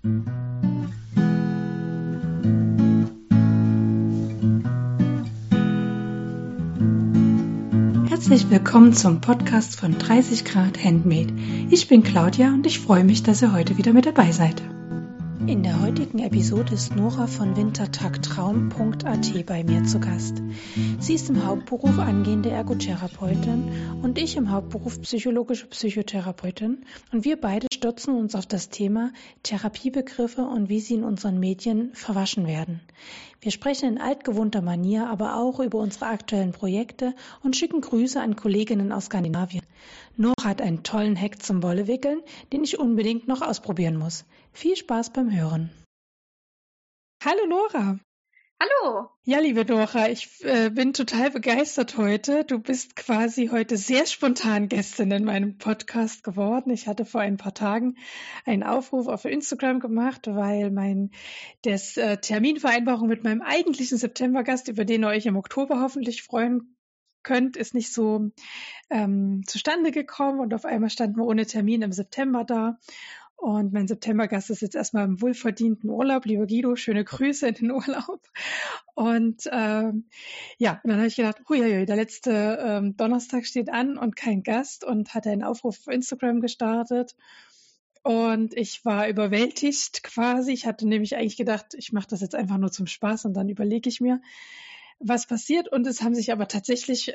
Herzlich willkommen zum Podcast von 30 Grad Handmade. Ich bin Claudia und ich freue mich, dass ihr heute wieder mit dabei seid. In der heutigen Episode ist Nora von wintertagtraum.at bei mir zu Gast. Sie ist im Hauptberuf angehende Ergotherapeutin und ich im Hauptberuf psychologische Psychotherapeutin und wir beide stürzen uns auf das Thema Therapiebegriffe und wie sie in unseren Medien verwaschen werden. Wir sprechen in altgewohnter Manier aber auch über unsere aktuellen Projekte und schicken Grüße an Kolleginnen aus Skandinavien. Nora hat einen tollen Hack zum Wollewickeln, den ich unbedingt noch ausprobieren muss. Viel Spaß beim Hören. Hallo Nora. Hallo. Ja, liebe Nora, ich bin total begeistert heute. Du bist quasi heute sehr spontan Gästin in meinem Podcast geworden. Ich hatte vor ein paar Tagen einen Aufruf auf Instagram gemacht, weil Terminvereinbarung mit meinem eigentlichen Septembergast, über den ihr euch im Oktober hoffentlich freuen könnt, ist nicht so zustande gekommen und auf einmal standen wir ohne Termin im September da. Und mein Septembergast ist jetzt erstmal im wohlverdienten Urlaub. Lieber Guido, schöne Grüße in den Urlaub. Und und dann habe ich gedacht, der letzte Donnerstag steht an und kein Gast und hatte einen Aufruf auf Instagram gestartet. Und ich war überwältigt quasi. Ich hatte nämlich eigentlich gedacht, ich mache das jetzt einfach nur zum Spaß und dann überlege ich mir, was passiert. Und es haben sich aber tatsächlich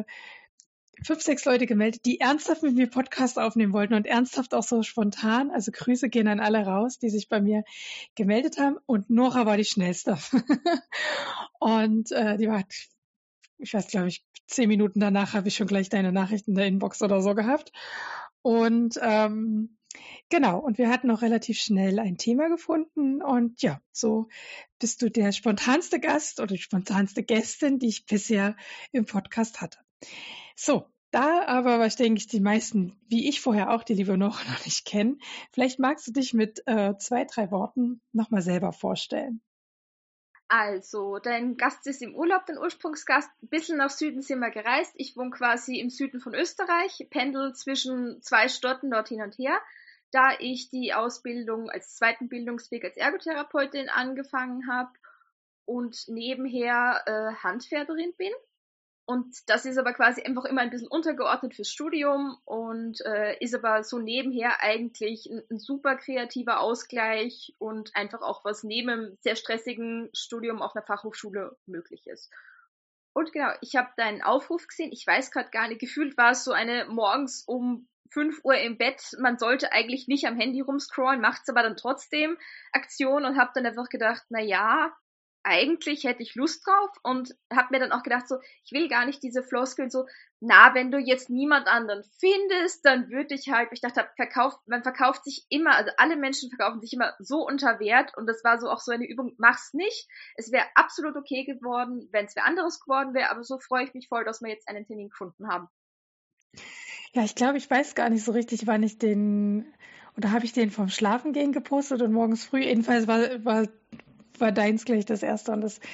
5, 6 Leute gemeldet, die ernsthaft mit mir Podcast aufnehmen wollten und ernsthaft auch so spontan. Also Grüße gehen an alle raus, die sich bei mir gemeldet haben. Und Nora war die schnellste. Und die war, ich weiß, glaube ich, 10 Minuten danach habe ich schon gleich deine Nachricht in der Inbox oder so gehabt. Und genau, und wir hatten auch relativ schnell ein Thema gefunden. Und ja, so bist du der spontanste Gast oder die spontanste Gästin, die ich bisher im Podcast hatte. So, da aber, was denke ich, die meisten, wie ich vorher auch, die liebe Nora noch nicht kennen, vielleicht magst du dich mit 2, 3 Worten nochmal selber vorstellen. Also, dein Gast ist im Urlaub, dein Ursprungsgast. Ein bisschen nach Süden sind wir gereist. Ich wohne quasi im Süden von Österreich, pendel zwischen 2 Städten dort hin und her, da ich die Ausbildung als zweiten Bildungsweg als Ergotherapeutin angefangen habe und nebenher Handfärberin bin. Und das ist aber quasi einfach immer ein bisschen untergeordnet fürs Studium und ist aber so nebenher eigentlich ein super kreativer Ausgleich und einfach auch was neben einem sehr stressigen Studium auf einer Fachhochschule möglich ist. Und genau, ich habe deinen Aufruf gesehen. Ich weiß gerade gar nicht, gefühlt war es so eine morgens um 5 Uhr im Bett. Man sollte eigentlich nicht am Handy rumscrollen, macht's aber dann trotzdem Aktion und habe dann einfach gedacht, na ja, eigentlich hätte ich Lust drauf und habe mir dann auch gedacht, so, ich will gar nicht diese Floskeln so, na, wenn du jetzt niemand anderen findest, dann würde ich halt, ich dachte, man verkauft sich immer, also alle Menschen verkaufen sich immer so unter Wert und das war so auch so eine Übung, mach's nicht. Es wäre absolut okay geworden, wenn es wer anderes geworden wäre, aber so freue ich mich voll, dass wir jetzt einen Termin gefunden haben. Ja, ich glaube, ich weiß gar nicht so richtig, wann ich oder habe ich den vom Schlafengehen gepostet und morgens früh, jedenfalls war deins gleich das erste und das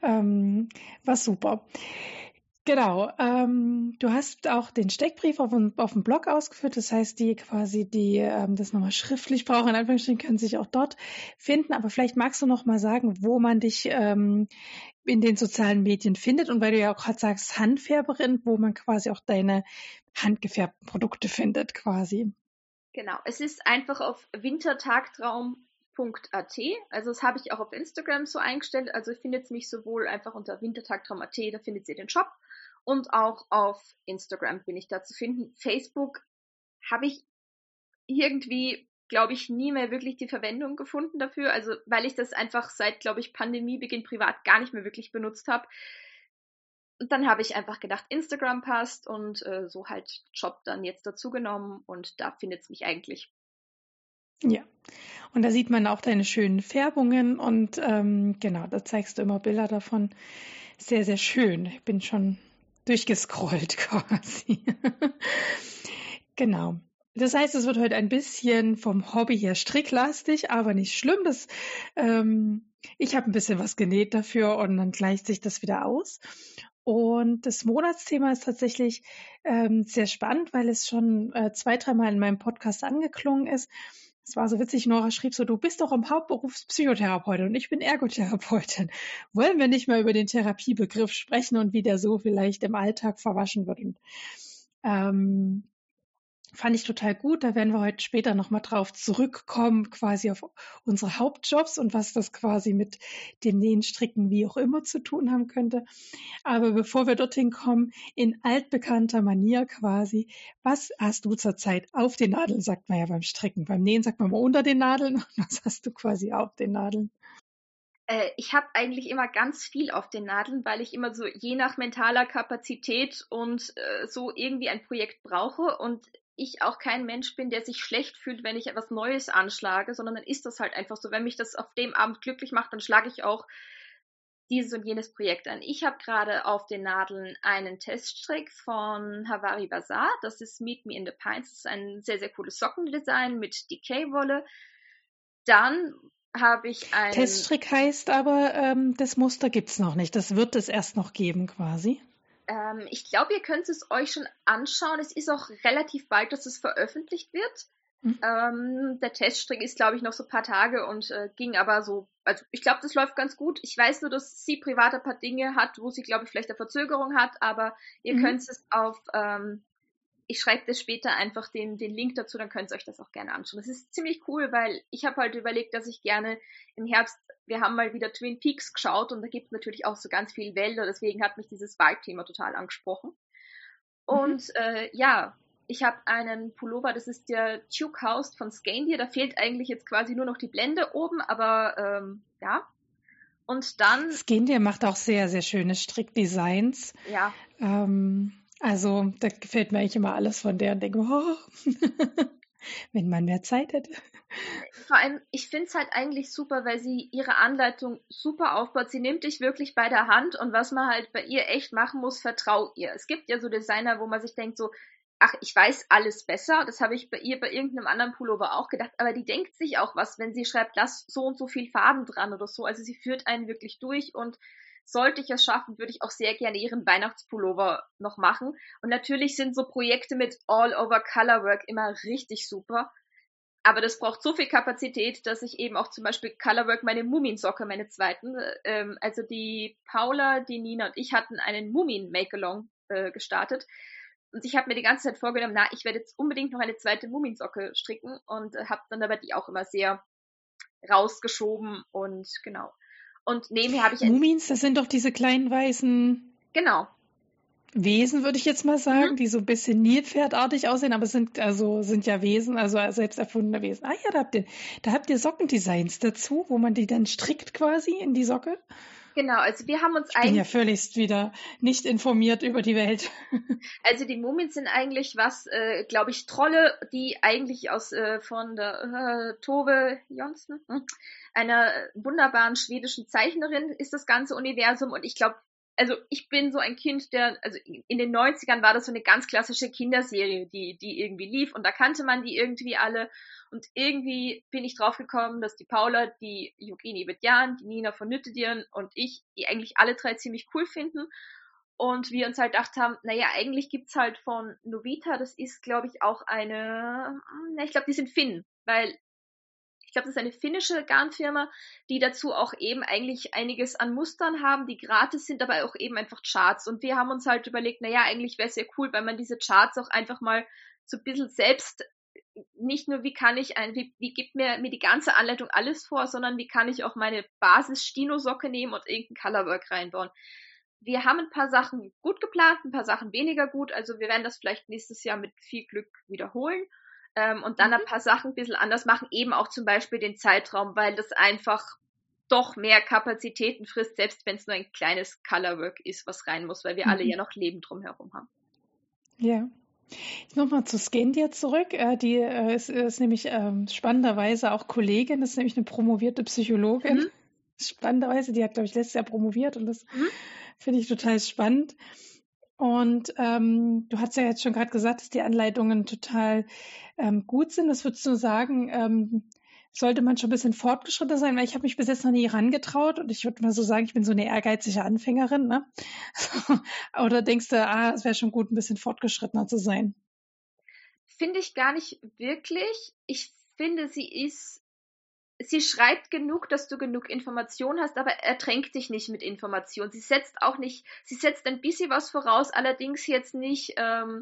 war super. Genau, du hast auch den Steckbrief auf dem Blog ausgeführt, das heißt, die das nochmal schriftlich brauchen, in Anführungsstrichen, können sich auch dort finden, aber vielleicht magst du noch mal sagen, wo man dich in den sozialen Medien findet und weil du ja auch gerade sagst, Handfärberin, wo man quasi auch deine handgefärbten Produkte findet quasi. Genau, es ist einfach auf wintertagtraum.at, also das habe ich auch auf Instagram so eingestellt, also findet mich sowohl einfach unter wintertagtraum.at, da findet ihr den Shop und auch auf Instagram bin ich da zu finden. Facebook habe ich irgendwie, glaube ich, nie mehr wirklich die Verwendung gefunden dafür, also weil ich das einfach seit, glaube ich, Pandemiebeginn privat gar nicht mehr wirklich benutzt habe. Und dann habe ich einfach gedacht, Instagram passt und so halt Job dann jetzt dazu genommen und da findet es mich eigentlich. Ja, und da sieht man auch deine schönen Färbungen und genau, da zeigst du immer Bilder davon. Sehr, sehr schön. Ich bin schon durchgescrollt quasi. Genau. Das heißt, es wird heute ein bisschen vom Hobby her stricklastig, aber nicht schlimm. Ich habe ein bisschen was genäht dafür und dann gleicht sich das wieder aus. Und das Monatsthema ist tatsächlich sehr spannend, weil es schon 2, 3 Mal in meinem Podcast angeklungen ist. Es war so witzig, Nora schrieb so, du bist doch im Hauptberuf Psychotherapeutin und ich bin Ergotherapeutin. Wollen wir nicht mal über den Therapiebegriff sprechen und wie der so vielleicht im Alltag verwaschen wird? Und fand ich total gut. Da werden wir heute später nochmal drauf zurückkommen, quasi auf unsere Hauptjobs und was das quasi mit dem Nähen, Stricken, wie auch immer zu tun haben könnte. Aber bevor wir dorthin kommen, in altbekannter Manier quasi, was hast du zurzeit auf den Nadeln, sagt man ja beim Stricken. Beim Nähen sagt man mal unter den Nadeln. Und was hast du quasi auf den Nadeln? Ich habe eigentlich immer ganz viel auf den Nadeln, weil ich immer so je nach mentaler Kapazität und so irgendwie ein Projekt brauche und ich auch kein Mensch bin, der sich schlecht fühlt, wenn ich etwas Neues anschlage, sondern dann ist das halt einfach so. Wenn mich das auf dem Abend glücklich macht, dann schlage ich auch dieses und jenes Projekt an. Ich habe gerade auf den Nadeln einen Teststrick von Havari Bazaar. Das ist Meet Me in the Pines. Das ist ein sehr, sehr cooles Sockendesign mit Decay-Wolle. Dann habe ich einen Teststrick heißt aber, das Muster gibt's noch nicht. Das wird es erst noch geben quasi. Ich glaube, ihr könnt es euch schon anschauen. Es ist auch relativ bald, dass es veröffentlicht wird. Der Teststrick ist, glaube ich, noch so ein paar Tage und ging aber so, also ich glaube, das läuft ganz gut. Ich weiß nur, dass sie privat ein paar Dinge hat, wo sie, glaube ich, vielleicht eine Verzögerung hat, aber ihr könnt es auf, ich schreibe das später einfach den Link dazu, dann könnt ihr euch das auch gerne anschauen. Das ist ziemlich cool, weil ich habe halt überlegt, dass ich gerne im Herbst, wir haben mal wieder Twin Peaks geschaut und da gibt es natürlich auch so ganz viele Wälder, deswegen hat mich dieses Waldthema total angesprochen. Und ja, ich habe einen Pullover, das ist der Duke House von Scandia, da fehlt eigentlich jetzt quasi nur noch die Blende oben, aber ja. Und dann... Scandia macht auch sehr, sehr schöne Strickdesigns. Ja. Also da gefällt mir eigentlich immer alles von der und denke, oh, wenn man mehr Zeit hätte. Vor allem, ich finde es halt eigentlich super, weil sie ihre Anleitung super aufbaut. Sie nimmt dich wirklich bei der Hand und was man halt bei ihr echt machen muss, vertrau ihr. Es gibt ja so Designer, wo man sich denkt so, ach, ich weiß alles besser. Das habe ich bei ihr bei irgendeinem anderen Pullover auch gedacht. Aber die denkt sich auch was, wenn sie schreibt, lass so und so viel Faden dran oder so. Also sie führt einen wirklich durch und sollte ich es schaffen, würde ich auch sehr gerne ihren Weihnachtspullover noch machen. Und natürlich sind so Projekte mit All-Over-Colorwork immer richtig super. Aber das braucht so viel Kapazität, dass ich eben auch zum Beispiel Colorwork, meine Muminsocke, meine zweiten, also die Paula, die Nina und ich hatten einen Mumin-Make-Along gestartet. Und ich habe mir die ganze Zeit vorgenommen, ich werde jetzt unbedingt noch eine zweite Muminsocke stricken und habe dann aber die auch immer sehr rausgeschoben und genau. Und nebenher habe ich... Mumins, das sind doch diese kleinen weißen... Genau. Wesen, würde ich jetzt mal sagen, die so ein bisschen Nilpferdartig aussehen, aber sind ja Wesen, also selbst erfundene Wesen. Ah ja, da habt ihr Sockendesigns dazu, wo man die dann strickt quasi in die Socke. Genau, also wir haben uns Ich bin ja völligst wieder nicht informiert über die Welt. Also die Mumien sind eigentlich glaube ich, Trolle, die eigentlich von der Tove Jansson, einer wunderbaren schwedischen Zeichnerin, ist das ganze Universum und ich glaube, also ich bin so ein Kind, also in den 90ern war das so eine ganz klassische Kinderserie, die irgendwie lief und da kannte man die irgendwie alle und irgendwie bin ich draufgekommen, dass die Paula, die Yogini Vidyan, die Nina von Nüttedieren und ich, die eigentlich alle drei ziemlich cool finden und wir uns halt gedacht haben, eigentlich gibt's halt von Novita, das ist glaube ich auch ich glaube die sind Finnen, weil ich glaube, das ist eine finnische Garnfirma, die dazu auch eben eigentlich einiges an Mustern haben, die gratis sind, aber auch eben einfach Charts. Und wir haben uns halt überlegt, eigentlich wäre es ja cool, wenn man diese Charts auch einfach mal so ein bisschen selbst, nicht nur wie gibt mir die ganze Anleitung alles vor, sondern wie kann ich auch meine Basis-Stino-Socke nehmen und irgendein Colorwork reinbauen. Wir haben ein paar Sachen gut geplant, ein paar Sachen weniger gut, also wir werden das vielleicht nächstes Jahr mit viel Glück wiederholen. Und dann ein paar Sachen ein bisschen anders machen, eben auch zum Beispiel den Zeitraum, weil das einfach doch mehr Kapazitäten frisst, selbst wenn es nur ein kleines Colorwork ist, was rein muss, weil wir alle ja noch Leben drumherum haben. Ja. Nochmal zu Scandia zurück. Die ist nämlich spannenderweise auch Kollegin, das ist nämlich eine promovierte Psychologin. Spannenderweise, die hat, glaube ich, letztes Jahr promoviert und das finde ich total spannend. Und du hast ja jetzt schon gerade gesagt, dass die Anleitungen total gut sind. Was würdest du sagen, sollte man schon ein bisschen fortgeschritten sein? Weil ich habe mich bis jetzt noch nie herangetraut und ich würde mal so sagen, ich bin so eine ehrgeizige Anfängerin. Ne? Oder denkst du, es wäre schon gut, ein bisschen fortgeschrittener zu sein? Finde ich gar nicht wirklich. Ich finde, sie schreibt genug, dass du genug Information hast, aber ertränkt dich nicht mit Information. Sie setzt ein bisschen was voraus, allerdings jetzt nicht,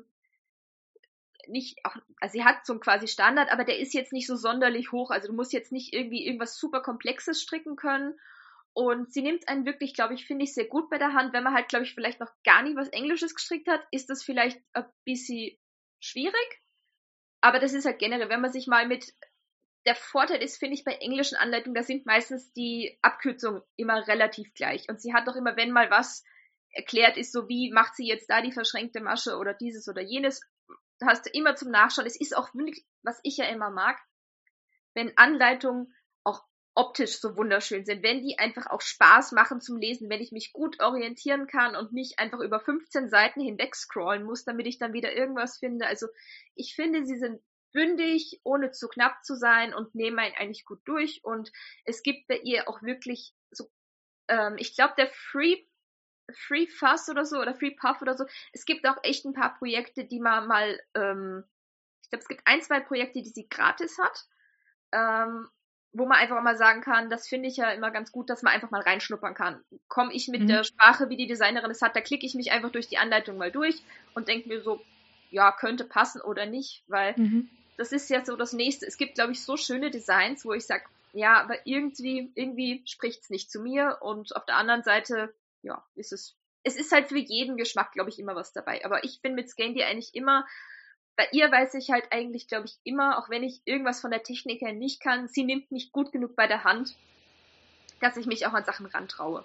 also sie hat so einen quasi Standard, aber der ist jetzt nicht so sonderlich hoch. Also du musst jetzt nicht irgendwie irgendwas super Komplexes stricken können. Und sie nimmt einen wirklich, glaube ich, finde ich, sehr gut bei der Hand. Wenn man halt, glaube ich, vielleicht noch gar nicht was Englisches gestrickt hat, ist das vielleicht ein bisschen schwierig. Aber das ist halt generell, wenn man sich mal der Vorteil ist, finde ich, bei englischen Anleitungen, da sind meistens die Abkürzungen immer relativ gleich. Und sie hat auch immer, wenn mal was erklärt ist, so wie macht sie jetzt da die verschränkte Masche oder dieses oder jenes, da hast du immer zum Nachschauen. Es ist auch wirklich, was ich ja immer mag, wenn Anleitungen auch optisch so wunderschön sind, wenn die einfach auch Spaß machen zum Lesen, wenn ich mich gut orientieren kann und nicht einfach über 15 Seiten hinweg scrollen muss, damit ich dann wieder irgendwas finde. Also ich finde, sie sind bündig, ohne zu knapp zu sein und nehmen einen eigentlich gut durch. Und es gibt bei ihr auch wirklich so, ich glaube, der Free Fuss oder so oder Free Puff oder so. Es gibt auch echt ein paar Projekte, die man mal, ich glaube, es gibt 2 Projekte, die sie gratis hat, wo man einfach mal sagen kann, das finde ich ja immer ganz gut, dass man einfach mal reinschnuppern kann. Komme ich mit der Sprache, wie die Designerin es hat, da klicke ich mich einfach durch die Anleitung mal durch und denke mir so, ja, könnte passen oder nicht, weil das ist ja so das Nächste. Es gibt, glaube ich, so schöne Designs, wo ich sage, ja, aber irgendwie spricht's nicht zu mir und auf der anderen Seite, ja, es ist halt für jeden Geschmack, glaube ich, immer was dabei. Aber ich bin mit Scandy eigentlich immer, bei ihr weiß ich halt eigentlich, glaube ich, immer, auch wenn ich irgendwas von der Technik her nicht kann, sie nimmt mich gut genug bei der Hand, dass ich mich auch an Sachen rantraue.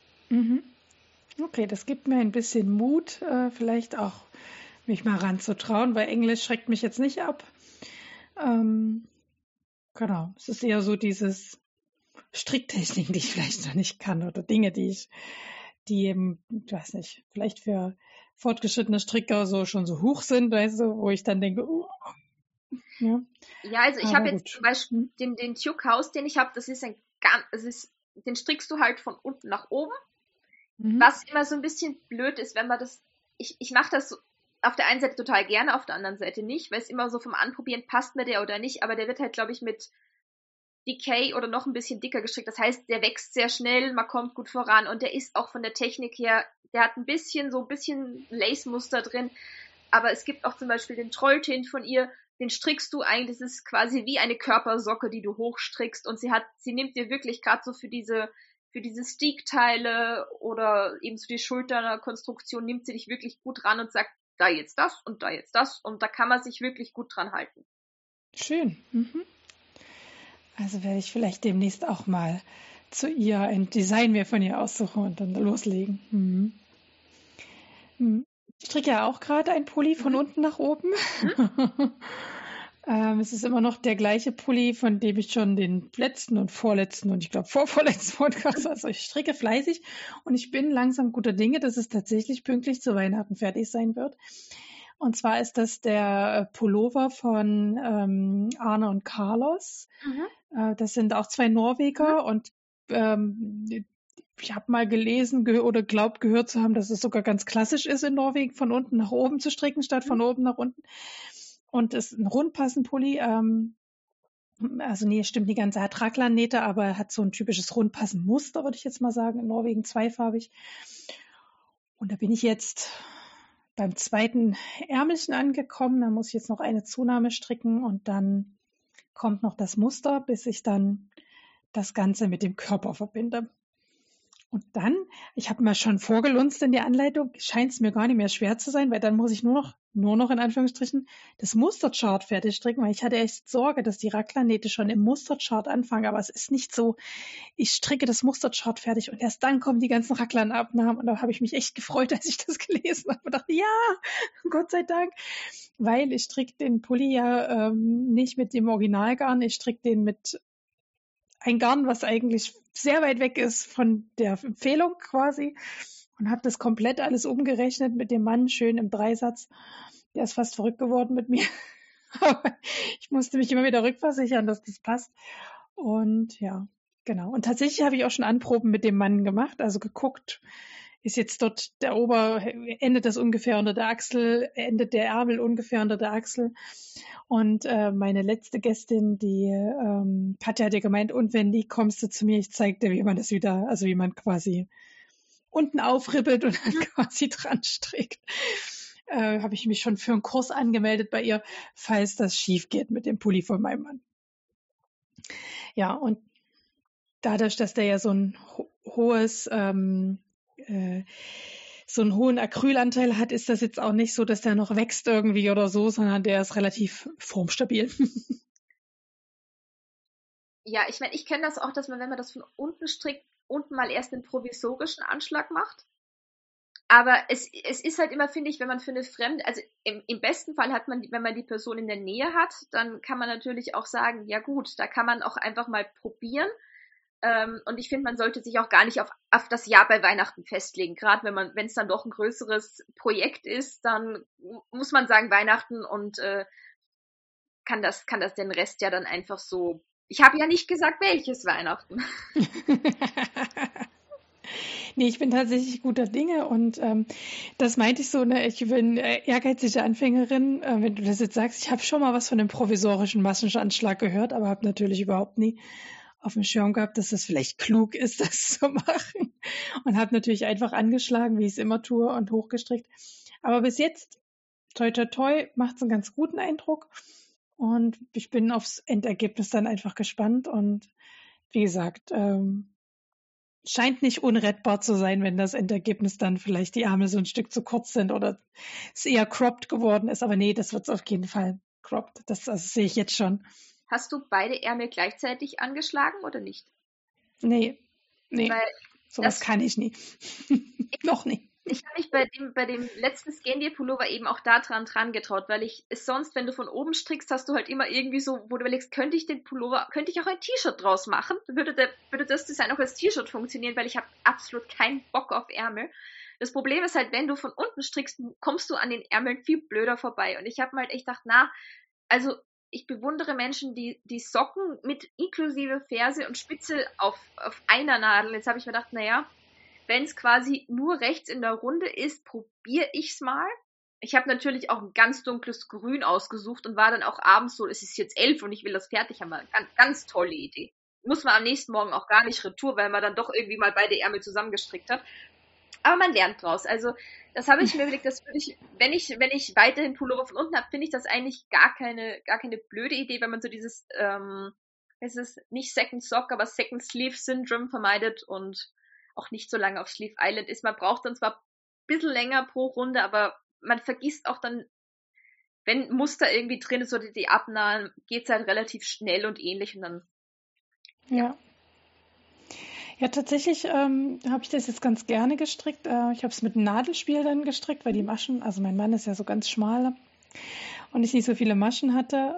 Okay, das gibt mir ein bisschen Mut, vielleicht auch mich mal ranzutrauen, weil Englisch schreckt mich jetzt nicht ab. Genau, es ist eher so dieses Stricktechniken, die ich vielleicht noch nicht kann oder Dinge, die eben, ich weiß nicht, vielleicht für fortgeschrittene Stricker so schon so hoch sind, weißt du, wo ich dann denke, ja. Ja, also ich habe jetzt zum Beispiel den Tuke House, den ich habe, den strickst du halt von unten nach oben, was immer so ein bisschen blöd ist, wenn man ich mache das so auf der einen Seite total gerne, auf der anderen Seite nicht, weil es immer so vom Anprobieren, passt mir der oder nicht, aber der wird halt, glaube ich, mit Decay oder noch ein bisschen dicker gestrickt. Das heißt, der wächst sehr schnell, man kommt gut voran und der ist auch von der Technik her, der hat ein bisschen Lace-Muster drin, aber es gibt auch zum Beispiel den Trolltint von ihr, den strickst du eigentlich, das ist quasi wie eine Körpersocke, die du hochstrickst und sie nimmt dir wirklich gerade so für diese Steak-Teile oder eben so die Schulterkonstruktion, nimmt sie dich wirklich gut ran und sagt, da jetzt das und da jetzt das und da kann man sich wirklich gut dran halten. Schön. Also werde ich vielleicht demnächst auch mal zu ihr ein Design mir von ihr aussuchen und dann loslegen. Ich stricke ja auch gerade ein Pulli von unten nach oben. Es ist immer noch der gleiche Pulli, von dem ich schon den letzten und vorletzten und ich glaube vorvorletzten Podcast, also ich stricke fleißig und ich bin langsam guter Dinge, dass es tatsächlich pünktlich zu Weihnachten fertig sein wird. Und zwar ist das der Pullover von Arne und Carlos. Das sind auch 2 Norweger und ich habe mal gelesen oder gehört zu haben, dass es sogar ganz klassisch ist, in Norwegen von unten nach oben zu stricken, statt von oben nach unten. Und es ist ein Rundpassenpulli. Also nee, stimmt nicht ganz. Er hat Raglan-Nähte, aber er hat so ein typisches Rundpassenmuster, würde ich jetzt mal sagen, in Norwegen zweifarbig. Und da bin ich jetzt beim 2. Ärmelchen angekommen. Da muss ich jetzt noch eine Zunahme stricken und dann kommt noch das Muster, bis ich dann das Ganze mit dem Körper verbinde. Und dann, ich habe mal schon vorgelunzt in die Anleitung, scheint es mir gar nicht mehr schwer zu sein, weil dann muss ich nur noch in Anführungsstrichen das Musterchart fertig stricken, weil ich hatte echt Sorge, dass die Raglan-Nähte schon im Musterchart anfangen, aber es ist nicht so. Ich stricke das Musterchart fertig und erst dann kommen die ganzen Raglan-Abnahmen und da habe ich mich echt gefreut, als ich das gelesen habe und dachte, ja, Gott sei Dank, weil ich stricke den Pulli ja nicht mit dem Originalgarn, ich stricke den mit ein Garn, was eigentlich sehr weit weg ist von der Empfehlung quasi und habe das komplett alles umgerechnet mit dem Mann schön im Dreisatz. Der ist fast verrückt geworden mit mir. Aber ich musste mich immer wieder rückversichern, dass das passt. Und ja, genau. Und tatsächlich habe ich auch schon Anproben mit dem Mann gemacht, also geguckt, ist jetzt dort endet das ungefähr unter der Achsel, endet der Ärmel ungefähr unter der Achsel. Und meine letzte Gästin, die Katja, hat ja gemeint, und wenn nie kommst du zu mir, ich zeig dir, wie man das wieder, also wie man quasi unten aufribbelt und dann quasi dran strickt. Habe ich mich schon für einen Kurs angemeldet bei ihr, falls das schief geht mit dem Pulli von meinem Mann. Ja, und dadurch, dass der ja so ein hohes so einen hohen Acrylanteil hat, ist das jetzt auch nicht so, dass der noch wächst irgendwie oder so, sondern der ist relativ formstabil. Ja, ich meine, ich kenne das auch, dass man, wenn man das von unten strickt, unten mal erst einen provisorischen Anschlag macht. Aber es ist halt immer, finde ich, wenn man für eine Fremde, also im besten Fall hat man, wenn man die Person in der Nähe hat, dann kann man natürlich auch sagen, ja gut, da kann man auch einfach mal probieren. Und ich finde, man sollte sich auch gar nicht auf das Jahr bei Weihnachten festlegen. Gerade wenn es dann doch ein größeres Projekt ist, dann muss man sagen Weihnachten und kann das den Rest ja dann einfach so. Ich habe ja nicht gesagt, welches Weihnachten. Nee, ich bin tatsächlich guter Dinge und das meinte ich so, ne, ich bin ehrgeizige Anfängerin. Wenn du das jetzt sagst, ich habe schon mal was von dem provisorischen Massenanschlag gehört, aber habe natürlich überhaupt nie auf dem Schirm gehabt, dass das vielleicht klug ist, das zu machen. Und habe natürlich einfach angeschlagen, wie ich es immer tue, und hochgestrickt. Aber bis jetzt, toi toi toi, macht es einen ganz guten Eindruck. Und ich bin aufs Endergebnis dann einfach gespannt. Und wie gesagt, scheint nicht unrettbar zu sein, wenn das Endergebnis dann vielleicht die Ärmel so ein Stück zu kurz sind oder es eher cropped geworden ist. Aber nee, das wird auf jeden Fall cropped. Das sehe ich jetzt schon. Hast du beide Ärmel gleichzeitig angeschlagen oder nicht? Nee, Weil sowas kann ich nie. Noch nie. Ich habe mich bei dem letzten Scandier-Pullover eben auch da dran getraut, weil ich es sonst, wenn du von oben strickst, hast du halt immer irgendwie so, wo du überlegst, könnte ich auch ein T-Shirt draus machen? Würde das Design auch als T-Shirt funktionieren, weil ich habe absolut keinen Bock auf Ärmel. Das Problem ist halt, wenn du von unten strickst, kommst du an den Ärmeln viel blöder vorbei. Und ich habe mir halt echt gedacht, also ich bewundere Menschen, die Socken mit inklusive Ferse und Spitze auf einer Nadel. Jetzt habe ich mir gedacht, naja, wenn es quasi nur rechts in der Runde ist, probiere ich's mal. Ich habe natürlich auch ein ganz dunkles Grün ausgesucht und war dann auch abends so, es ist jetzt 11 und ich will das fertig haben. Ganz, ganz tolle Idee. Muss man am nächsten Morgen auch gar nicht retour, weil man dann doch irgendwie mal beide Ärmel zusammengestrickt hat. Aber man lernt draus. Also das habe ich mir überlegt, das würde ich, wenn ich weiterhin Pullover von unten habe, finde ich das eigentlich gar keine blöde Idee, wenn man so dieses, es ist nicht Second Sock, aber Second Sleeve Syndrome vermeidet und auch nicht so lange auf Sleeve Island ist. Man braucht dann zwar ein bisschen länger pro Runde, aber man vergisst auch dann, wenn Muster irgendwie drin ist oder die abnahen, geht's halt relativ schnell und ähnlich und dann. Ja. Ja, tatsächlich habe ich das jetzt ganz gerne gestrickt. Ich habe es mit Nadelspiel dann gestrickt, weil die Maschen, also mein Mann ist ja so ganz schmal und ich nicht so viele Maschen hatte.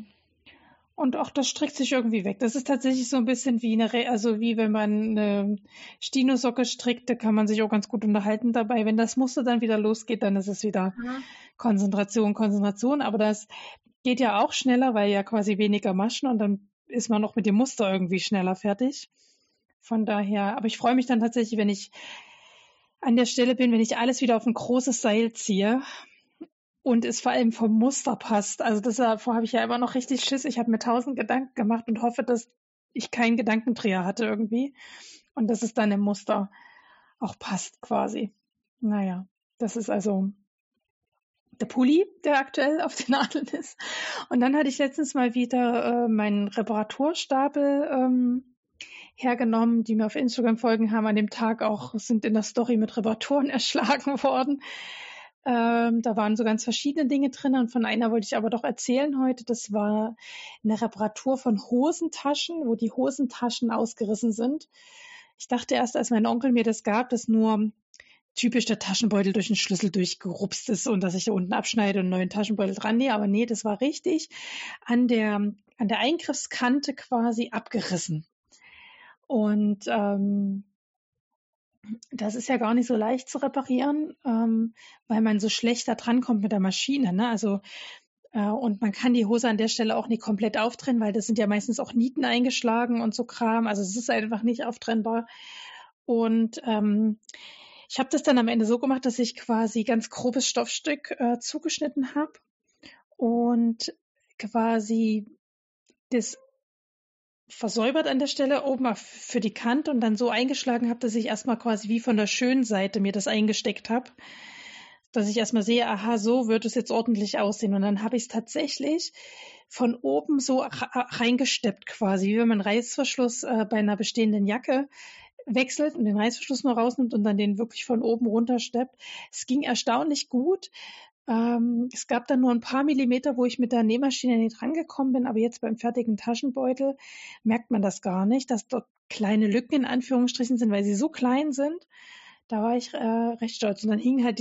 Und auch das strickt sich irgendwie weg. Das ist tatsächlich so ein bisschen wie also wie wenn man eine Stino-Socke strickt, da kann man sich auch ganz gut unterhalten dabei. Wenn das Muster dann wieder losgeht, dann ist es wieder Konzentration. Aber das geht ja auch schneller, weil ja quasi weniger Maschen und dann ist man auch mit dem Muster irgendwie schneller fertig. Von daher, aber ich freue mich dann tatsächlich, wenn ich an der Stelle bin, wenn ich alles wieder auf ein großes Seil ziehe und es vor allem vom Muster passt. Also davor habe ich ja immer noch richtig Schiss. Ich habe mir 1000 Gedanken gemacht und hoffe, dass ich keinen Gedankendreher hatte irgendwie und dass es dann im Muster auch passt quasi. Naja, das ist also der Pulli, der aktuell auf den Nadeln ist. Und dann hatte ich letztens mal wieder meinen Reparaturstapel hergenommen, die mir auf Instagram folgen, haben an dem Tag auch, sind in der Story mit Reparaturen erschlagen worden. Da waren so ganz verschiedene Dinge drin und von einer wollte ich aber doch erzählen heute. Das war eine Reparatur von Hosentaschen, wo die Hosentaschen ausgerissen sind. Ich dachte erst, als mein Onkel mir das gab, dass nur typisch der Taschenbeutel durch den Schlüssel durchgerupst ist und dass ich da unten abschneide und einen neuen Taschenbeutel dran nähe. Aber nee, das war richtig an der Eingriffskante quasi abgerissen. Und das ist ja gar nicht so leicht zu reparieren, weil man so schlecht da drankommt mit der Maschine. Ne? Also und man kann die Hose an der Stelle auch nicht komplett auftrennen, weil das sind ja meistens auch Nieten eingeschlagen und so Kram. Also es ist einfach nicht auftrennbar. Und Ich habe das dann am Ende so gemacht, dass ich quasi ganz grobes Stoffstück zugeschnitten habe und quasi das versäubert an der Stelle oben für die Kante und dann so eingeschlagen habe, dass ich erstmal quasi wie von der schönen Seite mir das eingesteckt habe, dass ich erstmal sehe, aha, so wird es jetzt ordentlich aussehen. Und dann habe ich es tatsächlich von oben so reingesteppt quasi, wie wenn man Reißverschluss bei einer bestehenden Jacke wechselt und den Reißverschluss nur rausnimmt und dann den wirklich von oben runtersteppt. Es ging erstaunlich gut. Es gab dann nur ein paar Millimeter, wo ich mit der Nähmaschine nicht rangekommen bin, aber jetzt beim fertigen Taschenbeutel merkt man das gar nicht, dass dort kleine Lücken in Anführungsstrichen sind, weil sie so klein sind. Da war ich recht stolz. Und dann hing halt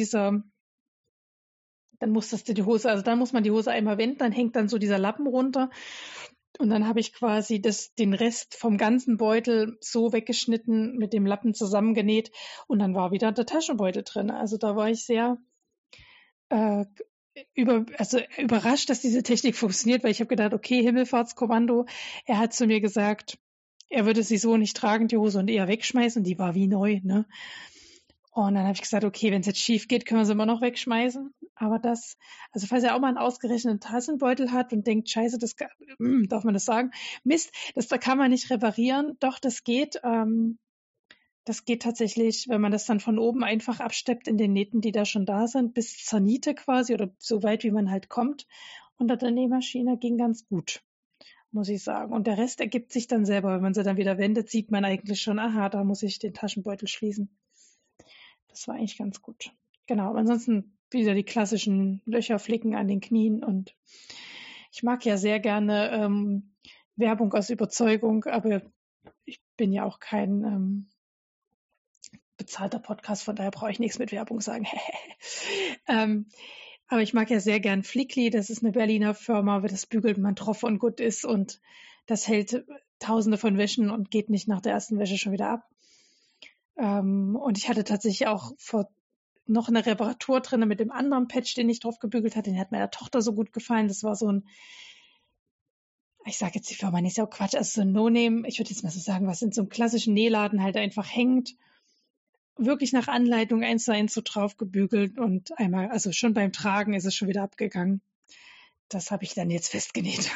dann musstest du die Hose, also dann muss man die Hose einmal wenden, dann hängt dann so dieser Lappen runter. Und dann habe ich quasi den Rest vom ganzen Beutel so weggeschnitten, mit dem Lappen zusammengenäht und dann war wieder der Taschenbeutel drin. Also da war ich sehr äh, überrascht, dass diese Technik funktioniert, weil ich habe gedacht, okay, Himmelfahrtskommando. Er hat zu mir gesagt, er würde sie so nicht tragen, die Hose, und eher wegschmeißen. Und die war wie neu, ne? Und dann habe ich gesagt, okay, wenn es jetzt schief geht, können wir sie immer noch wegschmeißen. Aber also falls er auch mal einen ausgerechneten Taschenbeutel hat und denkt, scheiße, darf man das sagen? Mist, da kann man nicht reparieren. Doch, das geht. Das geht tatsächlich, wenn man das dann von oben einfach absteppt in den Nähten, die da schon da sind, bis zur Niete quasi oder so weit, wie man halt kommt. Unter der Nähmaschine ging ganz gut, muss ich sagen. Und der Rest ergibt sich dann selber. Wenn man sie dann wieder wendet, sieht man eigentlich schon, aha, da muss ich den Taschenbeutel schließen. Das war eigentlich ganz gut. Genau, aber ansonsten wieder die klassischen Löcher flicken an den Knien. Und ich mag ja sehr gerne Werbung aus Überzeugung, aber ich bin ja auch kein bezahlter Podcast, von daher brauche ich nichts mit Werbung sagen. Aber ich mag ja sehr gern Flickly, das ist eine Berliner Firma, das bügelt man drauf und gut ist und das hält tausende von Wäschen und geht nicht nach der ersten Wäsche schon wieder ab. Und ich hatte tatsächlich auch noch eine Reparatur drin mit dem anderen Patch, den ich drauf gebügelt hatte. Den hat meiner Tochter so gut gefallen. Das war so ich sage jetzt die Firma nicht, so Quatsch, also so ein No-Name, ich würde jetzt mal so sagen, was in so einem klassischen Nähladen halt einfach hängt. Wirklich nach Anleitung 1:1 so drauf gebügelt und einmal, also schon beim Tragen ist es schon wieder abgegangen. Das habe ich dann jetzt festgenäht.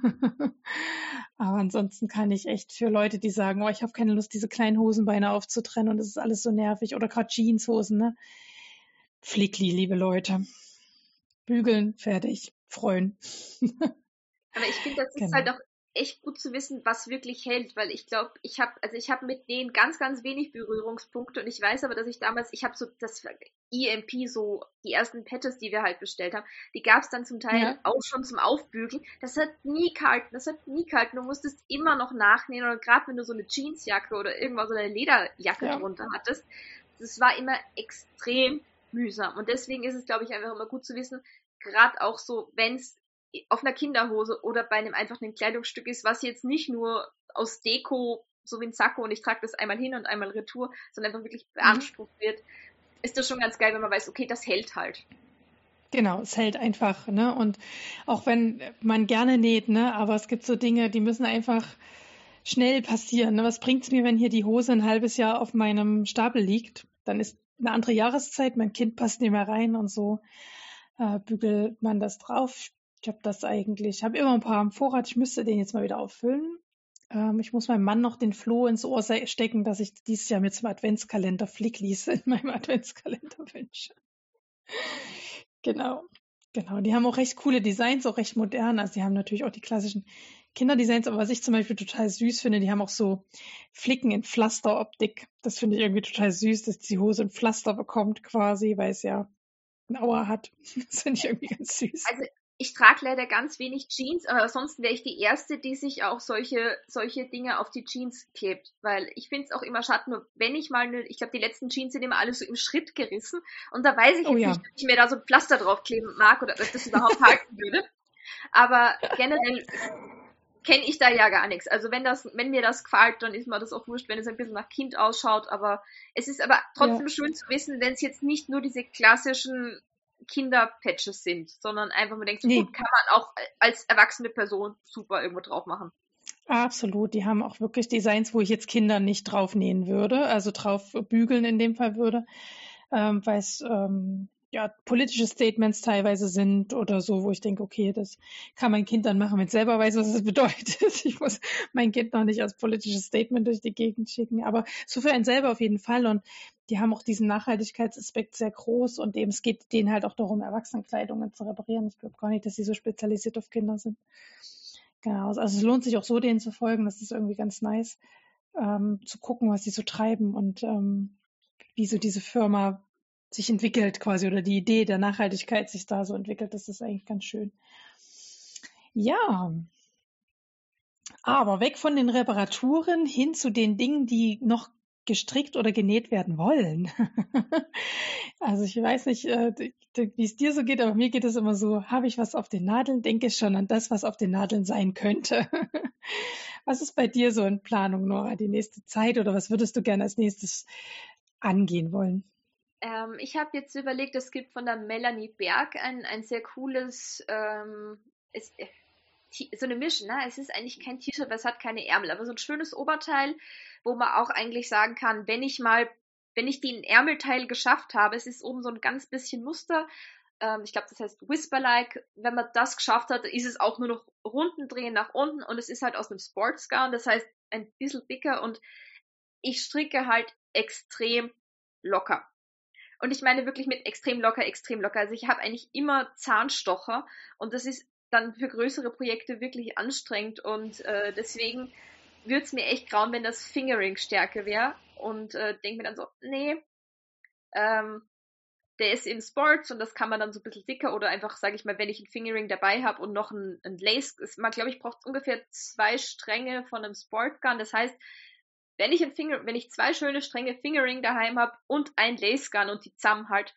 Aber ansonsten kann ich echt für Leute, die sagen, oh, ich habe keine Lust, diese kleinen Hosenbeine aufzutrennen und es ist alles so nervig, oder gerade Jeanshosen, ne? Flickli, liebe Leute. Bügeln, fertig, freuen. Aber ich finde, das ist Genau. halt auch echt gut zu wissen, was wirklich hält, weil ich glaube, ich habe mit denen ganz, ganz wenig Berührungspunkte und ich weiß aber, dass ich habe so das EMP, so die ersten Patches, die wir halt bestellt haben, die gab es dann zum Teil auch schon zum Aufbügeln. Das hat nie gehalten. Du musstest immer noch nachnähen oder gerade wenn du so eine Jeansjacke oder irgendwas so eine Lederjacke drunter hattest, das war immer extrem mühsam und deswegen ist es, glaube ich, einfach immer gut zu wissen, gerade auch so, wenn es auf einer Kinderhose oder bei einem einfachen Kleidungsstück ist, was jetzt nicht nur aus Deko, so wie ein Sakko und ich trage das einmal hin und einmal retour, sondern einfach wirklich beansprucht wird, ist das schon ganz geil, wenn man weiß, okay, das hält halt. Genau, es hält einfach, ne? Und auch wenn man gerne näht, ne? Aber es gibt so Dinge, die müssen einfach schnell passieren. Ne? Was bringt's mir, wenn hier die Hose ein halbes Jahr auf meinem Stapel liegt? Dann ist eine andere Jahreszeit, mein Kind passt nicht mehr rein und so bügelt man das drauf. Ich habe immer ein paar im Vorrat. Ich müsste den jetzt mal wieder auffüllen. Ich muss meinem Mann noch den Floh ins Ohr stecken, dass ich dieses Jahr mir zum Adventskalender Flicklies in meinem Adventskalender wünsche. Genau. Die haben auch recht coole Designs, auch recht modern. Also die haben natürlich auch die klassischen Kinderdesigns, aber was ich zum Beispiel total süß finde, die haben auch so Flicken in Pflasteroptik. Das finde ich irgendwie total süß, dass die Hose ein Pflaster bekommt quasi, weil es ja eine Auer hat. Das finde ich irgendwie ganz süß. Also ich trage leider ganz wenig Jeans, aber ansonsten wäre ich die Erste, die sich auch solche Dinge auf die Jeans klebt, weil ich finde es auch immer schade, nur wenn ich mal, ich glaube, die letzten Jeans sind immer alle so im Schritt gerissen und da weiß ich jetzt nicht, ob ich mir da so ein Pflaster draufkleben mag oder ob das überhaupt halten würde, aber generell kenne ich da ja gar nichts. Also wenn mir das gefällt, dann ist mir das auch wurscht, wenn es ein bisschen nach Kind ausschaut, aber es ist aber trotzdem schön zu wissen, wenn es jetzt nicht nur diese klassischen Kinderpatches sind, sondern einfach man denkt, so gut, kann man auch als erwachsene Person super irgendwo drauf machen. Absolut, die haben auch wirklich Designs, wo ich jetzt Kinder nicht drauf nähen würde, also drauf bügeln in dem Fall würde. weil es ja politische Statements teilweise sind oder so, wo ich denke, okay, das kann mein Kind dann machen, wenn es selber weiß, was es bedeutet. Ich muss mein Kind noch nicht als politisches Statement durch die Gegend schicken, aber so für einen selber auf jeden Fall. Und die haben auch diesen Nachhaltigkeitsaspekt sehr groß und eben es geht denen halt auch darum, Erwachsenenkleidungen zu reparieren. Ich glaube gar nicht, dass sie so spezialisiert auf Kinder sind. Genau, also es lohnt sich auch so, denen zu folgen. Das ist irgendwie ganz nice, zu gucken, was sie so treiben und wie so diese Firma sich entwickelt quasi oder die Idee der Nachhaltigkeit sich da so entwickelt. Das ist eigentlich ganz schön. Ja, aber weg von den Reparaturen hin zu den Dingen, die noch gestrickt oder genäht werden wollen. Also ich weiß nicht, wie es dir so geht, aber mir geht es immer so, habe ich was auf den Nadeln, denke ich schon an das, was auf den Nadeln sein könnte. Was ist bei dir so in Planung, Nora, die nächste Zeit oder was würdest du gerne als nächstes angehen wollen? Ich habe jetzt überlegt, es gibt von der Melanie Berg ein sehr cooles, so eine Mischung, ne? Es ist eigentlich kein T-Shirt, weil es hat keine Ärmel, aber so ein schönes Oberteil, wo man auch eigentlich sagen kann, wenn ich den Ärmelteil geschafft habe, es ist oben so ein ganz bisschen Muster, ich glaube, das heißt Whisper-like, wenn man das geschafft hat, ist es auch nur noch Runden drehen nach unten und es ist halt aus einem Sportsgown, das heißt ein bisschen dicker und ich stricke halt extrem locker. Und ich meine wirklich mit extrem locker, extrem locker. Also ich habe eigentlich immer Zahnstocher und das ist dann für größere Projekte wirklich anstrengend und deswegen würde es mir echt grauen, wenn das Fingering stärker wäre und denke mir dann so, nee, ähm, der ist in Sports und das kann man dann so ein bisschen dicker oder einfach, sage ich mal, wenn ich ein Fingering dabei habe und noch ein Lace, man glaube ich braucht ungefähr 2 Stränge von einem Sportgun, das heißt, wenn ich 2 schöne Stränge Fingering daheim habe und ein Lace Gun und die zusammen halt,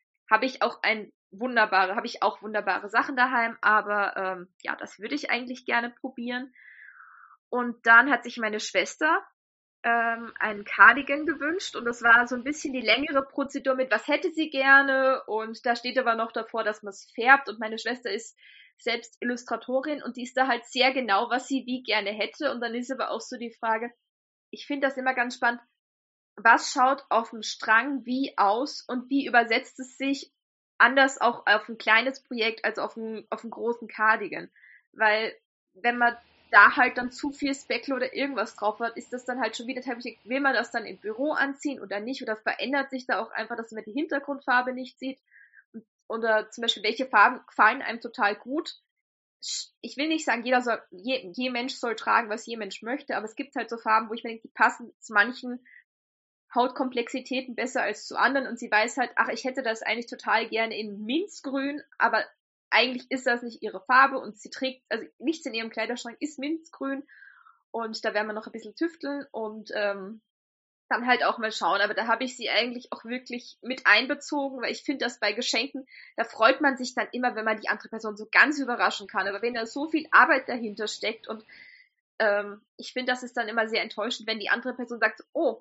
habe ich auch wunderbare Sachen daheim, aber ja, das würde ich eigentlich gerne probieren. Und dann hat sich meine Schwester einen Cardigan gewünscht und das war so ein bisschen die längere Prozedur mit, was hätte sie gerne und da steht aber noch davor, dass man es färbt und meine Schwester ist selbst Illustratorin und die ist da halt sehr genau, was sie wie gerne hätte und dann ist aber auch so die Frage, ich finde das immer ganz spannend, was schaut auf dem Strang wie aus und wie übersetzt es sich anders auch auf ein kleines Projekt als auf einen großen Cardigan. Weil wenn man da halt dann zu viel Speckle oder irgendwas drauf hat, ist das dann halt schon wieder teilweise, will man das dann im Büro anziehen oder nicht oder verändert sich da auch einfach, dass man die Hintergrundfarbe nicht sieht oder zum Beispiel welche Farben gefallen einem total gut. Ich will nicht sagen, je Mensch soll tragen, was je Mensch möchte, aber es gibt halt so Farben, wo ich mir denke, die passen zu manchen Hautkomplexitäten besser als zu anderen und sie weiß halt, ach, ich hätte das eigentlich total gerne in Minzgrün, aber eigentlich ist das nicht ihre Farbe und sie trägt, also nichts in ihrem Kleiderschrank ist Minzgrün und da werden wir noch ein bisschen tüfteln und dann halt auch mal schauen, aber da habe ich sie eigentlich auch wirklich mit einbezogen, weil ich finde, dass bei Geschenken, da freut man sich dann immer, wenn man die andere Person so ganz überraschen kann, aber wenn da so viel Arbeit dahinter steckt und ich finde, das ist dann immer sehr enttäuschend, wenn die andere Person sagt, oh,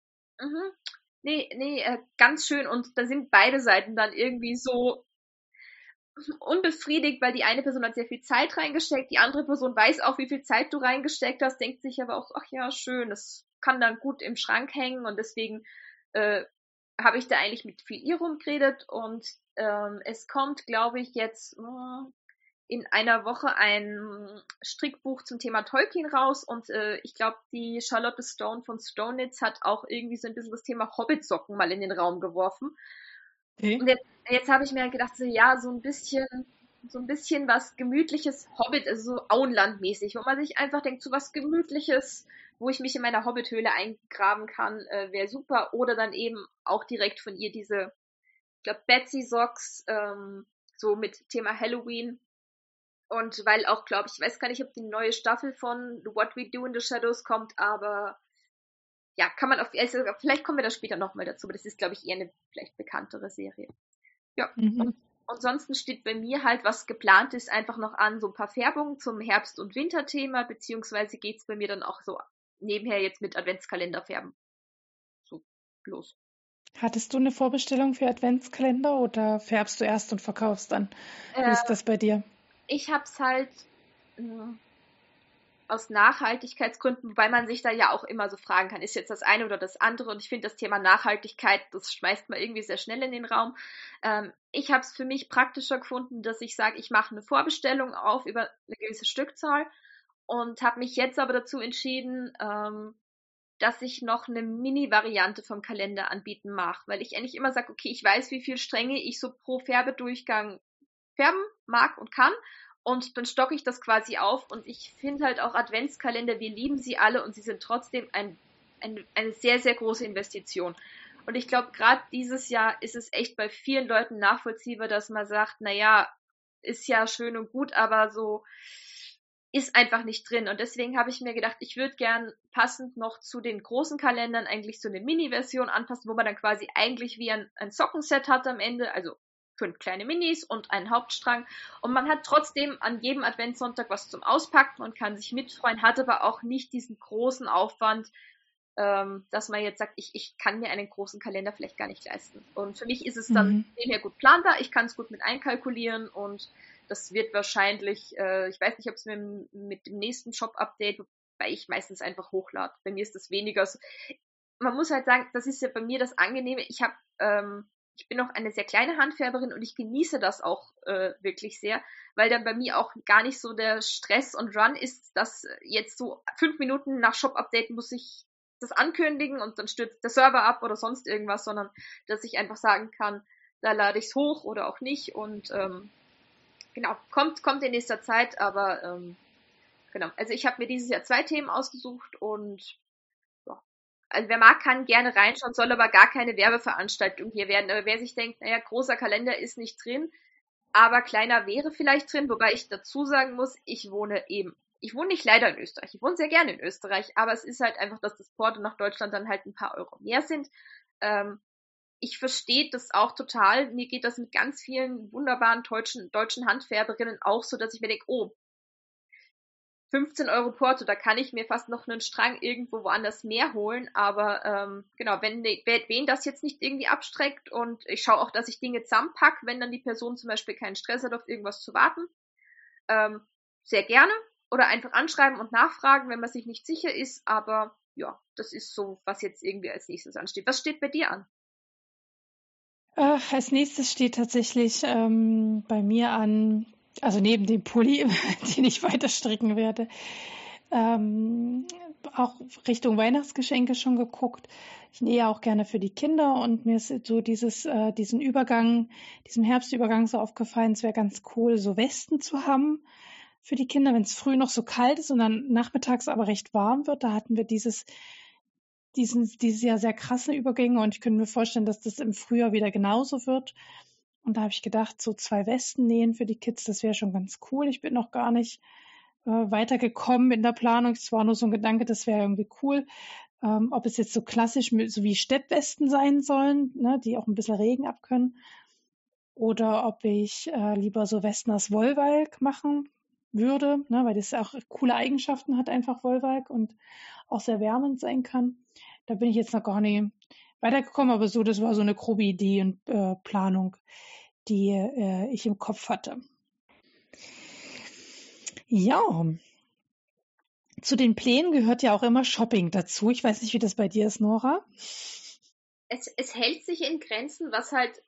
nee, ganz schön. Und da sind beide Seiten dann irgendwie so unbefriedigt, weil die eine Person hat sehr viel Zeit reingesteckt, die andere Person weiß auch, wie viel Zeit du reingesteckt hast, denkt sich aber auch, ach ja, schön, das kann dann gut im Schrank hängen und deswegen habe ich da eigentlich mit viel ihr rumgeredet und es kommt, glaube ich, jetzt in einer Woche ein Strickbuch zum Thema Tolkien raus und ich glaube, die Charlotte Stone von Stonitz hat auch irgendwie so ein bisschen das Thema Hobbitsocken mal in den Raum geworfen. Okay. Und jetzt habe ich mir halt gedacht, so ja, so ein bisschen was Gemütliches Hobbit, also so Auenlandmäßig, wo man sich einfach denkt, so was Gemütliches, wo ich mich in meiner Hobbithöhle eingraben kann, wäre super. Oder dann eben auch direkt von ihr diese, ich glaube, Betsy Socks, so mit Thema Halloween. Und weil auch, glaube ich, weiß gar nicht, ob die neue Staffel von What We Do in the Shadows kommt, aber ja, kann man also vielleicht kommen wir da später nochmal dazu, aber das ist, glaube ich, eher eine vielleicht bekanntere Serie. Ja, und Mhm. ansonsten steht bei mir halt, was geplant ist, einfach noch an, so ein paar Färbungen zum Herbst- und Winterthema, beziehungsweise geht's bei mir dann auch so nebenher jetzt mit Adventskalender färben. So, los. Hattest du eine Vorbestellung für Adventskalender oder färbst du erst und verkaufst dann? Wie Äh, ist das bei dir? Ich hab's halt, mh, aus Nachhaltigkeitsgründen, wobei man sich da ja auch immer so fragen kann, ist jetzt das eine oder das andere? Und ich finde, das Thema Nachhaltigkeit, das schmeißt man irgendwie sehr schnell in den Raum. Ich habe es für mich praktischer gefunden, dass ich sage, ich mache eine Vorbestellung auf über eine gewisse Stückzahl und habe mich jetzt aber dazu entschieden, dass ich noch eine Mini-Variante vom Kalender anbieten mache, weil ich eigentlich immer sage, okay, ich weiß, wie viel Stränge ich so pro Färbedurchgang färben mag und kann. Und dann stocke ich das quasi auf. Und ich finde halt auch Adventskalender, wir lieben sie alle und sie sind trotzdem eine sehr, sehr große Investition. Und ich glaube, gerade dieses Jahr ist es echt bei vielen Leuten nachvollziehbar, dass man sagt, naja, ist ja schön und gut, aber so ist einfach nicht drin. Und deswegen habe ich mir gedacht, ich würde gern passend noch zu den großen Kalendern eigentlich so eine Mini-Version anpassen, wo man dann quasi eigentlich wie ein Sockenset hat am Ende, also 5 kleine Minis und einen Hauptstrang. Und man hat trotzdem an jedem Adventssonntag was zum Auspacken und kann sich mitfreuen, hat aber auch nicht diesen großen Aufwand, dass man jetzt sagt, ich kann mir einen großen Kalender vielleicht gar nicht leisten. Und für mich ist es dann sehr gut planbar, ich kann es gut mit einkalkulieren und das wird wahrscheinlich, ich weiß nicht, ob es mir mit dem nächsten Shop-Update, weil ich meistens einfach hochlade. Bei mir ist das weniger so. Man muss halt sagen, das ist ja bei mir das Angenehme. Ich bin auch eine sehr kleine Handfärberin und ich genieße das auch wirklich sehr, weil dann bei mir auch gar nicht so der Stress und Run ist, dass jetzt so 5 Minuten nach Shop-Update muss ich das ankündigen und dann stürzt der Server ab oder sonst irgendwas, sondern dass ich einfach sagen kann, da lade ich es hoch oder auch nicht und genau, kommt in nächster Zeit, aber genau, also ich habe mir dieses Jahr 2 Themen ausgesucht und ja, also wer mag, kann gerne reinschauen, soll aber gar keine Werbeveranstaltung hier werden. Aber wer sich denkt, naja, großer Kalender ist nicht drin, aber kleiner wäre vielleicht drin, wobei ich dazu sagen muss, ich wohne nicht leider in Österreich, ich wohne sehr gerne in Österreich, aber es ist halt einfach, dass das Porto nach Deutschland dann halt ein paar Euro mehr sind. Ich verstehe das auch total. Mir geht das mit ganz vielen wunderbaren deutschen Handfärberinnen auch so, dass ich mir denke, oh, 15 Euro Porto, da kann ich mir fast noch einen Strang irgendwo woanders mehr holen, aber genau, wen das jetzt nicht irgendwie abstreckt und ich schaue auch, dass ich Dinge zusammenpack, wenn dann die Person zum Beispiel keinen Stress hat, auf irgendwas zu warten, sehr gerne oder einfach anschreiben und nachfragen, wenn man sich nicht sicher ist, aber ja, das ist so, was jetzt irgendwie als nächstes ansteht. Was steht bei dir an? Als nächstes steht tatsächlich bei mir an, also neben dem Pulli, den ich weiter stricken werde, auch Richtung Weihnachtsgeschenke schon geguckt. Ich nähe auch gerne für die Kinder und mir ist so diesen Herbstübergang so aufgefallen, es wäre ganz cool, so Westen zu haben für die Kinder, wenn es früh noch so kalt ist und dann nachmittags aber recht warm wird. Da hatten wir dieses Jahr sehr krasse Übergänge und ich könnte mir vorstellen, dass das im Frühjahr wieder genauso wird. Und da habe ich gedacht, so 2 Westen nähen für die Kids, das wäre schon ganz cool. Ich bin noch gar nicht weitergekommen in der Planung. Es war nur so ein Gedanke, das wäre irgendwie cool. Ob es jetzt so klassisch so wie Steppwesten sein sollen, ne, die auch ein bisschen Regen abkönnen, oder ob ich lieber so Westen aus Wollwalk machen würde, ne, weil das auch coole Eigenschaften hat, einfach Wollwalk und auch sehr wärmend sein kann. Da bin ich jetzt noch gar nicht weitergekommen, aber so, das war so eine grobe Idee und Planung, die ich im Kopf hatte. Ja, zu den Plänen gehört ja auch immer Shopping dazu. Ich weiß nicht, wie das bei dir ist, Nora. Es hält sich in Grenzen, was halt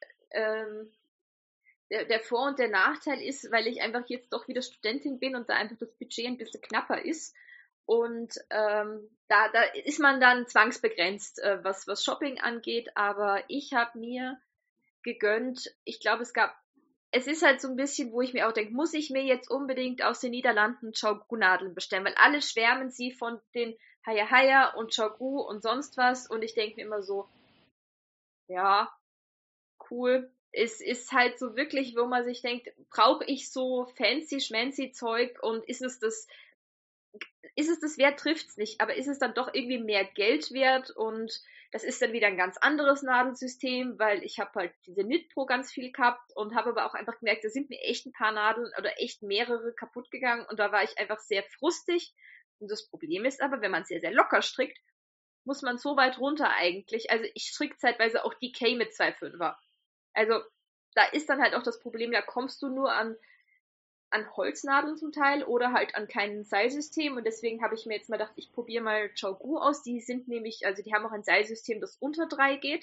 der Vor- und der Nachteil ist, weil ich einfach jetzt doch wieder Studentin bin und da einfach das Budget ein bisschen knapper ist. Und da ist man dann zwangsbegrenzt, was Shopping angeht. Aber ich habe mir gegönnt, ich glaube, es ist halt so ein bisschen, wo ich mir auch denke, muss ich mir jetzt unbedingt aus den Niederlanden Chogu-Nadeln bestellen? Weil alle schwärmen sie von den Haya Haya und Chogu und sonst was. Und ich denke mir immer so, ja, cool. Es ist halt so wirklich, wo man sich denkt, brauche ich so fancy schmancy Zeug und ist es das wert, trifft's nicht, aber ist es dann doch irgendwie mehr Geld wert und das ist dann wieder ein ganz anderes Nadelsystem, weil ich habe halt diese Knitpro ganz viel gehabt und habe aber auch einfach gemerkt, da sind mir echt ein paar Nadeln oder echt mehrere kaputt gegangen und da war ich einfach sehr frustig und das Problem ist aber, wenn man sehr, sehr locker strickt, muss man so weit runter eigentlich, also ich stricke zeitweise auch DK mit 2,5er. Also da ist dann halt auch das Problem, da kommst du nur an an Holznadeln zum Teil oder halt an keinem Seilsystem und deswegen habe ich mir jetzt mal gedacht, ich probiere mal ChiaoGoo aus. Die sind nämlich, also die haben auch ein Seilsystem, das unter 3 geht.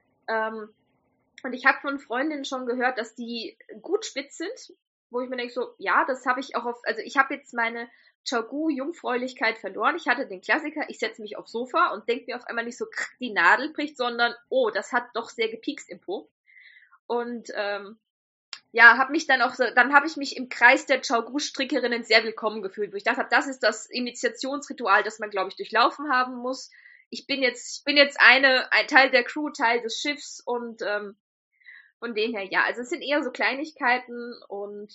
Und ich habe von Freundinnen schon gehört, dass die gut spitz sind, wo ich mir denke so, ja, das habe ich auch also ich habe jetzt meine ChiaoGoo-Jungfräulichkeit verloren. Ich hatte den Klassiker, ich setze mich aufs Sofa und denke mir auf einmal nicht so, die Nadel bricht, sondern, oh, das hat doch sehr gepiekst im Po. Und ja, dann habe ich mich im Kreis der ChiaoGoo-Strickerinnen sehr willkommen gefühlt, wo ich dachte, das ist das Initiationsritual, das man, glaube ich, durchlaufen haben muss. Ich bin jetzt ein Teil der Crew, Teil des Schiffs und von dem her, ja, also es sind eher so Kleinigkeiten und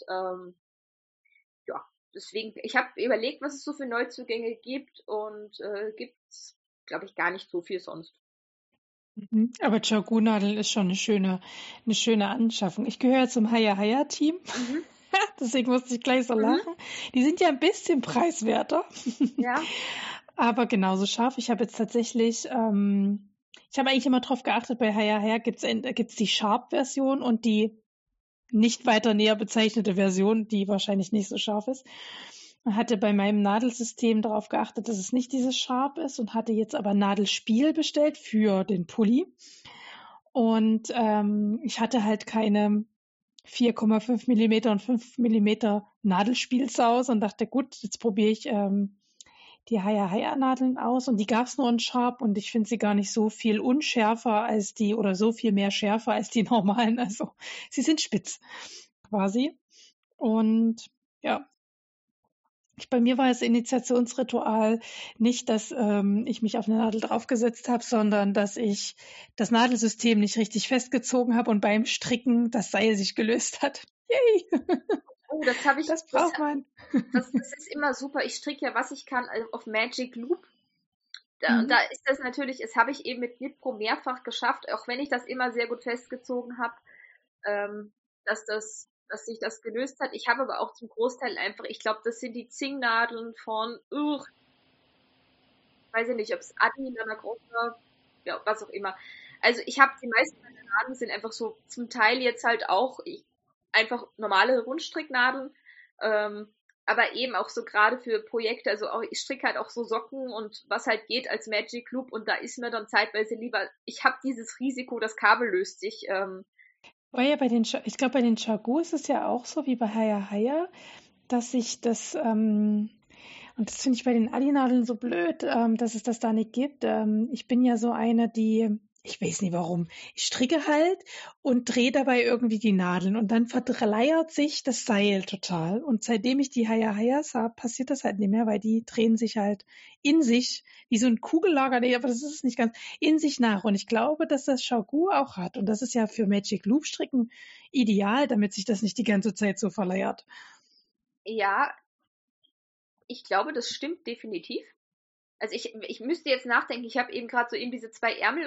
ja, deswegen, ich habe überlegt, was es so für Neuzugänge gibt und gibt's, glaube ich, gar nicht so viel sonst. Aber ChiaoGoo-Nadeln ist schon eine schöne Anschaffung. Ich gehöre zum Haya-Haya-Team, Mhm. deswegen musste ich gleich so lachen. Die sind ja ein bisschen preiswerter, Ja. aber genauso scharf. Ich habe jetzt tatsächlich, ich habe eigentlich immer drauf geachtet, bei Haya-Haya gibt's die Sharp-Version und die nicht weiter näher bezeichnete Version, die wahrscheinlich nicht so scharf ist. Man hatte bei meinem Nadelsystem darauf geachtet, dass es nicht dieses Sharp ist und hatte jetzt aber Nadelspiel bestellt für den Pulli. Und ich hatte halt keine 4,5 Millimeter und 5 Millimeter Nadelspielsaus und dachte, gut, jetzt probiere ich die Haya-Haya-Nadeln aus und die gab es nur in Sharp und ich finde sie gar nicht so viel unschärfer als die oder so viel mehr schärfer als die normalen. Also sie sind spitz quasi. Und ja, bei mir war das Initiationsritual nicht, dass ich mich auf eine Nadel draufgesetzt habe, sondern dass ich das Nadelsystem nicht richtig festgezogen habe und beim Stricken das Seil sich gelöst hat. Yay! Oh, Das braucht man. das ist immer super. Ich stricke ja, was ich kann, auf Magic Loop. Da Mhm. ist das natürlich, das habe ich eben mit Knitpro mehrfach geschafft, auch wenn ich das immer sehr gut festgezogen habe, dass sich das gelöst hat. Ich habe aber auch zum Großteil einfach, ich glaube, das sind die Zingnadeln von, weiß ich nicht, ob es Adi, Lana Großer, ja, was auch immer. Also ich habe, die meisten meiner Nadeln sind einfach so, zum Teil jetzt halt auch einfach normale Rundstricknadeln, aber eben auch so gerade für Projekte, also auch, ich stricke halt auch so Socken und was halt geht als Magic Loop und da ist mir dann zeitweise lieber, ich habe dieses Risiko, das Kabel löst sich. War ja ich glaube, bei den ChiaoGoo ist es ja auch so wie bei Haya-Haya, dass ich das, und das finde ich bei den Adi-Nadeln so blöd, dass es das da nicht gibt. Ich bin ja so eine, ich weiß nicht warum, ich stricke halt und drehe dabei irgendwie die Nadeln und dann verleiert sich das Seil total. Und seitdem ich die Haya-Hayas habe, passiert das halt nicht mehr, weil die drehen sich halt in sich, wie so ein Kugellager, nee, aber das ist es nicht ganz, in sich nach. Und ich glaube, dass das ChiaoGoo auch hat. Und das ist ja für Magic Loop Stricken ideal, damit sich das nicht die ganze Zeit so verleiert. Ja, ich glaube, das stimmt definitiv. Also ich müsste jetzt nachdenken, ich habe eben gerade so eben diese 2 Ärmel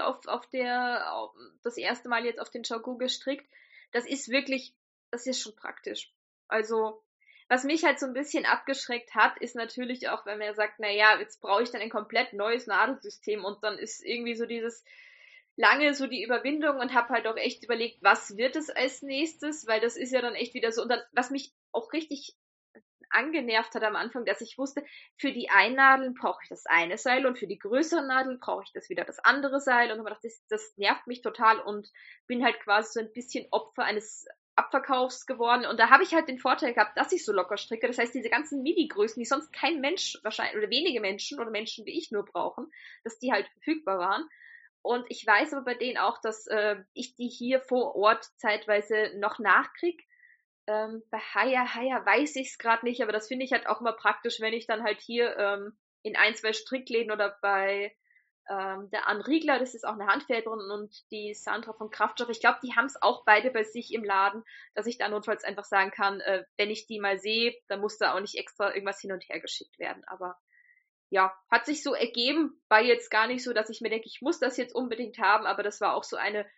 das erste Mal jetzt auf den ChiaoGoo gestrickt. Das ist wirklich, das ist schon praktisch. Also, was mich halt so ein bisschen abgeschreckt hat, ist natürlich auch, wenn man sagt, na ja, jetzt brauche ich dann ein komplett neues Nadelsystem und dann ist irgendwie so dieses lange so die Überwindung und habe halt auch echt überlegt, was wird es als nächstes, weil das ist ja dann echt wieder so und dann, was mich auch richtig angenervt hat am Anfang, dass ich wusste, für die Einnadeln brauche ich das eine Seil und für die größeren Nadeln brauche ich das wieder das andere Seil und habe gedacht, das nervt mich total und bin halt quasi so ein bisschen Opfer eines Abverkaufs geworden und da habe ich halt den Vorteil gehabt, dass ich so locker stricke, das heißt diese ganzen Mini-Größen, die sonst kein Mensch wahrscheinlich oder wenige Menschen oder Menschen wie ich nur brauchen, dass die halt verfügbar waren und ich weiß aber bei denen auch, dass ich die hier vor Ort zeitweise noch nachkriege. Bei Haya weiß ich es gerade nicht, aber das finde ich halt auch immer praktisch, wenn ich dann halt hier in ein, zwei Strickläden oder bei der Ann Riegler, das ist auch eine Handfärberin und die Sandra von Kraftstoff, ich glaube, die haben es auch beide bei sich im Laden, dass ich da notfalls einfach sagen kann, wenn ich die mal sehe, dann muss da auch nicht extra irgendwas hin und her geschickt werden. Aber ja, hat sich so ergeben, war jetzt gar nicht so, dass ich mir denke, ich muss das jetzt unbedingt haben, aber das war auch so eine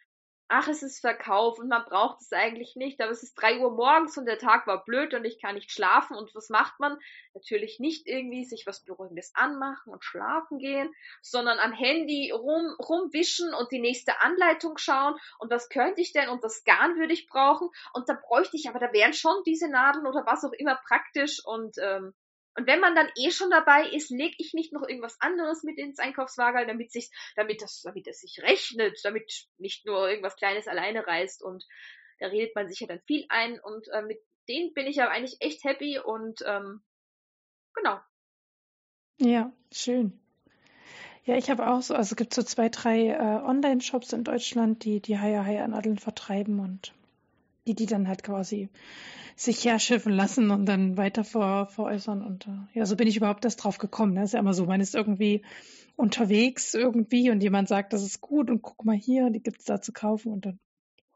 ach, es ist Verkauf und man braucht es eigentlich nicht, aber es ist 3 Uhr morgens und der Tag war blöd und ich kann nicht schlafen. Und was macht man? Natürlich nicht irgendwie sich was Beruhigendes anmachen und schlafen gehen, sondern am Handy rumwischen und die nächste Anleitung schauen und was könnte ich denn und das Garn würde ich brauchen und da bräuchte ich, aber da wären schon diese Nadeln oder was auch immer praktisch und wenn man dann eh schon dabei ist, lege ich nicht noch irgendwas anderes mit ins Einkaufswagen, damit es sich rechnet, damit nicht nur irgendwas Kleines alleine reißt und da redet man sich ja dann viel ein und mit denen bin ich ja eigentlich echt happy und genau. Ja, schön. Ja, ich habe auch so, also es gibt so 2, 3 Online-Shops in Deutschland, die Haya-Haya-Nadeln vertreiben und die dann halt quasi sich herschiffen lassen und dann weiter veräußern. Und ja, so bin ich überhaupt erst drauf gekommen. Ne? Ist ja immer so, man ist irgendwie unterwegs irgendwie und jemand sagt, das ist gut und guck mal hier, die gibt's da zu kaufen und dann,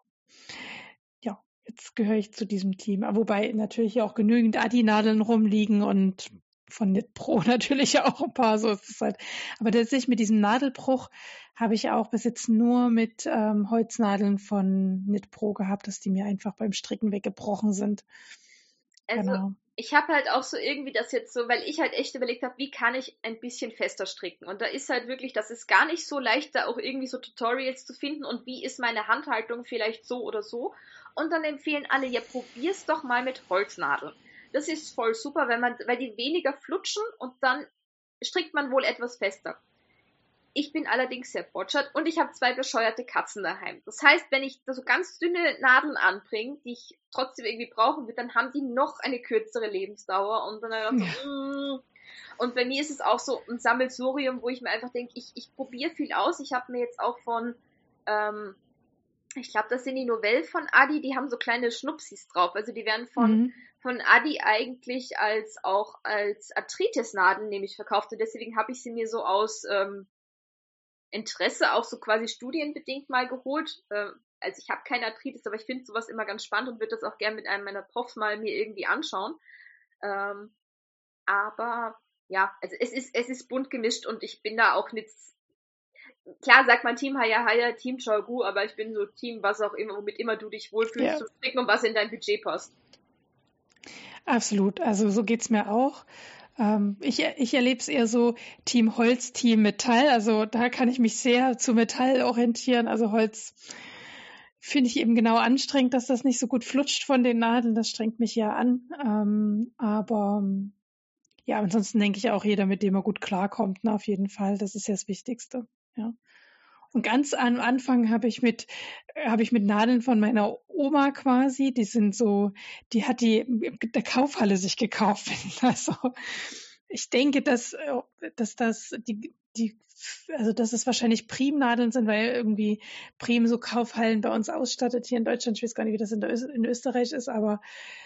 ja, jetzt gehöre ich zu diesem Team. Aber wobei natürlich auch genügend Adi-Nadeln rumliegen und von Knitpro natürlich auch ein paar, so ist es halt. Aber tatsächlich mit diesem Nadelbruch habe ich auch bis jetzt nur mit Holznadeln von Knitpro gehabt, dass die mir einfach beim Stricken weggebrochen sind. Also Genau. ich habe halt auch so irgendwie das jetzt so, weil ich halt echt überlegt habe, wie kann ich ein bisschen fester stricken? Und da ist halt wirklich, das ist gar nicht so leicht, da auch irgendwie so Tutorials zu finden und wie ist meine Handhaltung vielleicht so oder so. Und dann empfehlen alle, ja, probier's doch mal mit Holznadeln. Das ist voll super, weil die weniger flutschen und dann strickt man wohl etwas fester. Ich bin allerdings sehr botschert und ich habe 2 bescheuerte Katzen daheim. Das heißt, wenn ich da so ganz dünne Nadeln anbringe, die ich trotzdem irgendwie brauchen will, dann haben die noch eine kürzere Lebensdauer und dann einfach Ja. so, Und bei mir ist es auch so ein Sammelsurium, wo ich mir einfach denke, ich probiere viel aus. Ich habe mir jetzt auch ähm, ich glaube, das sind die Novellen von Adi, die haben so kleine Schnupsis drauf. Also die werden Mhm. von Adi eigentlich auch als Arthritis-Nadeln nämlich verkauft und deswegen habe ich sie mir so aus Interesse auch so quasi studienbedingt mal geholt. Also ich habe keine Arthritis, aber ich finde sowas immer ganz spannend und würde das auch gerne mit einem meiner Profs mal mir irgendwie anschauen. Ähm, aber ja, also es ist bunt gemischt und ich bin da auch nicht, klar sagt man Team Haya Haya, Team Chogu, aber ich bin so Team, was auch immer, womit immer du dich wohlfühlst Ja, zu stricken und was in dein Budget passt. absolut. Also so geht's mir auch. Ich erlebe es eher so Team Holz, Team Metall. Also da kann ich mich sehr zu Metall orientieren. Also Holz finde ich eben genau anstrengend, dass das nicht so gut flutscht von den Nadeln. Das strengt mich ja an. Aber ja, ansonsten denke ich auch jeder, mit dem er gut klarkommt, ne, auf jeden Fall. Das ist ja das Wichtigste. Ja. Und ganz am Anfang habe ich mit Nadeln von meiner Oma quasi, die hat die in der Kaufhalle sich gekauft. Also ich denke, dass also dass es wahrscheinlich Primnadeln sind, weil irgendwie Prim so Kaufhallen bei uns ausstattet hier in Deutschland. Ich weiß gar nicht, wie das in Österreich ist, aber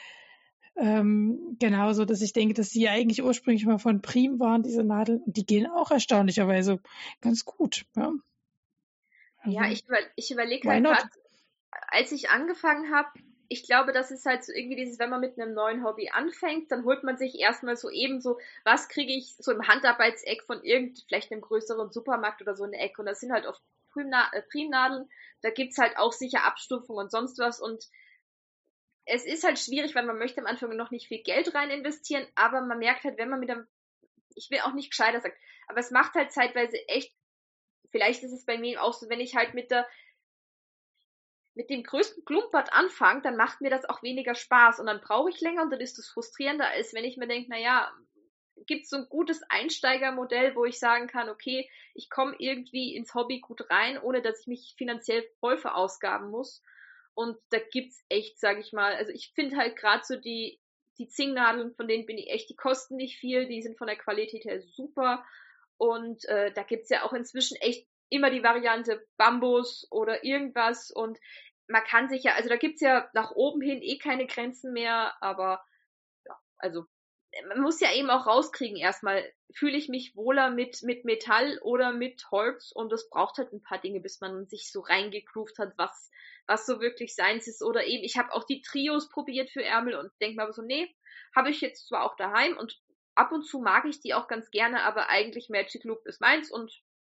genauso, dass ich denke, dass die eigentlich ursprünglich mal von Prim waren, diese Nadeln. Und die gehen auch erstaunlicherweise ganz gut. Ja. Ja, Also, ich überlege why halt not? gerade, als ich angefangen habe, ich glaube, das ist halt so irgendwie dieses, wenn man mit einem neuen Hobby anfängt, dann holt man sich erstmal so ebenso, was kriege ich so im Handarbeitseck von vielleicht einem größeren Supermarkt oder so eine Ecke. Und das sind halt oft Primnadeln. Da gibt's halt auch sicher Abstufungen und sonst was. Und es ist halt schwierig, weil man möchte am Anfang noch nicht viel Geld rein investieren, aber man merkt halt, wenn man ich will auch nicht gescheiter sagen, aber es macht halt zeitweise echt, vielleicht ist es bei mir auch so, wenn ich halt mit dem größten Klumpert anfange, dann macht mir das auch weniger Spaß und dann brauche ich länger und dann ist es frustrierender, als wenn ich mir denke, naja, gibt es so ein gutes Einsteigermodell, wo ich sagen kann, okay, ich komme irgendwie ins Hobby gut rein, ohne dass ich mich finanziell voll verausgaben muss. Und da gibt's echt, sage ich mal, also ich finde halt gerade so die Zingnadeln, von denen bin ich echt, die kosten nicht viel, die sind von der Qualität her super. Und da gibt's ja auch inzwischen echt immer die Variante Bambus oder irgendwas. Und man kann sich ja, also da gibt's ja nach oben hin eh keine Grenzen mehr, aber ja, also man muss ja eben auch rauskriegen erstmal, fühle ich mich wohler mit Metall oder mit Holz und das braucht halt ein paar Dinge, bis man sich so reingegroovt hat, was so wirklich seins ist oder eben, ich habe auch die Trios probiert für Ärmel und denke mir aber so, nee, habe ich jetzt zwar auch daheim und ab und zu mag ich die auch ganz gerne, aber eigentlich Magic Loop ist meins und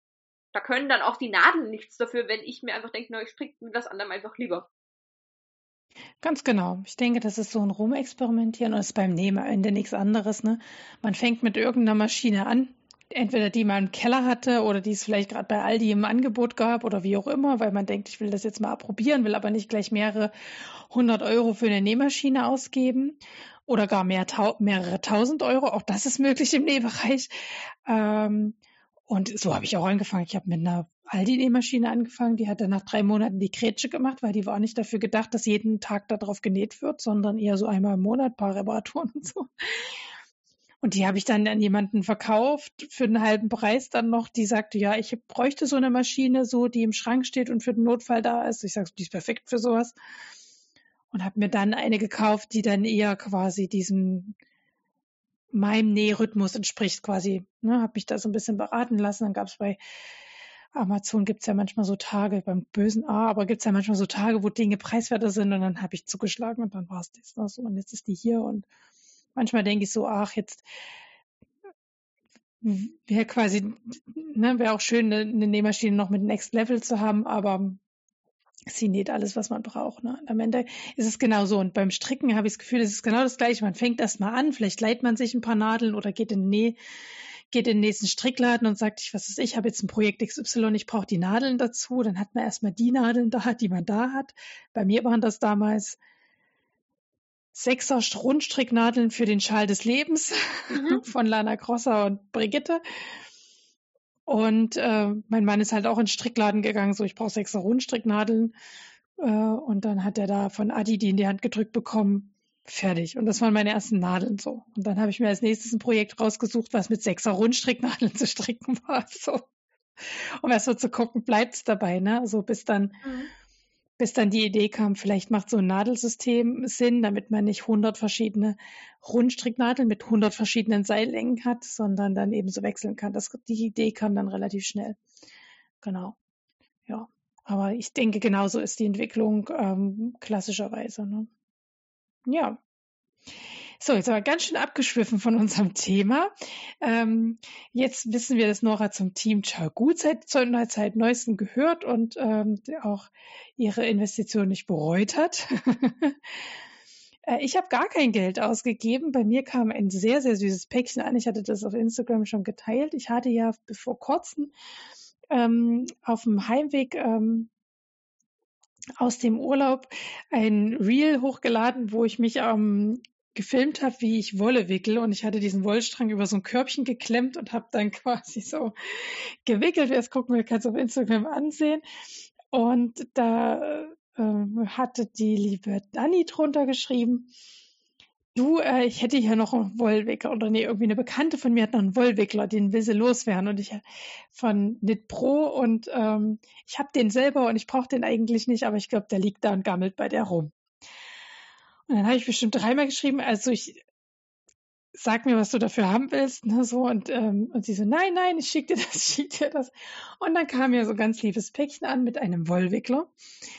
da können dann auch die Nadeln nichts dafür, wenn ich mir einfach denke, na, ich stricke mit was anderem einfach lieber. Ganz genau. Ich denke, das ist so ein Rumexperimentieren und ist beim Nähen am Ende nichts anderes, ne? Man fängt mit irgendeiner Maschine an, entweder die man im Keller hatte oder die es vielleicht gerade bei Aldi im Angebot gab oder wie auch immer, weil man denkt, ich will das jetzt mal probieren, will aber nicht gleich mehrere 100 € für eine Nähmaschine ausgeben oder gar mehrere tausend Euro. Auch das ist möglich im Nähbereich. Und so habe ich auch angefangen. Ich habe mit einer Aldi-Nähmaschine angefangen. Die hat dann nach 3 Monaten die Grätsche gemacht, weil die war nicht dafür gedacht, dass jeden Tag darauf genäht wird, sondern eher so einmal im Monat, ein paar Reparaturen und so. Und die habe ich dann an jemanden verkauft für einen halben Preis dann noch. Die sagte, ja, ich bräuchte so eine Maschine, so die im Schrank steht und für den Notfall da ist. Ich sage, die ist perfekt für sowas. Und habe mir dann eine gekauft, die dann eher quasi meinem Nährhythmus entspricht quasi. Ne, habe mich da so ein bisschen beraten lassen. Dann gab es bei Amazon gibt's ja manchmal so Tage, beim bösen A, aber gibt's ja manchmal so Tage, wo Dinge preiswerter sind und dann habe ich zugeschlagen und dann war es das. Ne, so, und jetzt ist die hier und manchmal denke ich so, ach, jetzt wäre quasi, ne, wäre auch schön, eine Nähmaschine noch mit Next Level zu haben, aber sie näht alles, was man braucht. Ne? Und am Ende ist es genau so. Und beim Stricken habe ich das Gefühl, es ist genau das Gleiche. Man fängt erst mal an, vielleicht leiht man sich ein paar Nadeln oder geht in den nächsten Strickladen und sagt, ich habe jetzt ein Projekt XY, ich brauche die Nadeln dazu. Dann hat man erstmal die Nadeln da, die man da hat. Bei mir waren das damals 6er Rundstricknadeln für den Schal des Lebens von Lana Grosser und Brigitte. Und mein Mann ist halt auch in den Strickladen gegangen, so ich brauche 6er Rundstricknadeln. Und dann hat er da von Adi die in die Hand gedrückt bekommen. Fertig. Und das waren meine ersten Nadeln so. Und dann habe ich mir als nächstes ein Projekt rausgesucht, was mit 6er Rundstricknadeln zu stricken war. So. Um erst so zu gucken, bleibt's dabei, ne? So bis dann die Idee kam, vielleicht macht so ein Nadelsystem Sinn, damit man nicht 100 verschiedene Rundstricknadeln mit 100 verschiedenen Seillängen hat, sondern dann eben so wechseln kann. Die Idee kam dann relativ schnell. Genau. Ja. Aber ich denke, genauso ist die Entwicklung klassischerweise. Ne? Ja. So, jetzt aber ganz schön abgeschwiffen von unserem Thema. Jetzt wissen wir, dass Nora zum Team Ciao Gut seit neuestem gehört und auch ihre Investition nicht bereut hat. Ich habe gar kein Geld ausgegeben. Bei mir kam ein sehr, sehr süßes Päckchen an. Ich hatte das auf Instagram schon geteilt. Ich hatte ja vor kurzem auf dem Heimweg aus dem Urlaub ein Reel hochgeladen, wo ich mich gefilmt habe, wie ich Wolle wickle und ich hatte diesen Wollstrang über so ein Körbchen geklemmt und habe dann quasi so gewickelt. Wer es gucken will, kann es auf Instagram ansehen. Und da hatte die liebe Dani drunter geschrieben, du, ich hätte hier noch einen Wollwickler oder nee, irgendwie eine Bekannte von mir hat noch einen Wollwickler, den will sie loswerden und ich von Knit Pro und ich habe den selber und ich brauche den eigentlich nicht, aber ich glaube, der liegt da und gammelt bei der rum. Und dann habe ich bestimmt 3-mal geschrieben, also sag mir, was du dafür haben willst, ne, so und sie so, nein, ich schicke dir das, ich schicke dir das. Und dann kam mir so ein ganz liebes Päckchen an mit einem Wollwickler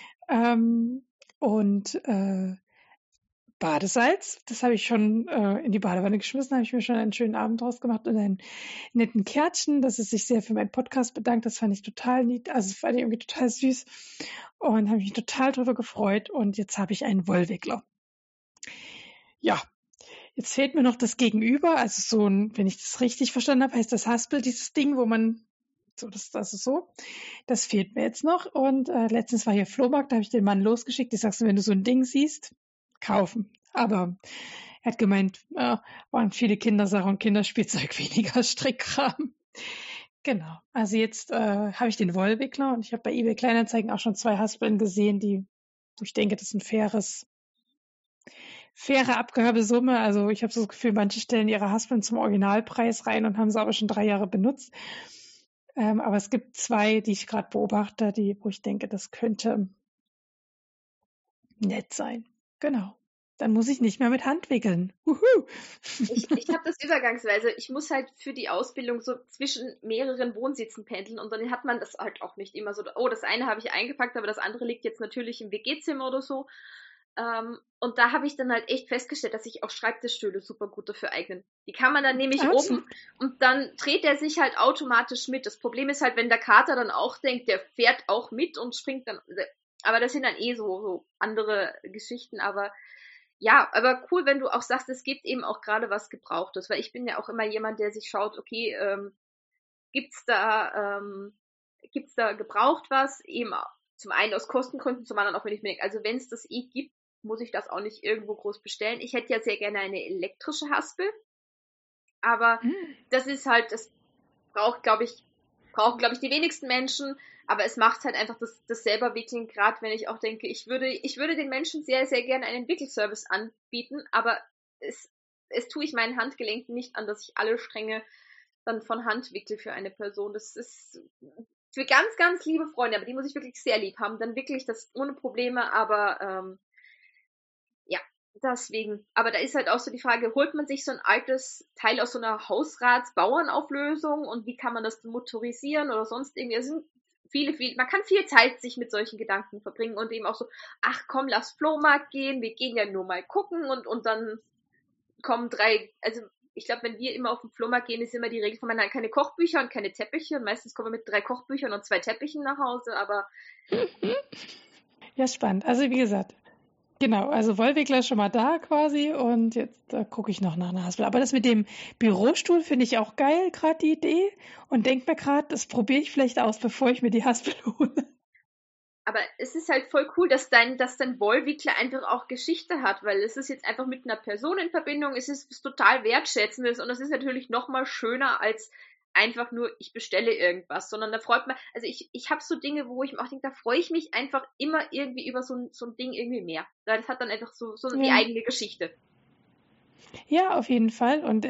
und Badesalz, das habe ich schon in die Badewanne geschmissen, habe ich mir schon einen schönen Abend draus gemacht und einen netten Kärtchen, dass es sich sehr für meinen Podcast bedankt, das fand ich total nied, also das fand ich irgendwie total süß und habe mich total drüber gefreut und jetzt habe ich einen Wollwickler. Ja, jetzt fehlt mir noch das Gegenüber, also so ein, wenn ich das richtig verstanden habe, heißt das Haspel, dieses Ding, wo man so, das ist so. Das fehlt mir jetzt noch und letztens war hier Flohmarkt, da habe ich den Mann losgeschickt, ich sag's, wenn du so ein Ding siehst, kaufen. Aber er hat gemeint, waren viele Kindersachen und Kinderspielzeug, weniger Strickkram. Genau. Also jetzt habe ich den Wollwickler und ich habe bei eBay Kleinanzeigen auch schon 2 Haspeln gesehen, wo ich denke, das ist faire Abgabesumme. Also ich habe so das Gefühl, manche stellen ihre Haspeln zum Originalpreis rein und haben sie aber schon 3 Jahre benutzt. Aber es gibt 2, die ich gerade beobachte, wo ich denke, das könnte nett sein. Genau. Dann muss ich nicht mehr mit Hand wickeln. Ich habe das übergangsweise. Ich muss halt für die Ausbildung so zwischen mehreren Wohnsitzen pendeln und dann hat man das halt auch nicht immer so, oh, das eine habe ich eingepackt, aber das andere liegt jetzt natürlich im WG-Zimmer oder so. Und da habe ich dann halt echt festgestellt, dass sich auch Schreibtischstühle super gut dafür eignen. Die kann man dann nämlich Absolut. und dann dreht er sich halt automatisch mit. Das Problem ist halt, wenn der Kater dann auch denkt, der fährt auch mit und springt dann. Aber das sind dann so andere Geschichten. Aber ja, aber cool, wenn du auch sagst, es gibt eben auch gerade was Gebrauchtes. Weil ich bin ja auch immer jemand, der sich schaut, okay, gibt's da, gibt's da gebraucht was? Eben zum einen aus Kostengründen, zum anderen auch, wenn ich mir denke, also wenn es das gibt, muss ich das auch nicht irgendwo groß bestellen. Ich hätte ja sehr gerne eine elektrische Haspel, aber das ist halt, das brauchen, glaube ich, die wenigsten Menschen, aber es macht halt einfach das selber Wickeln, gerade wenn ich auch denke, ich würde den Menschen sehr, sehr gerne einen Wickelservice anbieten, aber es tue ich meinen Handgelenken nicht an, dass ich alle Stränge dann von Hand wickel für eine Person. Das ist für ganz, ganz liebe Freunde, aber die muss ich wirklich sehr lieb haben, dann wickle ich das ohne Probleme, aber ja, deswegen. Aber da ist halt auch so die Frage, holt man sich so ein altes Teil aus so einer Hausrats-Bauernauflösung und wie kann man das motorisieren oder sonst irgendwie? Es sind man kann viel Zeit sich mit solchen Gedanken verbringen und eben auch so, ach komm, lass Flohmarkt gehen, wir gehen ja nur mal gucken und dann kommen also ich glaube, wenn wir immer auf den Flohmarkt gehen, ist immer die Regel, man hat keine Kochbücher und keine Teppiche und meistens kommen wir mit 3 Kochbüchern und 2 Teppichen nach Hause, aber Ja, spannend. Also wie gesagt, genau, also Wollwickler ist schon mal da quasi und jetzt gucke ich noch nach einer Haspel. Aber das mit dem Bürostuhl finde ich auch geil, gerade die Idee. Und denke mir gerade, das probiere ich vielleicht aus, bevor ich mir die Haspel hole. Aber es ist halt voll cool, dass dein Wollwickler einfach auch Geschichte hat, weil es ist jetzt einfach mit einer Person in Verbindung, es ist was total Wertschätzendes und es ist natürlich noch mal schöner als einfach nur, ich bestelle irgendwas, sondern da freut man, also ich habe so Dinge, wo ich mir auch denke, da freue ich mich einfach immer irgendwie über so ein Ding irgendwie mehr. Das hat dann einfach so die Ja, eigene Geschichte. ja, auf jeden Fall. Und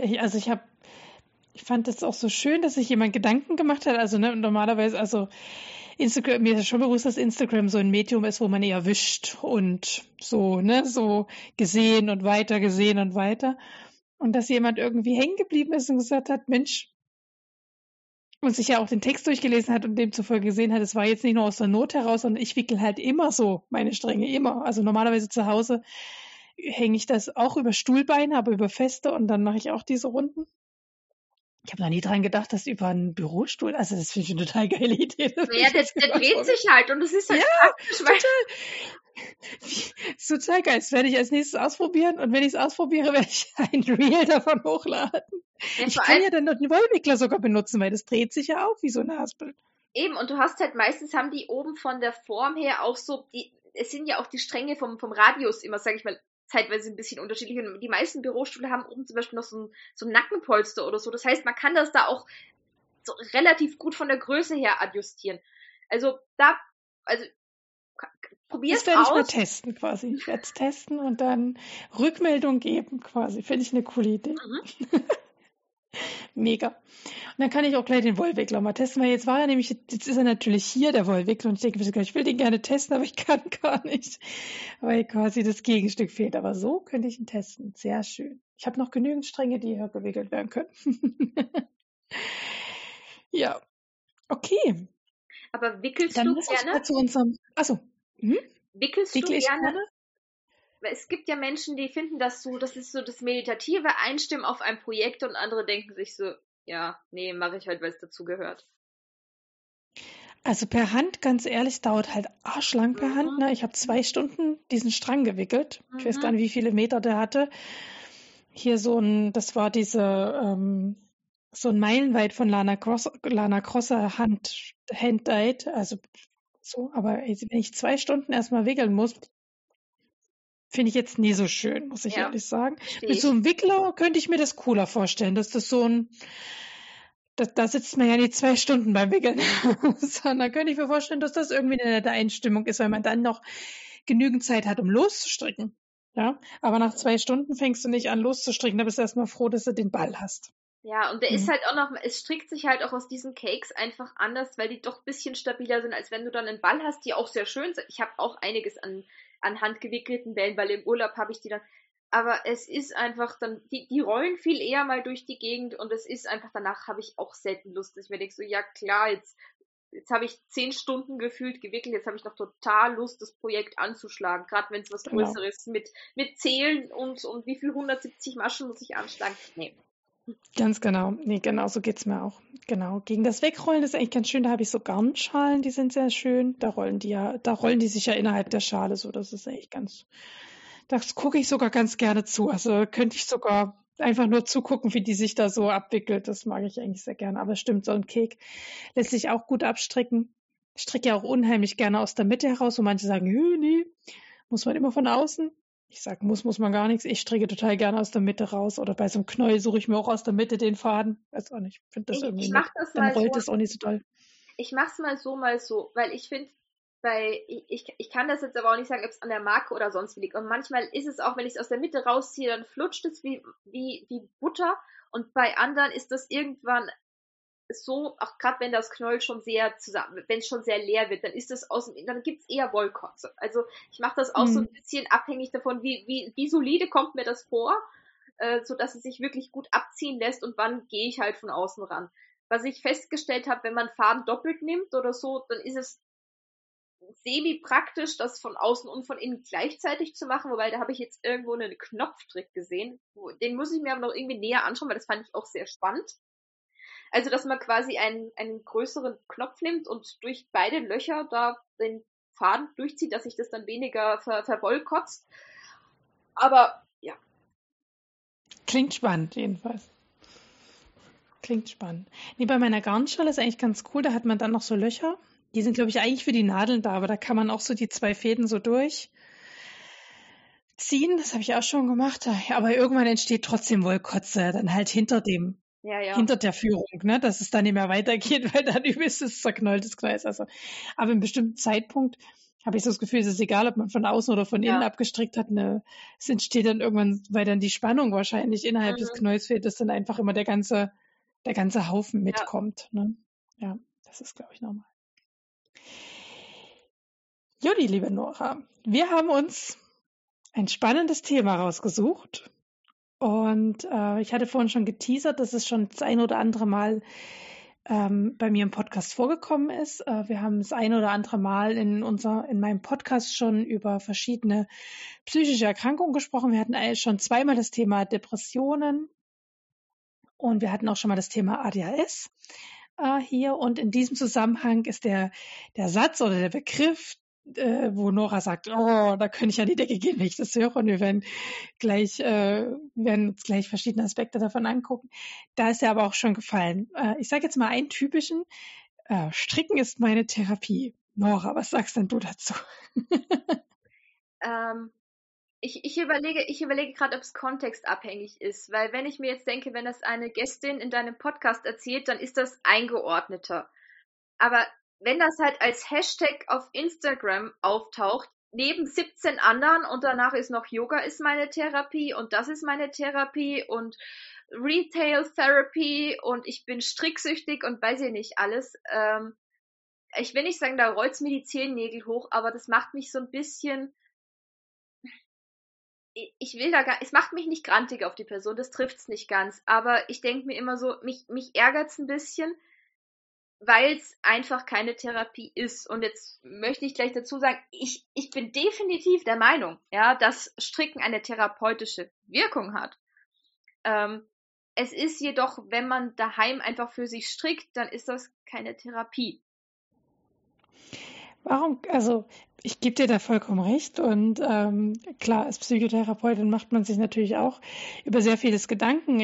ich fand das auch so schön, dass sich jemand Gedanken gemacht hat. Also ne, normalerweise, also Instagram, mir ist schon bewusst, dass Instagram so ein Medium ist, wo man eher wischt und so, ne, so gesehen und weiter, gesehen und weiter. Und dass jemand irgendwie hängen geblieben ist und gesagt hat, Mensch, und sich ja auch den Text durchgelesen hat und demzufolge gesehen hat, es war jetzt nicht nur aus der Not heraus, sondern ich wickel halt immer so meine Stränge, immer. Also normalerweise zu Hause hänge ich das auch über Stuhlbeine, aber über Feste und dann mache ich auch diese Runden. Ich habe noch nie dran gedacht, dass über einen Bürostuhl, also das finde ich eine total geile Idee, dass Naja, ich das der gemacht dreht habe. sich halt und es ist Ja, halt praktisch, weil total geil. Das werde ich als nächstes ausprobieren und wenn ich es ausprobiere, werde ich ein Reel davon hochladen. ja, Ich vor kann allem ja dann noch den Wollwickler sogar benutzen, weil das dreht sich ja auch wie so eine Haspel. eben, und du hast halt meistens haben die oben von der Form her auch so, es sind ja auch die Stränge vom Radius immer, sage ich mal, zeitweise ein bisschen unterschiedlich. Und die meisten Bürostühle haben oben zum Beispiel noch so ein Nackenpolster oder so. Das heißt, man kann das da auch so relativ gut von der Größe her adjustieren. Also also Das probier's werde ich mal aus. testen quasi. Ich werde es testen und dann Rückmeldung geben quasi. Finde ich eine coole Idee. Mhm. Mega. Und dann kann ich auch gleich den Wollwickler mal testen, weil jetzt ist er natürlich hier, der Wollwickler, und ich denke, ich will den gerne testen, aber ich kann gar nicht, weil quasi das Gegenstück fehlt. Aber so könnte ich ihn testen. Sehr schön. Ich habe noch genügend Stränge, die hier gewickelt werden können. Ja, okay. Aber wickelst Dann du lass uns gerne? mal zu unserem. Achso. Hm? Wickelst du Wickle ich gerne? gerne? Weil es gibt ja Menschen, die finden das ist so das meditative Einstimmen auf ein Projekt und andere denken sich so, ja, nee, mache ich halt, weil es dazu gehört. Also per Hand, ganz ehrlich, dauert halt arschlang per Hand. Mhm. Ne? Ich habe 2 Stunden diesen Strang gewickelt. Ich weiß gar Mhm. nicht, wie viele Meter der hatte. Hier das war so ein Meilenweit von Lana Crosser Hand-Dyed. Also so, aber wenn ich 2 Stunden erstmal wickeln muss, finde ich jetzt nie so schön, muss ich Ja, ehrlich sagen. verstehe Mit so ich. einem Wickler könnte ich mir das cooler vorstellen, dass das so ein da sitzt man ja nicht 2 Stunden beim Wickeln, sondern könnte ich mir vorstellen, dass das irgendwie eine nette Einstimmung ist, weil man dann noch genügend Zeit hat, um loszustricken. Ja, aber nach 2 Stunden fängst du nicht an loszustricken, da bist du erstmal froh, dass du den Ball hast. Ja, und der ist Mhm. halt auch noch, es strickt sich halt auch aus diesen Cakes einfach anders, weil die doch ein bisschen stabiler sind, als wenn du dann einen Ball hast, die auch sehr schön sind. Ich habe auch einiges an handgewickelten Bällen, weil im Urlaub habe ich die dann. Aber es ist einfach dann, die rollen viel eher mal durch die Gegend und es ist einfach, danach habe ich auch selten Lust, dass ich mir denke, so, ja klar, jetzt jetzt habe ich 10 Stunden gefühlt gewickelt, jetzt habe ich noch total Lust, das Projekt anzuschlagen, gerade wenn es was Genau. Größeres mit Zählen und wie viel 170 Maschen muss ich anschlagen. Nee. Ganz genau. Nee, genau so geht's mir auch. Genau. Gegen das Wegrollen ist eigentlich ganz schön. Da habe ich so Garnschalen, die sind sehr schön. Da rollen die sich ja innerhalb der Schale so. Das ist echt das gucke ich sogar ganz gerne zu. Also könnte ich sogar einfach nur zugucken, wie die sich da so abwickelt. Das mag ich eigentlich sehr gerne. Aber stimmt, so ein Kek lässt sich auch gut abstricken. Ich stricke ja auch unheimlich gerne aus der Mitte heraus, wo manche sagen, nee, muss man immer von außen. Ich sage, muss man gar nichts. Ich stricke total gerne aus der Mitte raus. Oder bei so einem Knäuel suche ich mir auch aus der Mitte den Faden. Weiß auch nicht. Finde das irgendwie Ich nett. mache das Dann mal so, rollt es auch nicht so doll. ich mache es mal so, weil ich finde, ich kann das jetzt aber auch nicht sagen, ob es an der Marke oder sonst wie liegt. Und manchmal ist es auch, wenn ich es aus der Mitte rausziehe, dann flutscht es wie Butter. Und bei anderen ist das irgendwann so, auch gerade wenn das Knäuel schon sehr zusammen, wenn es schon sehr leer wird, dann ist das dann gibt's eher Wollkotze. Also ich mache das auch so Hm. ein bisschen abhängig davon, wie solide kommt mir das vor, so dass es sich wirklich gut abziehen lässt und wann gehe ich halt von außen ran. Was ich festgestellt habe, wenn man Faden doppelt nimmt oder so, dann ist es semi-praktisch, das von außen und von innen gleichzeitig zu machen, wobei da habe ich jetzt irgendwo einen Knopftrick gesehen. Den muss ich mir aber noch irgendwie näher anschauen, weil das fand ich auch sehr spannend. Also, dass man quasi einen größeren Knopf nimmt und durch beide Löcher da den Faden durchzieht, dass sich das dann weniger verwollkotzt. Aber ja. Klingt spannend, jedenfalls. Klingt spannend. Nee, bei meiner Garnschale ist eigentlich ganz cool. Da hat man dann noch so Löcher. Die sind, glaube ich, eigentlich für die Nadeln da, aber da kann man auch so die 2 Fäden so durchziehen. Das habe ich auch schon gemacht. Ja, aber irgendwann entsteht trotzdem Wollkotze, dann halt Ja. hinter der Führung, ne, dass es dann nicht mehr weitergeht, weil dann übelst ist zerknolltes Gleis. Also, aber im bestimmten Zeitpunkt habe ich so das Gefühl, es ist egal, ob man von außen oder von innen Ja. abgestrickt hat. Es entsteht dann irgendwann, weil dann die Spannung wahrscheinlich innerhalb des Mhm. Knolls fehlt, dass dann einfach immer der ganze Haufen Ja. mitkommt. Ne? Ja, das ist, glaube ich, normal. Judy, liebe Nora, wir haben uns ein spannendes Thema rausgesucht. Und ich hatte vorhin schon geteasert, dass es schon das ein oder andere Mal bei mir im Podcast vorgekommen ist. Wir haben das ein oder andere Mal in meinem Podcast schon über verschiedene psychische Erkrankungen gesprochen. Wir hatten schon zweimal das Thema Depressionen und wir hatten auch schon mal das Thema ADHS hier. Und in diesem Zusammenhang ist der Satz oder der Begriff, wo Nora sagt, oh, da könnte ich an die Decke gehen, wenn ich das höre. Und wir werden uns gleich verschiedene Aspekte davon angucken. Da ist er aber auch schon gefallen. Ich sage jetzt mal einen typischen, Stricken ist meine Therapie. Nora, was sagst denn du dazu? Ähm, ich überlege gerade, ob es kontextabhängig ist, weil wenn ich mir jetzt denke, wenn das eine Gästin in deinem Podcast erzählt, dann ist das eingeordneter. Aber wenn das halt als Hashtag auf Instagram auftaucht, neben 17 anderen und danach ist noch Yoga ist meine Therapie und das ist meine Therapie und Retail Therapy und ich bin stricksüchtig und weiß ich nicht alles. Ich will nicht sagen, da rollt's mir die Zehennägel hoch, aber das macht mich so ein bisschen, es macht mich nicht grantig auf die Person, das trifft's nicht ganz, aber ich denke mir immer so, mich ärgert's ein bisschen, weil es einfach keine Therapie ist. Und jetzt möchte ich gleich dazu sagen, ich bin definitiv der Meinung, ja, dass Stricken eine therapeutische Wirkung hat. Es ist jedoch, wenn man daheim einfach für sich strickt, dann ist das keine Therapie. Also ich gebe dir da vollkommen recht und klar, als Psychotherapeutin macht man sich natürlich auch über sehr vieles Gedanken.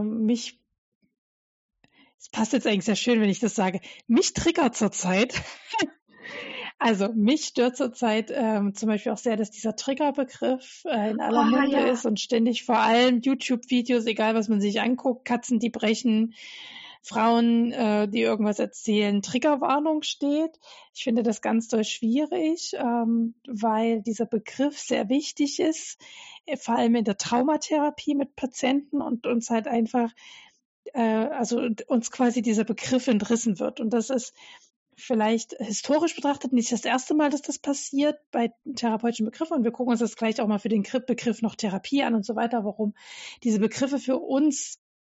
Es passt jetzt eigentlich sehr schön, wenn ich das sage, mich triggert zurzeit. Also mich stört zurzeit zum Beispiel auch sehr, dass dieser Triggerbegriff in aller Oh Munde ja. ist und ständig vor allem YouTube-Videos, egal was man sich anguckt, Katzen, die brechen, Frauen, die irgendwas erzählen, Triggerwarnung steht. Ich finde das ganz doll schwierig, weil dieser Begriff sehr wichtig ist, vor allem in der Traumatherapie mit Patienten und uns halt einfach, also uns quasi dieser Begriff entrissen wird. Und das ist vielleicht historisch betrachtet nicht das erste Mal, dass das passiert bei therapeutischen Begriffen. Und wir gucken uns das gleich auch mal für den Begriff noch Therapie an und so weiter, warum diese Begriffe für uns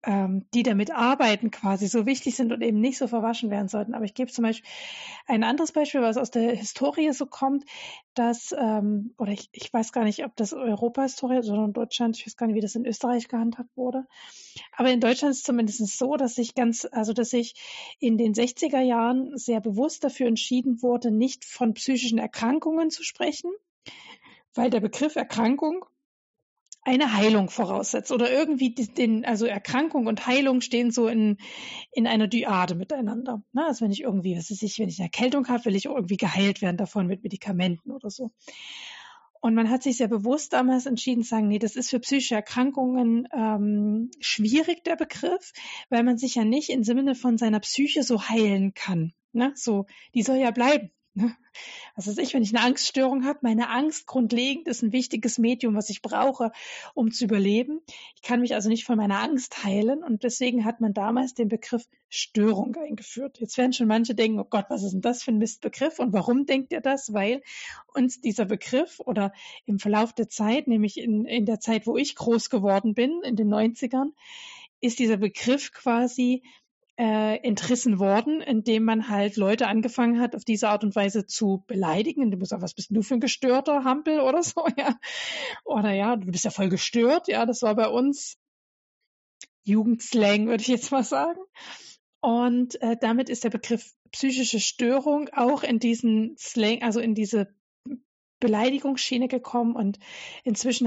die damit arbeiten quasi so wichtig sind und eben nicht so verwaschen werden sollten. Aber ich gebe zum Beispiel ein anderes Beispiel, was aus der Historie so kommt, dass, oder ich weiß gar nicht, ob das Europa-Historie ist oder in Deutschland, ich weiß gar nicht, wie das in Österreich gehandhabt wurde. Aber in Deutschland ist es zumindest so, dass dass sich in den 60er Jahren sehr bewusst dafür entschieden wurde, nicht von psychischen Erkrankungen zu sprechen, weil der Begriff Erkrankung eine Heilung voraussetzt oder irgendwie also Erkrankung und Heilung stehen so in einer Dyade miteinander. Ne? Also wenn ich irgendwie, wenn ich eine Erkältung habe, will ich auch irgendwie geheilt werden davon mit Medikamenten oder so. Und man hat sich sehr bewusst damals entschieden zu sagen, nee, das ist für psychische Erkrankungen schwierig, der Begriff, weil man sich ja nicht im Sinne von seiner Psyche so heilen kann. Ne? So, die soll ja bleiben. Ne? Was weiß ich, wenn ich eine Angststörung habe, meine Angst grundlegend ist ein wichtiges Medium, was ich brauche, um zu überleben. Ich kann mich also nicht von meiner Angst heilen und deswegen hat man damals den Begriff Störung eingeführt. Jetzt werden schon manche denken, oh Gott, was ist denn das für ein Mistbegriff und warum denkt ihr das? Weil uns dieser Begriff oder im Verlauf der Zeit, nämlich in der Zeit, wo ich groß geworden bin, in den 90ern, ist dieser Begriff quasi entrissen worden, indem man halt Leute angefangen hat, auf diese Art und Weise zu beleidigen, indem man sagt, was bist denn du für ein gestörter Hampel oder so, ja. Oder ja, du bist ja voll gestört, ja, das war bei uns Jugendslang, würde ich jetzt mal sagen. Und damit ist der Begriff psychische Störung auch in diesen Slang, also in diese Beleidigungsschiene gekommen und inzwischen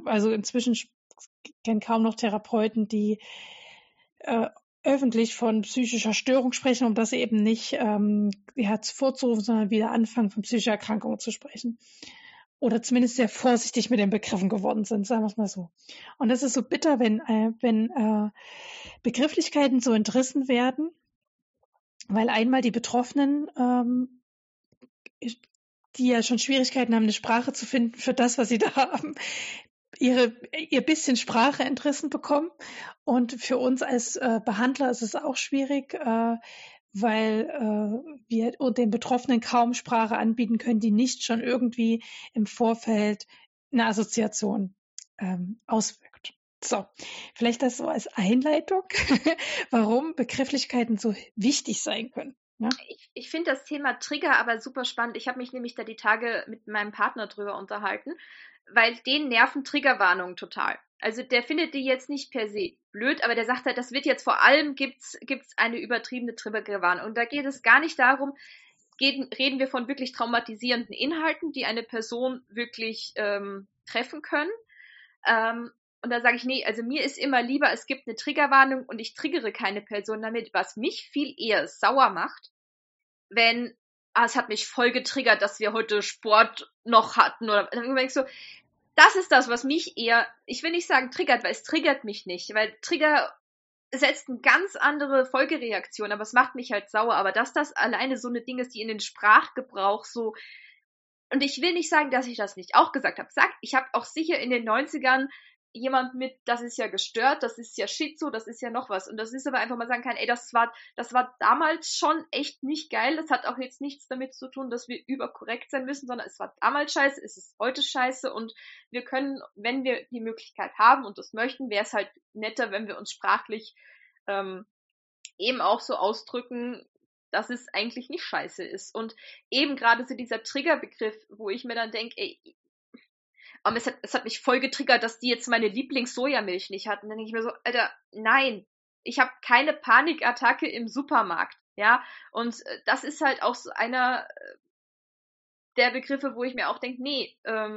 kennen kaum noch Therapeuten, die öffentlich von psychischer Störung sprechen, um das eben nicht vorzurufen, sondern wieder anfangen, von psychischer Erkrankung zu sprechen. Oder zumindest sehr vorsichtig mit den Begriffen geworden sind, sagen wir es mal so. Und das ist so bitter, wenn Begrifflichkeiten so entrissen werden, weil einmal die Betroffenen, die ja schon Schwierigkeiten haben, eine Sprache zu finden für das, was sie da haben, ihr bisschen Sprache entrissen bekommen. Und für uns als Behandler ist es auch schwierig, weil wir den Betroffenen kaum Sprache anbieten können, die nicht schon irgendwie im Vorfeld eine Assoziation auswirkt. So, vielleicht das so als Einleitung, warum Begrifflichkeiten so wichtig sein können. Ja? Ich finde das Thema Trigger aber super spannend. Ich habe mich nämlich da die Tage mit meinem Partner drüber unterhalten, weil den nerven Triggerwarnungen total. Also der findet die jetzt nicht per se blöd, aber der sagt halt, das wird jetzt vor allem gibt's eine übertriebene Triggerwarnung. Und da geht es gar nicht darum, reden wir von wirklich traumatisierenden Inhalten, die eine Person wirklich treffen können. Und da sage ich, nee, also mir ist immer lieber, es gibt eine Triggerwarnung und ich triggere keine Person damit, was mich viel eher sauer macht, wenn, es hat mich voll getriggert, dass wir heute Sport noch hatten, oder dann denke ich so, das ist das, was mich eher, ich will nicht sagen triggert, weil es triggert mich nicht, weil Trigger setzt eine ganz andere Folgereaktion, aber es macht mich halt sauer, aber dass das alleine so eine Ding ist, die in den Sprachgebrauch so, und ich will nicht sagen, dass ich das nicht auch gesagt habe, ich habe auch sicher in den 90ern jemand mit, das ist ja gestört, das ist ja Schizo, das ist ja noch was. Und das ist aber einfach mal sagen kann, ey, das war damals schon echt nicht geil. Das hat auch jetzt nichts damit zu tun, dass wir überkorrekt sein müssen, sondern es war damals scheiße, es ist heute scheiße und wir können, wenn wir die Möglichkeit haben und das möchten, wäre es halt netter, wenn wir uns sprachlich eben auch so ausdrücken, dass es eigentlich nicht scheiße ist. Und eben gerade so dieser Triggerbegriff, wo ich mir dann denke, ey, aber es hat mich voll getriggert, dass die jetzt meine Lieblings-Sojamilch nicht hatten. Dann denke ich mir so, Alter, nein, ich habe keine Panikattacke im Supermarkt, ja. Und das ist halt auch so einer der Begriffe, wo ich mir auch denke, nee,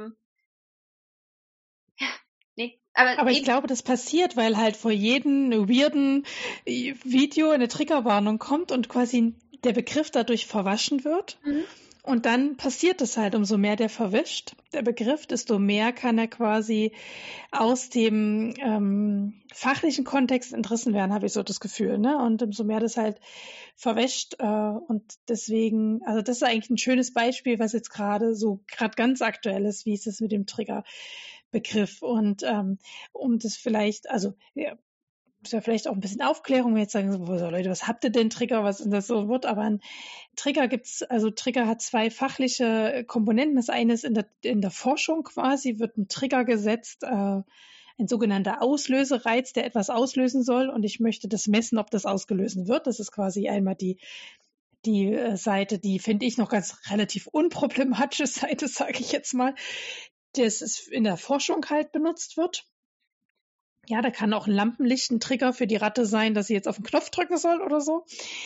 nee. Aber ich glaube, das passiert, weil halt vor jedem weirden Video eine Triggerwarnung kommt und quasi der Begriff dadurch verwaschen wird. Mhm. Und dann passiert es halt, umso mehr der verwischt, der Begriff, desto mehr kann er quasi aus dem fachlichen Kontext entrissen werden, habe ich so das Gefühl. Ne? Und umso mehr das halt verwäscht. Und deswegen, also das ist eigentlich ein schönes Beispiel, was jetzt gerade ganz aktuell ist, wie ist es mit dem Triggerbegriff. Und um das vielleicht, also ja, ist ja vielleicht auch ein bisschen Aufklärung, jetzt sagen so, Leute, was habt ihr denn Trigger, was ist das so wird, aber ein Trigger Trigger hat zwei fachliche Komponenten. Das eine ist in der Forschung quasi, wird ein Trigger gesetzt, ein ein sogenannter Auslösereiz, der etwas auslösen soll. Und ich möchte das messen, ob das ausgelöst wird. Das ist quasi einmal die Seite, die finde ich noch ganz relativ unproblematische Seite, sage ich jetzt mal, das ist in der Forschung halt benutzt wird. Ja, da kann auch ein Lampenlicht ein Trigger für die Ratte sein, dass sie jetzt auf den Knopf drücken soll oder so.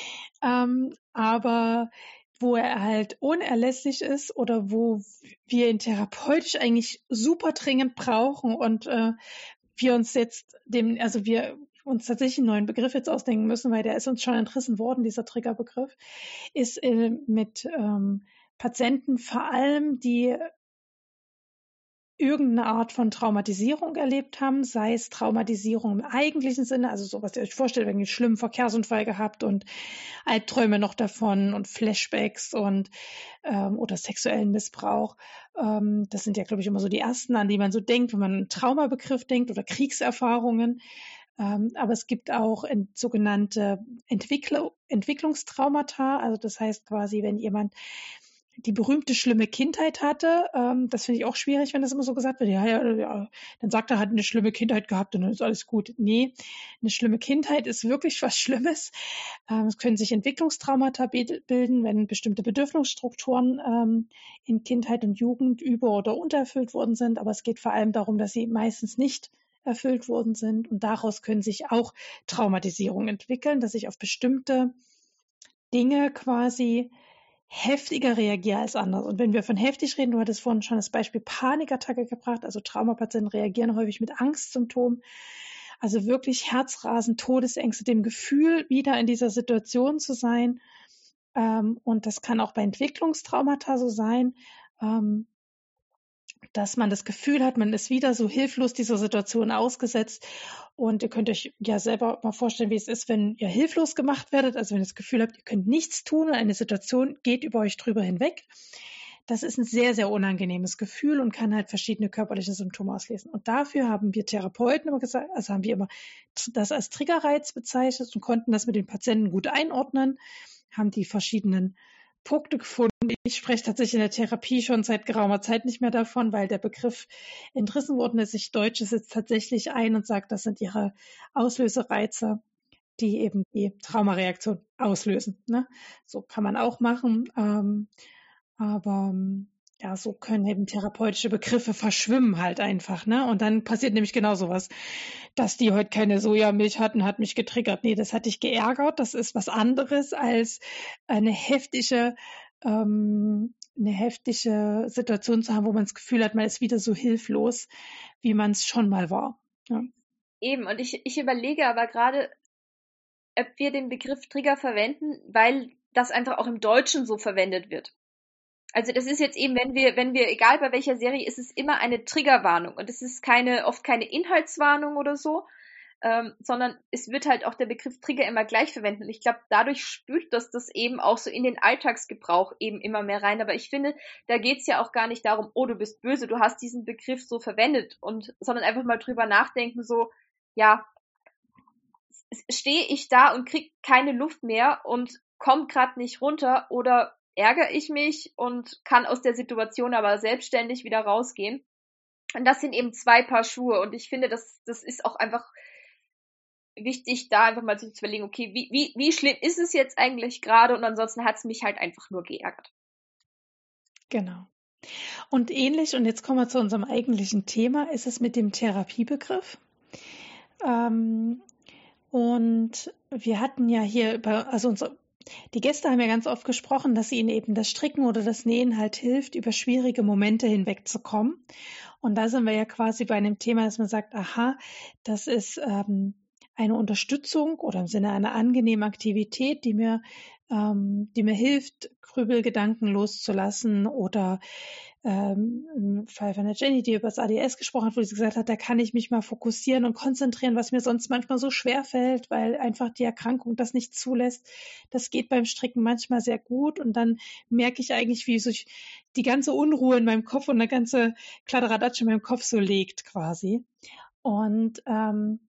Aber wo er halt unerlässlich ist oder wo wir ihn therapeutisch eigentlich super dringend brauchen und wir uns tatsächlich einen neuen Begriff jetzt ausdenken müssen, weil der ist uns schon entrissen worden, dieser Triggerbegriff, ist mit Patienten vor allem, die irgendeine Art von Traumatisierung erlebt haben, sei es Traumatisierung im eigentlichen Sinne, also so, was ihr euch vorstellt, wenn ihr einen schlimmen Verkehrsunfall gehabt und Albträume noch davon und Flashbacks und oder sexuellen Missbrauch. Das sind ja, glaube ich, immer so die ersten, an die man so denkt, wenn man einen Traumabegriff denkt oder Kriegserfahrungen. Aber es gibt auch sogenannte Entwicklungstraumata, also das heißt quasi, wenn jemand die berühmte schlimme Kindheit hatte. Das finde ich auch schwierig, wenn das immer so gesagt wird. Ja, dann sagt er, hat eine schlimme Kindheit gehabt und dann ist alles gut. Nee, eine schlimme Kindheit ist wirklich was Schlimmes. Es können sich Entwicklungstraumata bilden, wenn bestimmte Bedürfnisstrukturen in Kindheit und Jugend über- oder untererfüllt worden sind. Aber es geht vor allem darum, dass sie meistens nicht erfüllt worden sind. Und daraus können sich auch Traumatisierungen entwickeln, dass ich auf bestimmte Dinge quasi heftiger reagiere als anders. Und wenn wir von heftig reden, du hattest vorhin schon das Beispiel Panikattacke gebracht, also Traumapatienten reagieren häufig mit Angstsymptomen, also wirklich Herzrasen, Todesängste, dem Gefühl, wieder in dieser Situation zu sein. Und das kann auch bei Entwicklungstraumata so sein, dass man das Gefühl hat, man ist wieder so hilflos dieser Situation ausgesetzt. Und ihr könnt euch ja selber mal vorstellen, wie es ist, wenn ihr hilflos gemacht werdet. Also wenn ihr das Gefühl habt, ihr könnt nichts tun und eine Situation geht über euch drüber hinweg. Das ist ein sehr, sehr unangenehmes Gefühl und kann halt verschiedene körperliche Symptome auslesen. Und dafür haben wir Therapeuten immer gesagt, also haben wir immer das als Triggerreiz bezeichnet und konnten das mit den Patienten gut einordnen, haben die verschiedenen Punkte gefunden. Ich spreche tatsächlich in der Therapie schon seit geraumer Zeit nicht mehr davon, weil der Begriff entrissen worden ist. Ich deutsche es jetzt tatsächlich ein und sage, das sind ihre Auslösereize, die eben die Traumareaktion auslösen. Ne? So kann man auch machen. Aber ja, so können eben therapeutische Begriffe verschwimmen halt einfach, ne? Und dann passiert nämlich genau sowas. Dass die heute keine Sojamilch hatten, hat mich getriggert. Nee, das hat dich geärgert. Das ist was anderes als eine heftige Situation zu haben, wo man das Gefühl hat, man ist wieder so hilflos, wie man es schon mal war. Ja. Eben, und ich überlege aber gerade, ob wir den Begriff Trigger verwenden, weil das einfach auch im Deutschen so verwendet wird. Also das ist jetzt eben, wenn wir, egal bei welcher Serie, ist es immer eine Triggerwarnung und es ist oft keine Inhaltswarnung oder so, sondern es wird halt auch der Begriff Trigger immer gleich verwendet. Und ich glaube, dadurch spült das eben auch so in den Alltagsgebrauch eben immer mehr rein. Aber ich finde, da geht's ja auch gar nicht darum, oh, du bist böse, du hast diesen Begriff so verwendet, sondern einfach mal drüber nachdenken, so, ja, stehe ich da und krieg keine Luft mehr und komm grad nicht runter oder ärgere ich mich und kann aus der Situation aber selbstständig wieder rausgehen. Und das sind eben zwei Paar Schuhe. Und ich finde, das ist auch einfach wichtig, da einfach mal zu überlegen, okay, wie schlimm ist es jetzt eigentlich gerade? Und ansonsten hat es mich halt einfach nur geärgert. Genau. Und ähnlich, und jetzt kommen wir zu unserem eigentlichen Thema, ist es mit dem Therapiebegriff. Und wir hatten ja hier, die Gäste haben ja ganz oft gesprochen, dass ihnen eben das Stricken oder das Nähen halt hilft, über schwierige Momente hinwegzukommen. Und da sind wir ja quasi bei einem Thema, dass man sagt, aha, das ist eine Unterstützung oder im Sinne einer angenehmen Aktivität, die mir hilft, Grübelgedanken loszulassen oder im Fall von der Jenny, die über das ADS gesprochen hat, wo sie gesagt hat, da kann ich mich mal fokussieren und konzentrieren, was mir sonst manchmal so schwer fällt, weil einfach die Erkrankung das nicht zulässt. Das geht beim Stricken manchmal sehr gut und dann merke ich eigentlich, wie sich die ganze Unruhe in meinem Kopf und der ganze Kladderadatsch in meinem Kopf so legt quasi. Und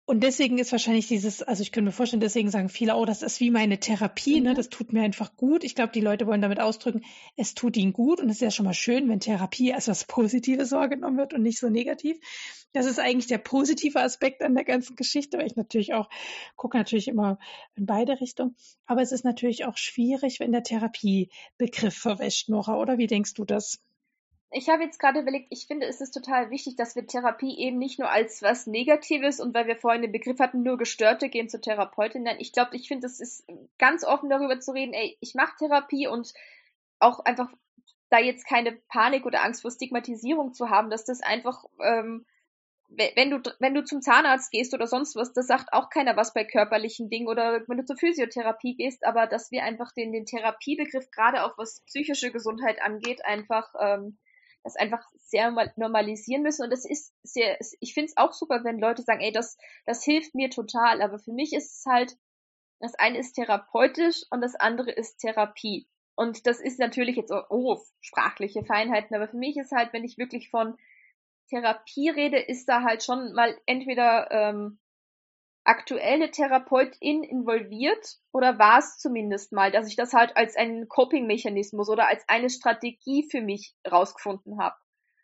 Und deswegen ist wahrscheinlich also ich könnte mir vorstellen, deswegen sagen viele, oh, das ist wie meine Therapie, ne? Das tut mir einfach gut. Ich glaube, die Leute wollen damit ausdrücken, es tut ihnen gut. Und es ist ja schon mal schön, wenn Therapie als was Positives wahrgenommen wird und nicht so negativ. Das ist eigentlich der positive Aspekt an der ganzen Geschichte, weil ich natürlich auch gucke natürlich immer in beide Richtungen. Aber es ist natürlich auch schwierig, wenn der Therapiebegriff verwäscht, Nora, oder wie denkst du das? Ich habe jetzt gerade überlegt, ich finde, es ist total wichtig, dass wir Therapie eben nicht nur als was Negatives und weil wir vorhin den Begriff hatten, nur Gestörte gehen zur Therapeutin. Nein, ich finde, es ist ganz offen darüber zu reden, ey, ich mache Therapie und auch einfach da jetzt keine Panik oder Angst vor Stigmatisierung zu haben, dass das einfach, wenn du zum Zahnarzt gehst oder sonst was, da sagt auch keiner was bei körperlichen Dingen oder wenn du zur Physiotherapie gehst, aber dass wir einfach den Therapiebegriff gerade auch was psychische Gesundheit angeht, das einfach sehr normalisieren müssen. Und das ist sehr, ich finde es auch super, wenn Leute sagen, ey, das hilft mir total. Aber für mich ist es halt, das eine ist therapeutisch und das andere ist Therapie. Und das ist natürlich jetzt, sprachliche Feinheiten, aber für mich ist halt, wenn ich wirklich von Therapie rede, ist da halt schon mal entweder aktuelle Therapeutin involviert oder war es zumindest mal, dass ich das halt als einen Coping-Mechanismus oder als eine Strategie für mich rausgefunden habe.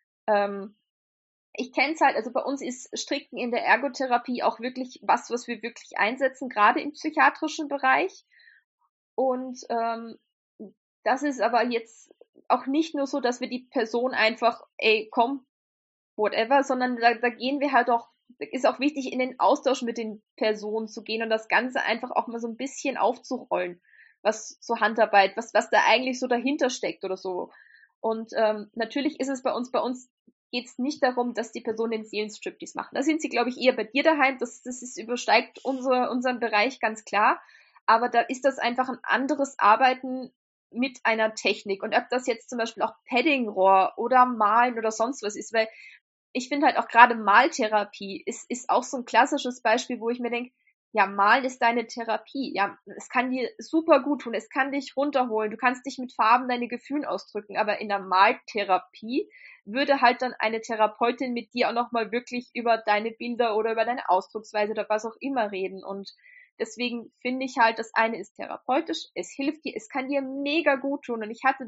Ich kenne es halt, also bei uns ist Stricken in der Ergotherapie auch wirklich was wir wirklich einsetzen, gerade im psychiatrischen Bereich. Und das ist aber jetzt auch nicht nur so, dass wir die Person einfach, ey, komm, whatever, sondern da gehen wir halt auch, ist auch wichtig, in den Austausch mit den Personen zu gehen und das Ganze einfach auch mal so ein bisschen aufzurollen, was so Handarbeit, was da eigentlich so dahinter steckt oder so. Und natürlich ist es bei uns geht es nicht darum, dass die Person den Seelenstriptease machen. Da sind sie, glaube ich, eher bei dir daheim. Das übersteigt unseren Bereich ganz klar. Aber da ist das einfach ein anderes Arbeiten mit einer Technik. Und ob das jetzt zum Beispiel auch Paddingrohr oder Malen oder sonst was ist, weil ich finde halt auch gerade Maltherapie ist auch so ein klassisches Beispiel, wo ich mir denke, ja, Malen ist deine Therapie. Ja, es kann dir super gut tun, es kann dich runterholen, du kannst dich mit Farben deine Gefühle ausdrücken, aber in der Maltherapie würde halt dann eine Therapeutin mit dir auch nochmal wirklich über deine Bilder oder über deine Ausdrucksweise oder was auch immer reden. Und deswegen finde ich halt, das eine ist therapeutisch, es hilft dir, es kann dir mega gut tun. Und ich hatte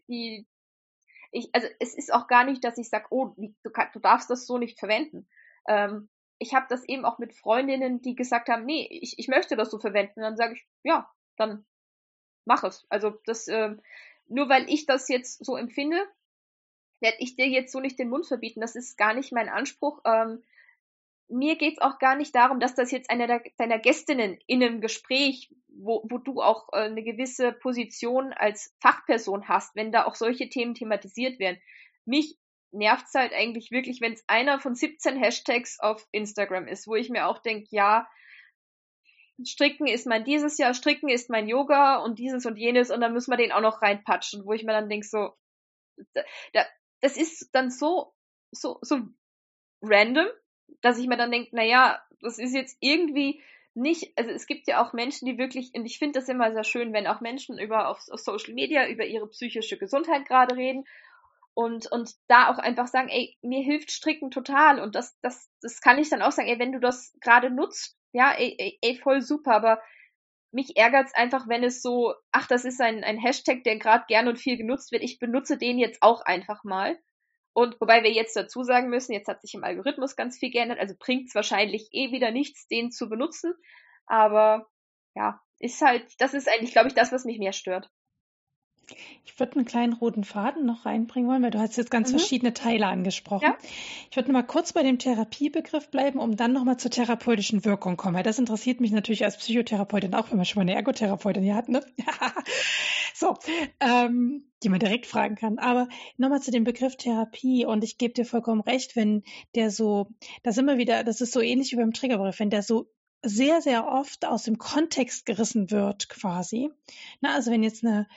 also es ist auch gar nicht, dass ich sage, oh, du darfst das so nicht verwenden. Ich habe das eben auch mit Freundinnen, die gesagt haben, nee, ich möchte das so verwenden. Und dann sage ich, ja, dann mach es. Also das, nur weil ich das jetzt so empfinde, werde ich dir jetzt so nicht den Mund verbieten. Das ist gar nicht mein Anspruch. Mir geht's auch gar nicht darum, dass das jetzt eine deiner Gästinnen in einem Gespräch, wo du auch eine gewisse Position als Fachperson hast, wenn da auch solche Themen thematisiert werden. Mich nervt's halt eigentlich wirklich, wenn es einer von 17 Hashtags auf Instagram ist, wo ich mir auch denke, ja, Stricken ist mein dieses Jahr, Stricken ist mein Yoga und dieses und jenes und dann müssen wir den auch noch reinpatschen, wo ich mir dann denke, so, das ist dann so random, dass ich mir dann denke, naja, das ist jetzt irgendwie nicht, also es gibt ja auch Menschen, die wirklich, und ich finde das immer sehr schön, wenn auch Menschen auf Social Media über ihre psychische Gesundheit gerade reden und da auch einfach sagen, ey, mir hilft Stricken total und das kann ich dann auch sagen, ey, wenn du das gerade nutzt, ja, ey, voll super, aber mich ärgert's einfach, wenn es so, ach, das ist ein Hashtag, der gerade gern und viel genutzt wird, ich benutze den jetzt auch einfach mal. Und wobei wir jetzt dazu sagen müssen, jetzt hat sich im Algorithmus ganz viel geändert, also bringt's wahrscheinlich wieder nichts, den zu benutzen. Aber ja, das ist eigentlich, glaube ich, das, was mich mehr stört. Ich würde einen kleinen roten Faden noch reinbringen wollen, weil du hast jetzt ganz verschiedene Teile angesprochen. Ja. Ich würde noch mal kurz bei dem Therapiebegriff bleiben, um dann noch mal zur therapeutischen Wirkung kommen, weil das interessiert mich natürlich als Psychotherapeutin auch, wenn man schon mal eine Ergotherapeutin hier hat, ne? So, die man direkt fragen kann. Aber nochmal zu dem Begriff Therapie und ich gebe dir vollkommen recht, wenn der so, das immer wieder, das ist so ähnlich wie beim Triggerbegriff, wenn der so sehr, sehr oft aus dem Kontext gerissen wird, quasi. Na, also wenn jetzt eine,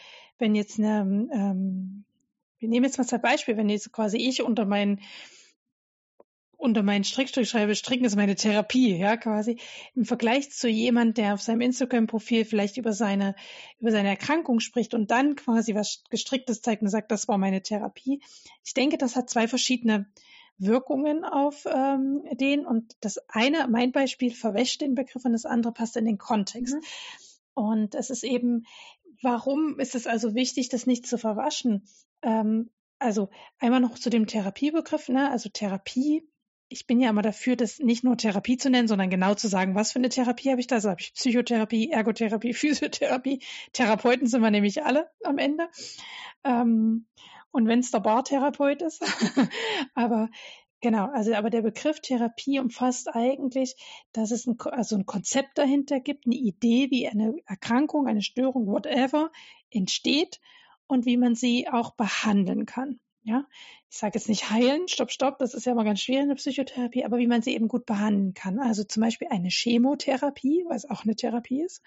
wir nehmen jetzt mal 2 Beispiele, wenn jetzt quasi ich unter meinen Strickstück schreibe, Stricken ist meine Therapie, ja, quasi. Im Vergleich zu jemand, der auf seinem Instagram-Profil vielleicht über seine Erkrankung spricht und dann quasi was Gestricktes zeigt und sagt, das war meine Therapie. Ich denke, das hat 2 verschiedene Wirkungen auf den. Und das eine, mein Beispiel, verwäscht den Begriff und das andere passt in den Kontext. Und es ist eben, warum ist es also wichtig, das nicht zu verwaschen? Also einmal noch zu dem Therapiebegriff, ne? Also Therapie. Ich bin ja immer dafür, das nicht nur Therapie zu nennen, sondern genau zu sagen, was für eine Therapie habe ich da. Also habe ich Psychotherapie, Ergotherapie, Physiotherapie. Therapeuten sind wir nämlich alle am Ende. Und wenn es der Bartherapeut ist. Aber genau, also aber der Begriff Therapie umfasst eigentlich, dass es ein Konzept dahinter gibt, eine Idee, wie eine Erkrankung, eine Störung, whatever, entsteht und wie man sie auch behandeln kann. Ja, ich sage jetzt nicht heilen, stopp, das ist ja immer ganz schwierig in der Psychotherapie, aber wie man sie eben gut behandeln kann. Also zum Beispiel eine Chemotherapie, was auch eine Therapie ist.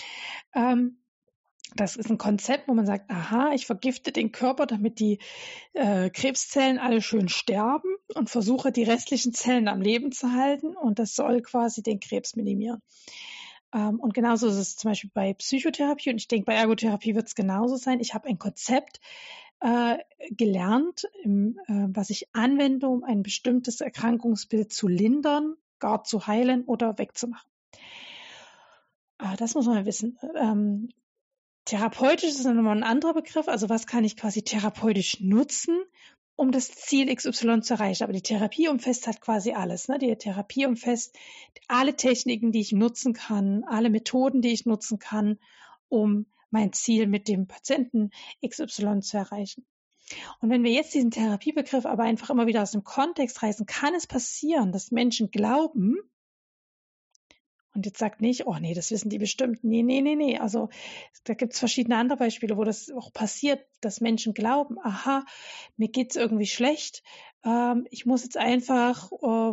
Das ist ein Konzept, wo man sagt, aha, ich vergifte den Körper, damit die Krebszellen alle schön sterben und versuche, die restlichen Zellen am Leben zu halten. Und das soll quasi den Krebs minimieren. Und genauso ist es zum Beispiel bei Psychotherapie. Und ich denke, bei Ergotherapie wird es genauso sein. Ich habe ein Konzept gelernt, was ich anwende, um ein bestimmtes Erkrankungsbild zu lindern, gar zu heilen oder wegzumachen. Das muss man wissen. Therapeutisch ist dann nochmal ein anderer Begriff. Also was kann ich quasi therapeutisch nutzen, um das Ziel XY zu erreichen? Aber die Therapie umfasst halt quasi alles. Ne? Die Therapie umfasst alle Techniken, die ich nutzen kann, alle Methoden, die ich nutzen kann, um mein Ziel mit dem Patienten XY zu erreichen. Und wenn wir jetzt diesen Therapiebegriff aber einfach immer wieder aus dem Kontext reißen, kann es passieren, dass Menschen glauben, und jetzt sagt nicht, oh nee, das wissen die bestimmt. Nee. Also da gibt es verschiedene andere Beispiele, wo das auch passiert, dass Menschen glauben, aha, mir geht's irgendwie schlecht. Ich muss jetzt einfach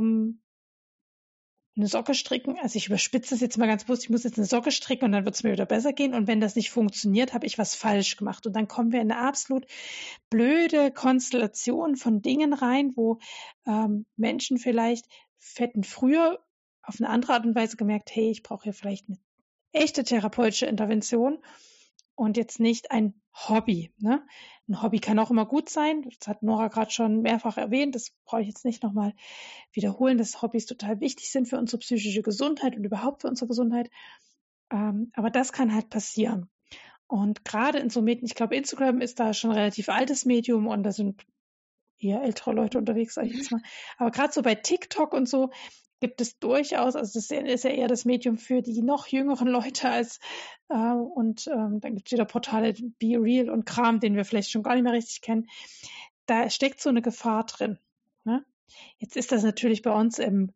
eine Socke stricken. Also ich überspitze es jetzt mal ganz bewusst, ich muss jetzt eine Socke stricken und dann wird es mir wieder besser gehen. Und wenn das nicht funktioniert, habe ich was falsch gemacht. Und dann kommen wir in eine absolut blöde Konstellation von Dingen rein, wo Menschen vielleicht hätten früher auf eine andere Art und Weise gemerkt, hey, ich brauche hier vielleicht eine echte therapeutische Intervention und jetzt nicht ein Hobby. Ne? Ein Hobby kann auch immer gut sein. Das hat Nora gerade schon mehrfach erwähnt. Das brauche ich jetzt nicht nochmal wiederholen, dass Hobbys total wichtig sind für unsere psychische Gesundheit und überhaupt für unsere Gesundheit. Aber das kann halt passieren. Und gerade in so Medien, ich glaube, Instagram ist da schon ein relativ altes Medium und da sind eher ältere Leute unterwegs, sage ich jetzt mal. Aber gerade so bei TikTok und so gibt es durchaus, also das ist ja eher das Medium für die noch jüngeren Leute als dann gibt es wieder Portale Be Real und Kram, den wir vielleicht schon gar nicht mehr richtig kennen. Da steckt so eine Gefahr drin. Ne? Jetzt ist das natürlich bei uns im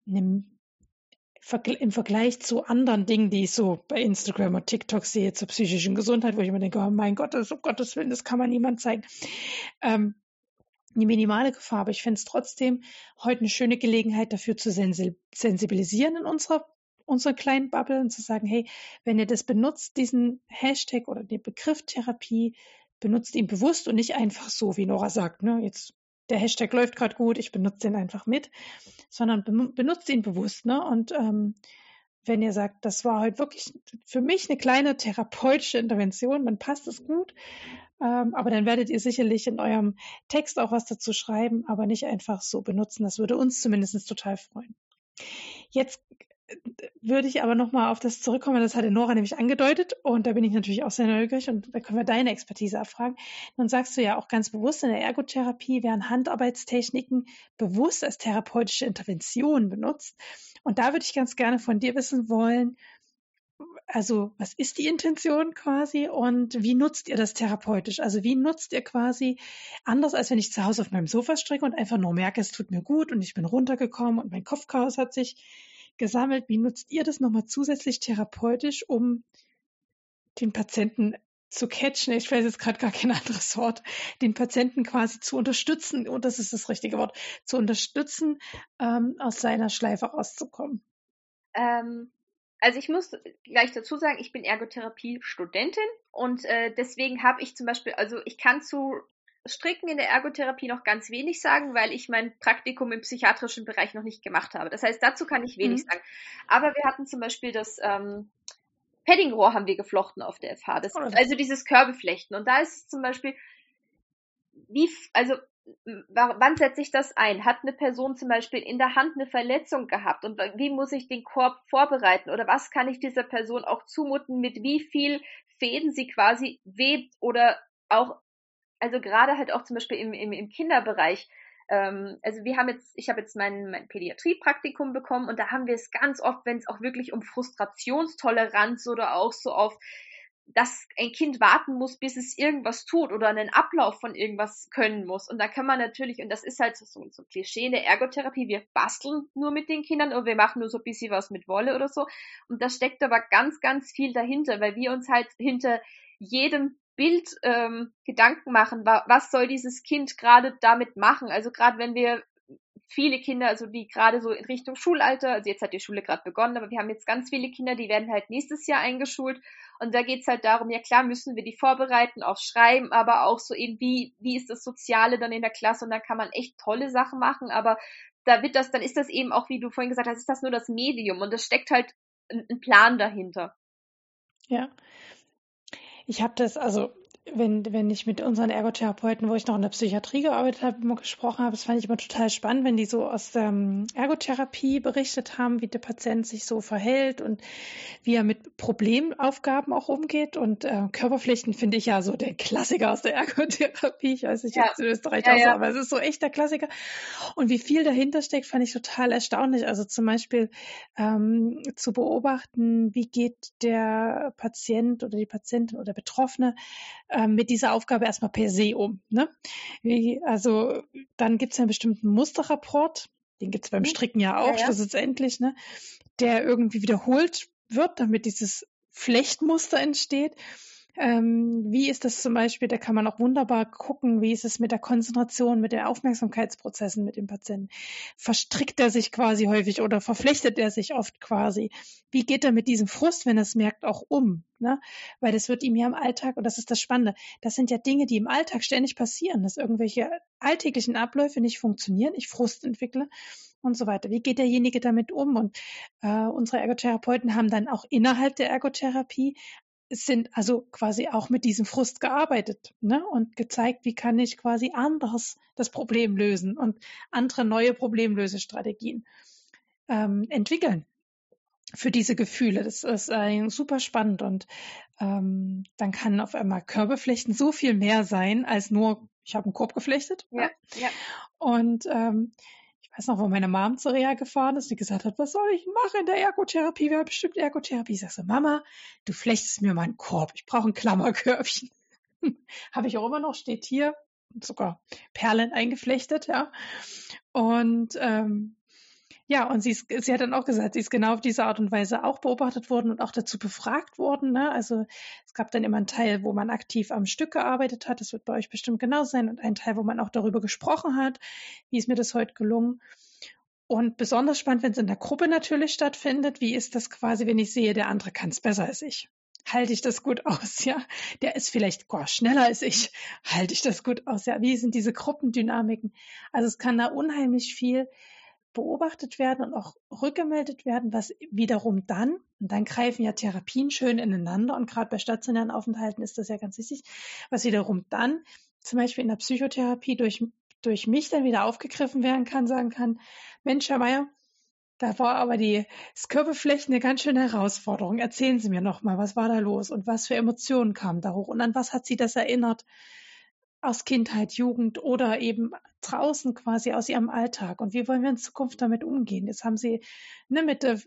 Vergleich zu anderen Dingen, die ich so bei Instagram und TikTok sehe zur psychischen Gesundheit, wo ich immer denke, oh mein Gott, das, um Gottes Willen, das kann man niemand zeigen. Eine minimale Gefahr, aber ich finde es trotzdem heute eine schöne Gelegenheit dafür zu sensibilisieren in unserer kleinen Bubble und zu sagen, hey, wenn ihr das benutzt, diesen Hashtag oder den Begriff Therapie, benutzt ihn bewusst und nicht einfach so, wie Nora sagt, ne, jetzt der Hashtag läuft gerade gut, ich benutze den einfach mit, sondern benutzt ihn bewusst, ne, und wenn ihr sagt, das war heute wirklich für mich eine kleine therapeutische Intervention, dann passt es gut. Aber dann werdet ihr sicherlich in eurem Text auch was dazu schreiben, aber nicht einfach so benutzen. Das würde uns zumindest total freuen. Jetzt würde ich aber nochmal auf das zurückkommen, das hatte Nora nämlich angedeutet und da bin ich natürlich auch sehr neugierig und da können wir deine Expertise erfragen. Nun sagst du ja auch ganz bewusst, in der Ergotherapie werden Handarbeitstechniken bewusst als therapeutische Intervention benutzt. Und da würde ich ganz gerne von dir wissen wollen, also was ist die Intention quasi und wie nutzt ihr das therapeutisch? Also wie nutzt ihr quasi, anders als wenn ich zu Hause auf meinem Sofa stricke und einfach nur merke, es tut mir gut und ich bin runtergekommen und mein Kopfchaos hat sich gesammelt. Wie nutzt ihr das nochmal zusätzlich therapeutisch, um den Patienten zu catchen? Ich weiß jetzt gerade gar kein anderes Wort. Den Patienten quasi zu unterstützen, und das ist das richtige Wort, zu unterstützen, aus seiner Schleife rauszukommen. Also ich muss gleich dazu sagen, ich bin Ergotherapie-Studentin und deswegen habe ich zum Beispiel, also ich kann zu Stricken in der Ergotherapie noch ganz wenig sagen, weil ich mein Praktikum im psychiatrischen Bereich noch nicht gemacht habe. Das heißt, dazu kann ich wenig sagen. Aber wir hatten zum Beispiel das Paddingrohr haben wir geflochten auf der FH. Also dieses Körbeflechten. Und da ist zum Beispiel, wann setze ich das ein? Hat eine Person zum Beispiel in der Hand eine Verletzung gehabt und wie muss ich den Korb vorbereiten? Oder was kann ich dieser Person auch zumuten, mit wie viel Fäden sie quasi webt oder auch, also gerade halt auch zum Beispiel im Kinderbereich. Also ich habe jetzt mein Pädiatriepraktikum bekommen und da haben wir es ganz oft, wenn es auch wirklich um Frustrationstoleranz oder auch so auf, dass ein Kind warten muss, bis es irgendwas tut oder einen Ablauf von irgendwas können muss. Und da kann man natürlich, und das ist halt so Klischee in der Ergotherapie, wir basteln nur mit den Kindern oder wir machen nur so ein bisschen was mit Wolle oder so. Und da steckt aber ganz, ganz viel dahinter, weil wir uns halt hinter jedem Bild Gedanken machen, was soll dieses Kind gerade damit machen. Also gerade wenn wir viele Kinder, also die gerade so in Richtung Schulalter, also jetzt hat die Schule gerade begonnen, aber wir haben jetzt ganz viele Kinder, die werden halt nächstes Jahr eingeschult und da geht's halt darum, ja klar müssen wir die vorbereiten, aufs Schreiben, aber auch so eben, wie ist das Soziale dann in der Klasse und da kann man echt tolle Sachen machen, aber dann ist das eben auch, wie du vorhin gesagt hast, ist das nur das Medium und es steckt halt ein Plan dahinter. Ja, ich habe das, also wenn ich mit unseren Ergotherapeuten, wo ich noch in der Psychiatrie gearbeitet habe, immer gesprochen habe, das fand ich immer total spannend, wenn die so aus der Ergotherapie berichtet haben, wie der Patient sich so verhält und wie er mit Problemaufgaben auch umgeht. Und Körperpflichten finde ich ja so der Klassiker aus der Ergotherapie. Ich weiß nicht, Ja, ob es in Österreich ja, auch so, ja. aber es ist so echt der Klassiker. Und wie viel dahinter steckt, fand ich total erstaunlich. Also zum Beispiel zu beobachten, wie geht der Patient oder die Patientin oder Betroffene mit dieser Aufgabe erstmal per se um. Ne? Also dann gibt es einen bestimmten Musterrapport, den gibt es beim Stricken ja Ja, auch ja. schlussendlich, ne? Der irgendwie wiederholt wird, damit dieses Flechtmuster entsteht. Wie ist das zum Beispiel, da kann man auch wunderbar gucken, wie ist es mit der Konzentration, mit den Aufmerksamkeitsprozessen mit dem Patienten. Verstrickt er sich quasi häufig oder verflechtet er sich oft quasi? Wie geht er mit diesem Frust, wenn er es merkt, auch um? Ne? Weil das wird ihm ja im Alltag, und das ist das Spannende, das sind ja Dinge, die im Alltag ständig passieren, dass irgendwelche alltäglichen Abläufe nicht funktionieren, ich Frust entwickle und so weiter. Wie geht derjenige damit um? Und unsere Ergotherapeuten haben dann auch innerhalb der Ergotherapie sind also quasi auch mit diesem Frust gearbeitet, ne? Und gezeigt, wie kann ich quasi anders das Problem lösen und andere neue Problemlösestrategien entwickeln für diese Gefühle. Das ist super spannend und dann kann auf einmal Körperflechten so viel mehr sein als nur, ich habe einen Korb geflechtet. Ja, Ja? ja. Und ich weiß noch, wo meine Mom zur Reha gefahren ist, die gesagt hat, was soll ich machen in der Ergotherapie? Wir haben bestimmt Ergotherapie. Ich sag so, Mama, du flechtest mir mal einen Korb. Ich brauche ein Klammerkörbchen. Habe ich auch immer noch, steht hier, sogar Perlen eingeflechtet, ja. Und ja, und sie hat dann auch gesagt, sie ist genau auf diese Art und Weise auch beobachtet worden und auch dazu befragt worden. Ne? Also es gab dann immer einen Teil, wo man aktiv am Stück gearbeitet hat. Das wird bei euch bestimmt genau sein. Und einen Teil, wo man auch darüber gesprochen hat, wie ist mir das heute gelungen. Und besonders spannend, wenn es in der Gruppe natürlich stattfindet, wie ist das quasi, wenn ich sehe, der andere kann es besser als ich. Halte ich das gut aus, ja? Der ist vielleicht schneller als ich. Halte ich das gut aus, ja? Wie sind diese Gruppendynamiken? Also es kann da unheimlich viel beobachtet werden und auch rückgemeldet werden, was wiederum dann, und dann greifen ja Therapien schön ineinander und gerade bei stationären Aufenthalten ist das ja ganz wichtig, was wiederum dann zum Beispiel in der Psychotherapie durch mich dann wieder aufgegriffen werden kann, sagen kann, Mensch, Herr Meier, da war aber das Körperflechten eine ganz schöne Herausforderung. Erzählen Sie mir noch mal, was war da los und was für Emotionen kamen da hoch und an was hat Sie das erinnert? Aus Kindheit, Jugend oder eben draußen quasi aus ihrem Alltag. Und wie wollen wir in Zukunft damit umgehen? Jetzt haben Sie mit der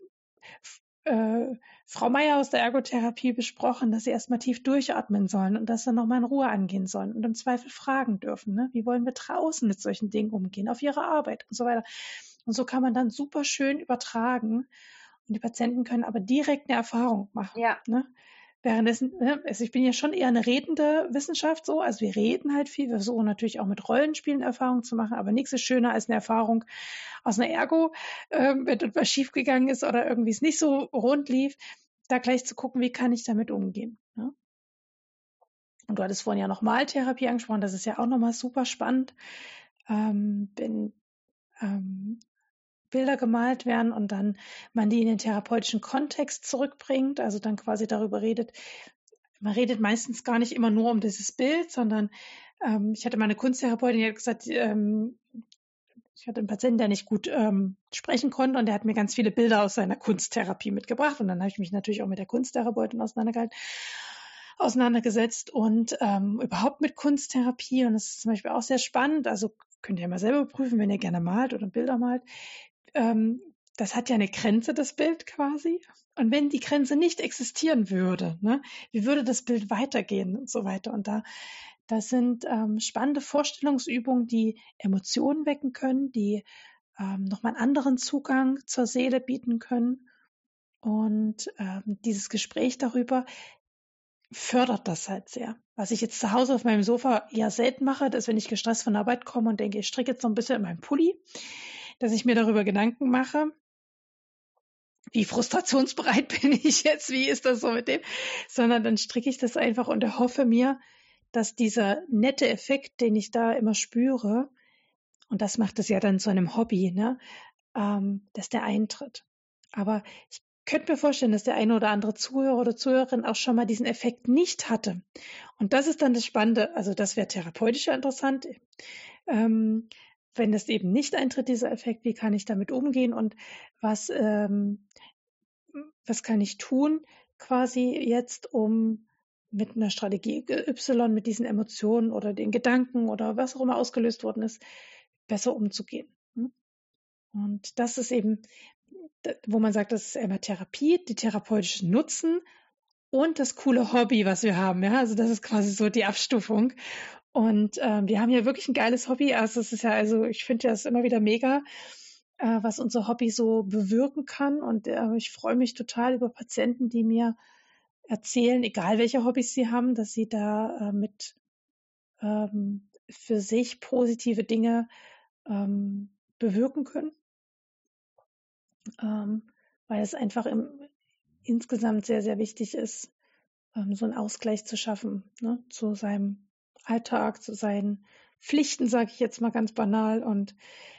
Frau Meier aus der Ergotherapie besprochen, dass sie erstmal tief durchatmen sollen und dass sie nochmal in Ruhe angehen sollen und im Zweifel fragen dürfen. Ne? Wie wollen wir draußen mit solchen Dingen umgehen, auf ihre Arbeit und so weiter. Und so kann man dann super schön übertragen und die Patienten können aber direkt eine Erfahrung machen. Ja. Ne? Währenddessen, also ich bin ja schon eher eine redende Wissenschaft so, also wir reden halt viel, wir versuchen natürlich auch mit Rollenspielen Erfahrungen zu machen, aber nichts ist schöner als eine Erfahrung aus einer Ergo, wenn etwas schiefgegangen ist oder irgendwie es nicht so rund lief, da gleich zu gucken, wie kann ich damit umgehen. Ne? Und du hattest vorhin ja noch Maltherapie angesprochen, das ist ja auch nochmal super spannend, wenn Bilder gemalt werden und dann man die in den therapeutischen Kontext zurückbringt, also dann quasi darüber redet, man redet meistens gar nicht immer nur um dieses Bild, sondern Ich hatte mal eine Kunsttherapeutin, die hat gesagt, ich hatte einen Patienten, der nicht gut sprechen konnte und der hat mir ganz viele Bilder aus seiner Kunsttherapie mitgebracht und dann habe ich mich natürlich auch mit der Kunsttherapeutin auseinandergesetzt und überhaupt mit Kunsttherapie und das ist zum Beispiel auch sehr spannend, also könnt ihr mal selber prüfen, wenn ihr gerne malt oder Bilder malt. Das hat ja eine Grenze, das Bild quasi. Und wenn die Grenze nicht existieren würde, ne, wie würde das Bild weitergehen und so weiter. Und das sind spannende Vorstellungsübungen, die Emotionen wecken können, die nochmal einen anderen Zugang zur Seele bieten können. Und dieses Gespräch darüber fördert das halt sehr. Was ich jetzt zu Hause auf meinem Sofa eher selten mache, ist, wenn ich gestresst von der Arbeit komme und denke, ich stricke jetzt noch ein bisschen in meinem Pulli, dass ich mir darüber Gedanken mache, wie frustrationsbereit bin ich jetzt, wie ist das so mit dem, sondern dann stricke ich das einfach und erhoffe mir, dass dieser nette Effekt, den ich da immer spüre, und das macht es ja dann zu einem Hobby, ne, dass der eintritt. Aber ich könnte mir vorstellen, dass der eine oder andere Zuhörer oder Zuhörerin auch schon mal diesen Effekt nicht hatte. Und das ist dann das Spannende, also das wäre therapeutisch interessant. Wenn das eben nicht eintritt, dieser Effekt, wie kann ich damit umgehen und was kann ich tun, quasi jetzt, um mit einer Strategie Y, mit diesen Emotionen oder den Gedanken oder was auch immer ausgelöst worden ist, besser umzugehen. Und das ist eben, wo man sagt, das ist einmal Therapie, die therapeutische Nutzen und das coole Hobby, was wir haben. Ja, also das ist quasi so die Abstufung. Und wir haben ja wirklich ein geiles Hobby. Also es ist ja, also ich finde ja, es ist immer wieder mega, was unser Hobby so bewirken kann. Und ich freue mich total über Patienten, die mir erzählen, egal welche Hobbys sie haben, dass sie da mit für sich positive Dinge bewirken können, weil es einfach insgesamt sehr, sehr wichtig ist, so einen Ausgleich zu schaffen, ne, zu seinem Alltag, zu seinen Pflichten, sage ich jetzt mal ganz banal. Und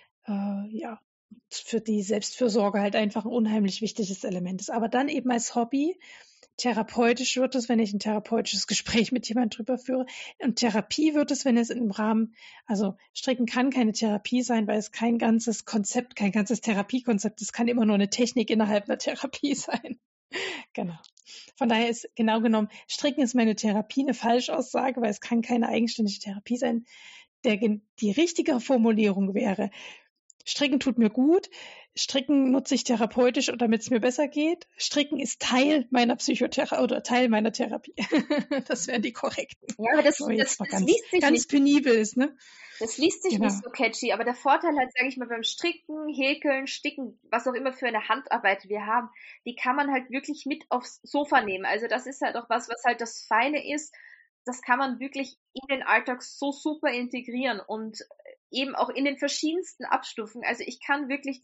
ja, für die Selbstfürsorge halt einfach ein unheimlich wichtiges Element ist. Aber dann eben als Hobby. Therapeutisch wird es, wenn ich ein therapeutisches Gespräch mit jemandem drüber führe. Und Therapie wird es, wenn es im Rahmen, also Stricken kann keine Therapie sein, weil es kein ganzes Konzept, kein ganzes Therapiekonzept, es kann immer nur eine Technik innerhalb einer Therapie sein. Genau. Von daher ist genau genommen, Stricken ist meine Therapie eine Falschaussage, weil es kann keine eigenständige Therapie sein. Die richtige Formulierung wäre, Stricken tut mir gut. Stricken nutze ich therapeutisch, damit es mir besser geht. Stricken ist Teil meiner Psychotherapie oder Teil meiner Therapie. Das wären die korrekten. Ja, aber das liest sich ganz nicht. penibel ist, ne? Das liest sich Genau. nicht so catchy, aber der Vorteil halt, sage ich mal, beim Stricken, Häkeln, Sticken, was auch immer für eine Handarbeit wir haben, die kann man halt wirklich mit aufs Sofa nehmen. Also das ist halt auch was halt das Feine ist. Das kann man wirklich in den Alltag so super integrieren und eben auch in den verschiedensten Abstufungen. Also ich kann wirklich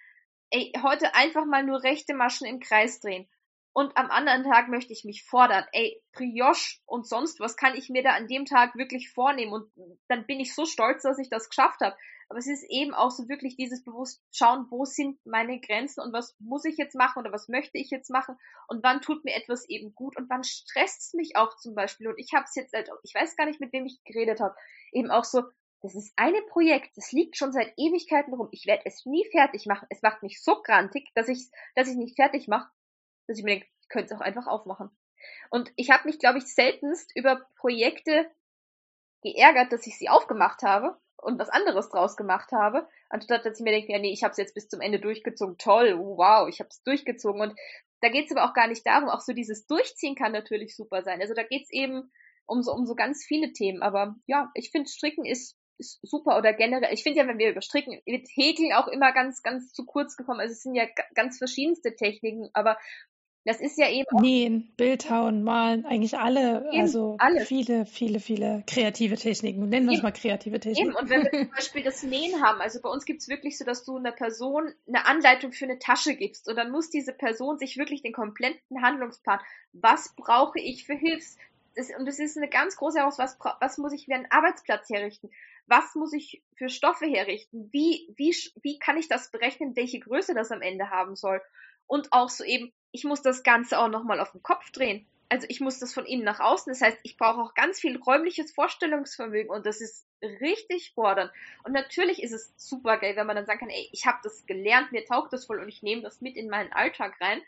heute einfach mal nur rechte Maschen im Kreis drehen. Und am anderen Tag möchte ich mich fordern. Brioche und sonst was kann ich mir da an dem Tag wirklich vornehmen. Und dann bin ich so stolz, dass ich das geschafft habe. Aber es ist eben auch so wirklich dieses bewusst schauen, wo sind meine Grenzen und was muss ich jetzt machen oder was möchte ich jetzt machen und wann tut mir etwas eben gut und wann stresst es mich auch zum Beispiel. Und ich habe es jetzt, ich weiß gar nicht, mit wem ich geredet habe, eben auch so, das ist ein Projekt, das liegt schon seit Ewigkeiten rum. Ich werde es nie fertig machen. Es macht mich so grantig, dass ich nicht fertig mache, dass ich mir denke, ich könnte es auch einfach aufmachen. Und ich habe mich, glaube ich, seltenst über Projekte geärgert, dass ich sie aufgemacht habe und was anderes draus gemacht habe, anstatt dass ich mir denke, ja nee, ich habe es jetzt bis zum Ende durchgezogen. Toll, wow, ich habe es durchgezogen. Und da geht es aber auch gar nicht darum, auch so dieses Durchziehen kann natürlich super sein. Also da geht es eben um so ganz viele Themen. Aber ja, ich finde Stricken ist super oder generell, ich finde ja, wenn wir über Stricken, wird Häkeln auch immer ganz, ganz zu kurz gekommen. Also es sind ja ganz verschiedenste Techniken, aber das ist ja eben auch Nähen, Bildhauen, Malen, eigentlich alle, eben also alles. viele, viele, viele kreative Techniken. Nennen wir es Eben, mal kreative eben. Techniken. Und wenn wir zum Beispiel das Nähen haben, also bei uns gibt's wirklich so, dass du einer Person eine Anleitung für eine Tasche gibst und dann muss diese Person sich wirklich den kompletten Handlungsplan, was brauche ich für und das ist eine ganz große Herausforderung, was muss ich für einen Arbeitsplatz herrichten? Was muss ich für Stoffe herrichten? Wie kann ich das berechnen, welche Größe das am Ende haben soll? Und auch so eben, ich muss das Ganze auch nochmal auf den Kopf drehen. also ich muss das von innen nach außen. Das heißt, ich brauche auch ganz viel räumliches Vorstellungsvermögen und das ist richtig fordernd. Und natürlich ist es super geil, wenn man dann sagen kann, ey, ich habe das gelernt, mir taugt das voll und ich nehme das mit in meinen Alltag rein.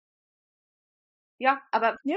Ja, aber Ja,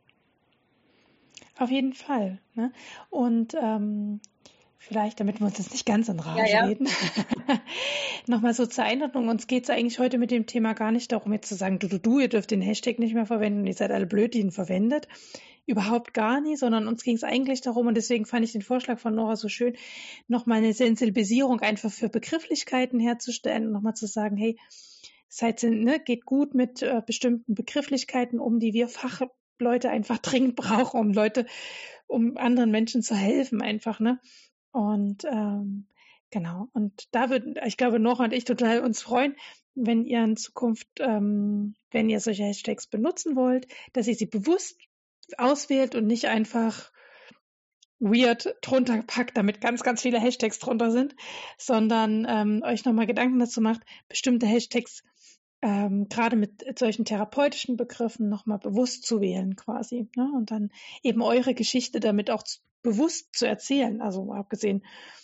auf jeden Fall. Ne? Und vielleicht, damit wir uns jetzt nicht ganz in Rage ja. reden, nochmal so zur Einordnung. Uns geht es eigentlich heute mit dem Thema gar nicht darum, jetzt zu sagen, ihr dürft den Hashtag nicht mehr verwenden, ihr seid alle blöd, die ihn verwendet. Überhaupt gar nicht, sondern uns ging es eigentlich darum, und deswegen fand ich den Vorschlag von Nora so schön, nochmal eine Sensibilisierung einfach für Begrifflichkeiten herzustellen und nochmal zu sagen, hey, geht gut mit bestimmten Begrifflichkeiten um, die wir Fachleute einfach dringend brauchen, um anderen Menschen zu helfen einfach, ne? Und genau. Und ich glaube, Nora und ich total uns freuen, wenn ihr in Zukunft, wenn ihr solche Hashtags benutzen wollt, dass ihr sie bewusst auswählt und nicht einfach weird drunter packt, damit ganz, ganz viele Hashtags drunter sind, sondern euch nochmal Gedanken dazu macht, bestimmte Hashtags gerade mit solchen therapeutischen Begriffen nochmal bewusst zu wählen quasi. Ne? Und dann eben eure Geschichte damit auch bewusst zu erzählen. Also abgesehen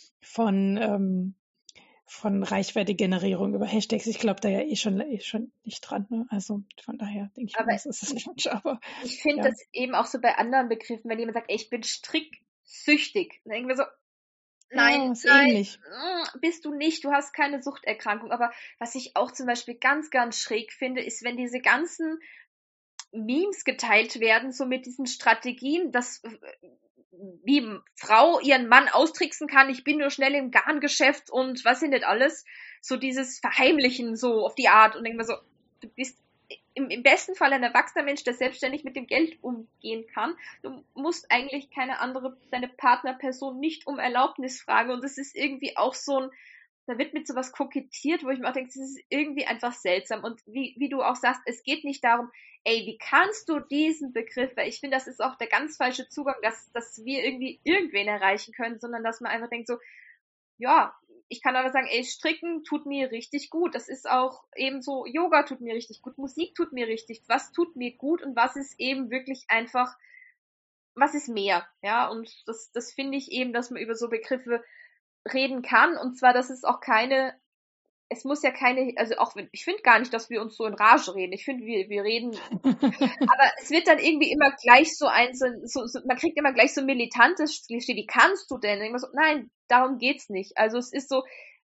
von Reichweite-Generierung über Hashtags. Ich glaube da ja schon nicht dran. Ne? Also von daher denke ich Aber mal, das ist es Quatsch. Aber ich finde ja. das eben auch so bei anderen Begriffen, wenn jemand sagt, ey, ich bin stricksüchtig, dann denken wir so, nein, Ja, ist ähnlich. bist du nicht, du hast keine Suchterkrankung. Aber was ich auch zum Beispiel ganz, ganz schräg finde, ist, wenn diese ganzen Memes geteilt werden, so mit diesen Strategien, dass wie Frau ihren Mann austricksen kann, ich bin nur schnell im Garngeschäft und was nicht alles, so dieses Verheimlichen so auf die Art und denken wir so, du bist im besten Fall ein erwachsener Mensch, der selbstständig mit dem Geld umgehen kann. Du musst eigentlich deine Partnerperson nicht um Erlaubnis fragen und das ist irgendwie auch so ein, da wird mit sowas kokettiert, wo ich mir auch denke, das ist irgendwie einfach seltsam. Und wie du auch sagst, es geht nicht darum, ey, wie kannst du diesen Begriff, weil ich finde, das ist auch der ganz falsche Zugang, dass wir irgendwie irgendwen erreichen können, sondern dass man einfach denkt so, ja, ich kann aber sagen, ey, Stricken tut mir richtig gut. Das ist auch eben so, Yoga tut mir richtig gut, Musik tut mir richtig, was tut mir gut und was ist eben wirklich einfach, was ist mehr, ja, und das finde ich eben, dass man über so Begriffe reden kann und zwar, dass es auch keine, es muss ja keine, also auch wenn, ich finde gar nicht, dass wir uns so in Rage reden. Ich finde, wir reden, aber es wird dann irgendwie immer gleich so man kriegt immer gleich so militantes Klischee, wie kannst du denn? Und so, nein, darum geht's nicht. Also es ist so,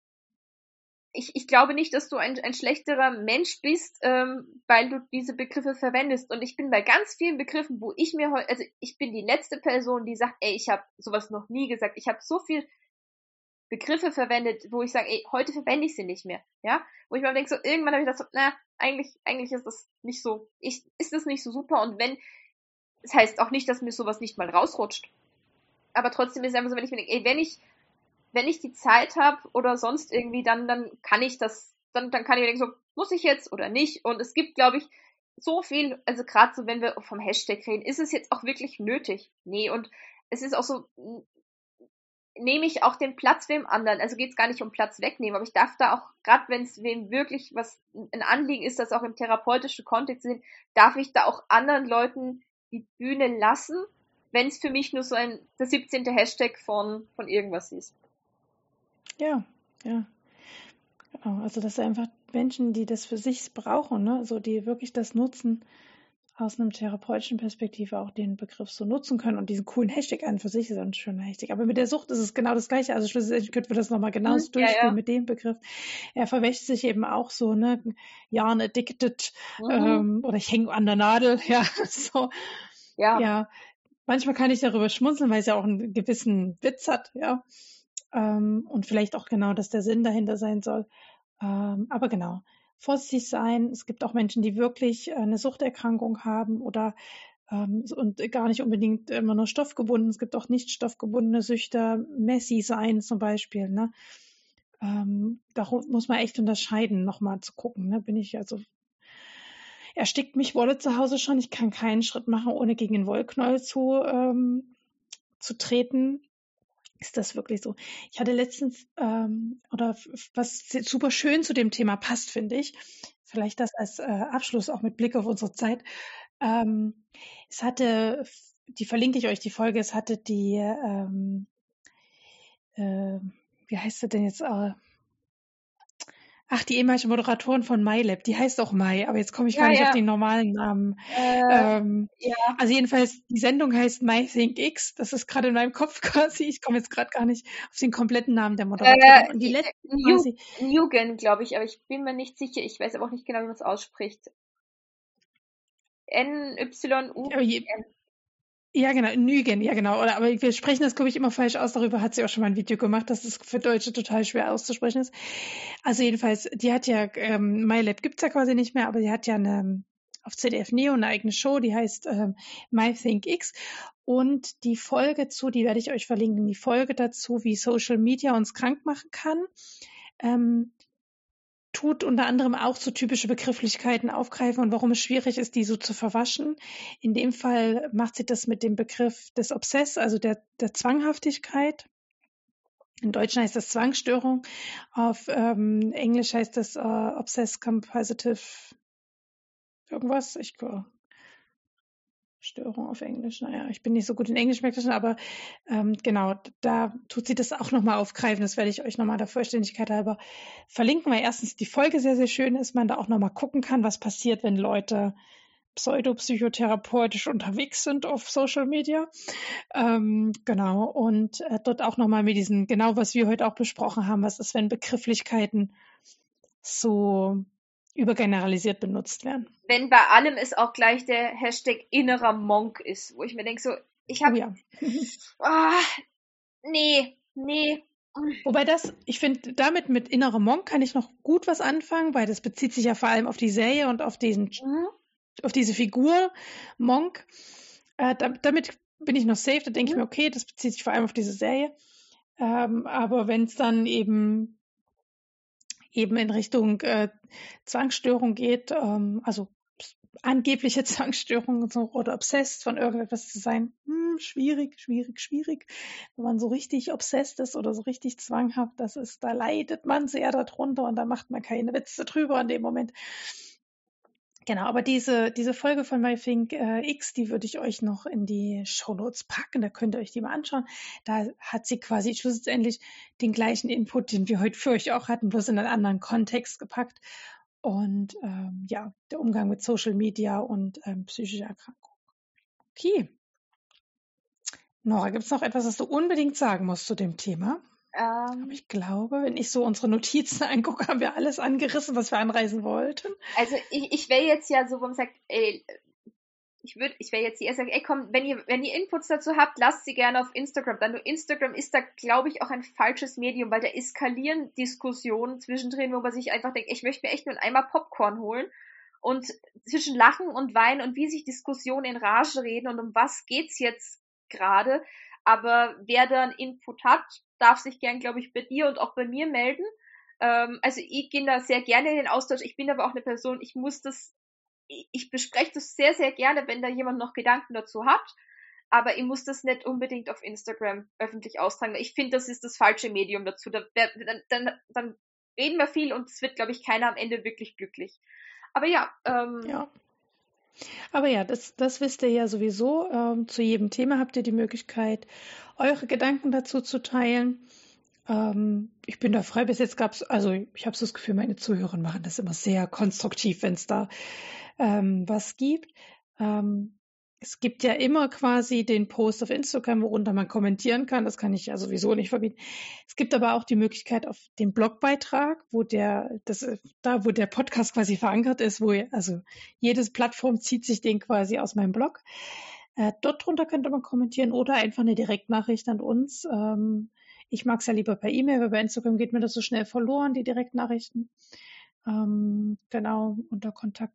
ich glaube nicht, dass du ein schlechterer Mensch bist, weil du diese Begriffe verwendest. Und ich bin bei ganz vielen Begriffen, wo ich mir also ich bin die letzte Person, die sagt, ey, ich habe sowas noch nie gesagt. Ich habe so viel Begriffe verwendet, wo ich sage, ey, heute verwende ich sie nicht mehr, ja, wo ich mir denke, so irgendwann habe ich das so, na, eigentlich ist das nicht so, ist das nicht so super und wenn, das heißt auch nicht, dass mir sowas nicht mal rausrutscht, aber trotzdem ist es einfach so, wenn ich mir denke, ey, wenn ich die Zeit habe oder sonst irgendwie, dann kann ich das, dann kann ich mir denken, so, muss ich jetzt oder nicht und es gibt, glaube ich, so viel, also gerade so, wenn wir vom Hashtag reden, ist es jetzt auch wirklich nötig? Nee, und es ist auch so, nehme ich auch den Platz wem anderen. Also geht es gar nicht um Platz wegnehmen, aber ich darf da auch, gerade wenn es wem wirklich was ein Anliegen ist, das auch im therapeutischen Kontext sind, darf ich da auch anderen Leuten die Bühne lassen, wenn es für mich nur so der 17. Hashtag von irgendwas ist. Ja, ja. Genau. Also das sind einfach Menschen, die das für sich brauchen, ne? So die wirklich das nutzen, aus einem therapeutischen Perspektive auch den Begriff so nutzen können und diesen coolen Hashtag an für sich ist ein schöner Hashtag. Aber mit der Sucht ist es genau das Gleiche. Also schlussendlich könnten wir das nochmal genauso durchspielen mit dem Begriff. Er verwäscht sich eben auch so, ne, Yarn addicted oder ich hänge an der Nadel, ja, so. Ja, manchmal kann ich darüber schmunzeln, weil es ja auch einen gewissen Witz hat, ja. Und vielleicht auch genau, dass der Sinn dahinter sein soll. Aber genau, vorsichtig sein. Es gibt auch Menschen, die wirklich eine Suchterkrankung haben oder und gar nicht unbedingt immer nur stoffgebunden. Es gibt auch nicht stoffgebundene Süchte, messy sein zum Beispiel. Ne? Darum muss man echt unterscheiden, nochmal zu gucken. Ne? Erstickt mich Wolle zu Hause schon. Ich kann keinen Schritt machen, ohne gegen den Wollknäuel zu treten. Ist das wirklich so? Ich hatte letztens, oder was super schön zu dem Thema passt, finde ich, vielleicht das als Abschluss auch mit Blick auf unsere Zeit. Es hatte, die verlinke ich euch, die Folge, es hatte die, wie heißt sie denn jetzt? Ach, die ehemalige Moderatorin von MyLab, die heißt auch Mai, aber jetzt komme ich gar Ja, nicht auf ja, den normalen Namen. ja. Also jedenfalls, die Sendung heißt MyThinkX, das ist gerade in meinem Kopf quasi, ich komme jetzt gerade gar nicht auf den kompletten Namen der Äh, Moderatorin. Und die letzte New, quasi, Newgen, glaube ich, aber ich bin mir nicht sicher. Ich weiß aber auch nicht genau, wie man es ausspricht. aber N-Y-U-N. ja genau, Nügen, ja genau, oder, aber wir sprechen das, glaube ich, immer falsch aus, darüber hat sie auch schon mal ein Video gemacht, dass es für Deutsche total schwer auszusprechen ist. Also jedenfalls, die hat ja, MyLab gibt's ja quasi nicht mehr, aber die hat ja auf ZDF Neo eine eigene Show, die heißt MyThinkX. Und die Folge die werde ich euch verlinken, die Folge dazu, wie Social Media uns krank machen kann, ähm, tut unter anderem auch so typische Begrifflichkeiten aufgreifen und warum es schwierig ist, die so zu verwaschen. In dem Fall macht sie das mit dem Begriff des Obsess, also der Zwanghaftigkeit. In Deutsch heißt das Zwangsstörung, auf Englisch heißt das Obsess Compulsive irgendwas. Störung auf Englisch. Naja, ich bin nicht so gut in Englisch, aber genau, da tut sie das auch nochmal aufgreifen. Das werde ich euch nochmal der Vollständigkeit halber verlinken, weil erstens die Folge sehr, sehr schön ist, man da auch nochmal gucken kann, was passiert, wenn Leute pseudopsychotherapeutisch unterwegs sind auf Social Media. Genau, und dort auch nochmal mit diesen, genau was wir heute auch besprochen haben, was ist, wenn Begrifflichkeiten so übergeneralisiert benutzt werden. Wenn bei allem es auch gleich der Hashtag innerer Monk ist, wo ich mir denke, so, ich Oh habe, ja. ah, nee. Wobei ich finde, damit mit innerer Monk kann ich noch gut was anfangen, weil das bezieht sich ja vor allem auf die Serie und auf Mhm. auf diese Figur Monk. Damit bin ich noch safe, da denke ich Mhm. mir, okay, das bezieht sich vor allem auf diese Serie. Aber wenn es dann eben in Richtung Zwangsstörung geht, also angebliche Zwangsstörung und so, oder obsessed von irgendetwas zu sein, schwierig. Wenn man so richtig obsessed ist oder so richtig zwanghaft, da leidet man sehr darunter und da macht man keine Witze drüber in dem Moment. Genau, aber diese Folge von MyThink X, die würde ich euch noch in die Shownotes packen, da könnt ihr euch die mal anschauen. Da hat sie quasi schlussendlich den gleichen Input, den wir heute für euch auch hatten, bloß in einen anderen Kontext gepackt. Und ja, der Umgang mit Social Media und psychischer Erkrankung. Okay. Nora, gibt es noch etwas, was du unbedingt sagen musst zu dem Thema? Aber Ähm, ich glaube, wenn ich so unsere Notizen angucke, haben wir alles angerissen, was wir anreißen wollten. also ich wäre jetzt ja so, wo man sagt, ey, ich wäre jetzt die erste, ey komm, wenn ihr Inputs dazu habt, lasst sie gerne auf Instagram. Dann nur Instagram ist da, glaube ich, auch ein falsches Medium, weil da eskalieren Diskussionen zwischendrin, wo man sich einfach denkt, ich möchte mir echt nur einen Eimer Popcorn holen. Und zwischen Lachen und Weinen und wie sich Diskussionen in Rage reden und um was geht's jetzt gerade. Aber wer dann Input hat, darf sich gern, glaube ich, bei dir und auch bei mir melden. Also ich gehe da sehr gerne in den Austausch. Ich bin aber auch eine Person, ich bespreche das sehr, sehr gerne, wenn da jemand noch Gedanken dazu hat. Aber ich muss das nicht unbedingt auf Instagram öffentlich austragen. Ich finde, das ist das falsche Medium dazu. Dann reden wir viel und es wird, glaube ich, keiner am Ende wirklich glücklich. Aber ja, Ja. Aber ja, das wisst ihr ja sowieso. Zu jedem Thema habt ihr die Möglichkeit, eure Gedanken dazu zu teilen. Ich bin da frei. Bis jetzt gab's, also ich habe so das Gefühl, meine Zuhörer machen das immer sehr konstruktiv, wenn es da was gibt. Es gibt ja immer quasi den Post auf Instagram, worunter man kommentieren kann. Das kann ich ja sowieso nicht verbieten. Es gibt aber auch die Möglichkeit auf den Blogbeitrag, wo wo der Podcast quasi verankert ist, also jedes Plattform zieht sich den quasi aus meinem Blog. Dort drunter könnte man kommentieren oder einfach eine Direktnachricht an uns. Ich mag es ja lieber per E-Mail, weil bei Instagram geht mir das so schnell verloren, die Direktnachrichten. Genau, unter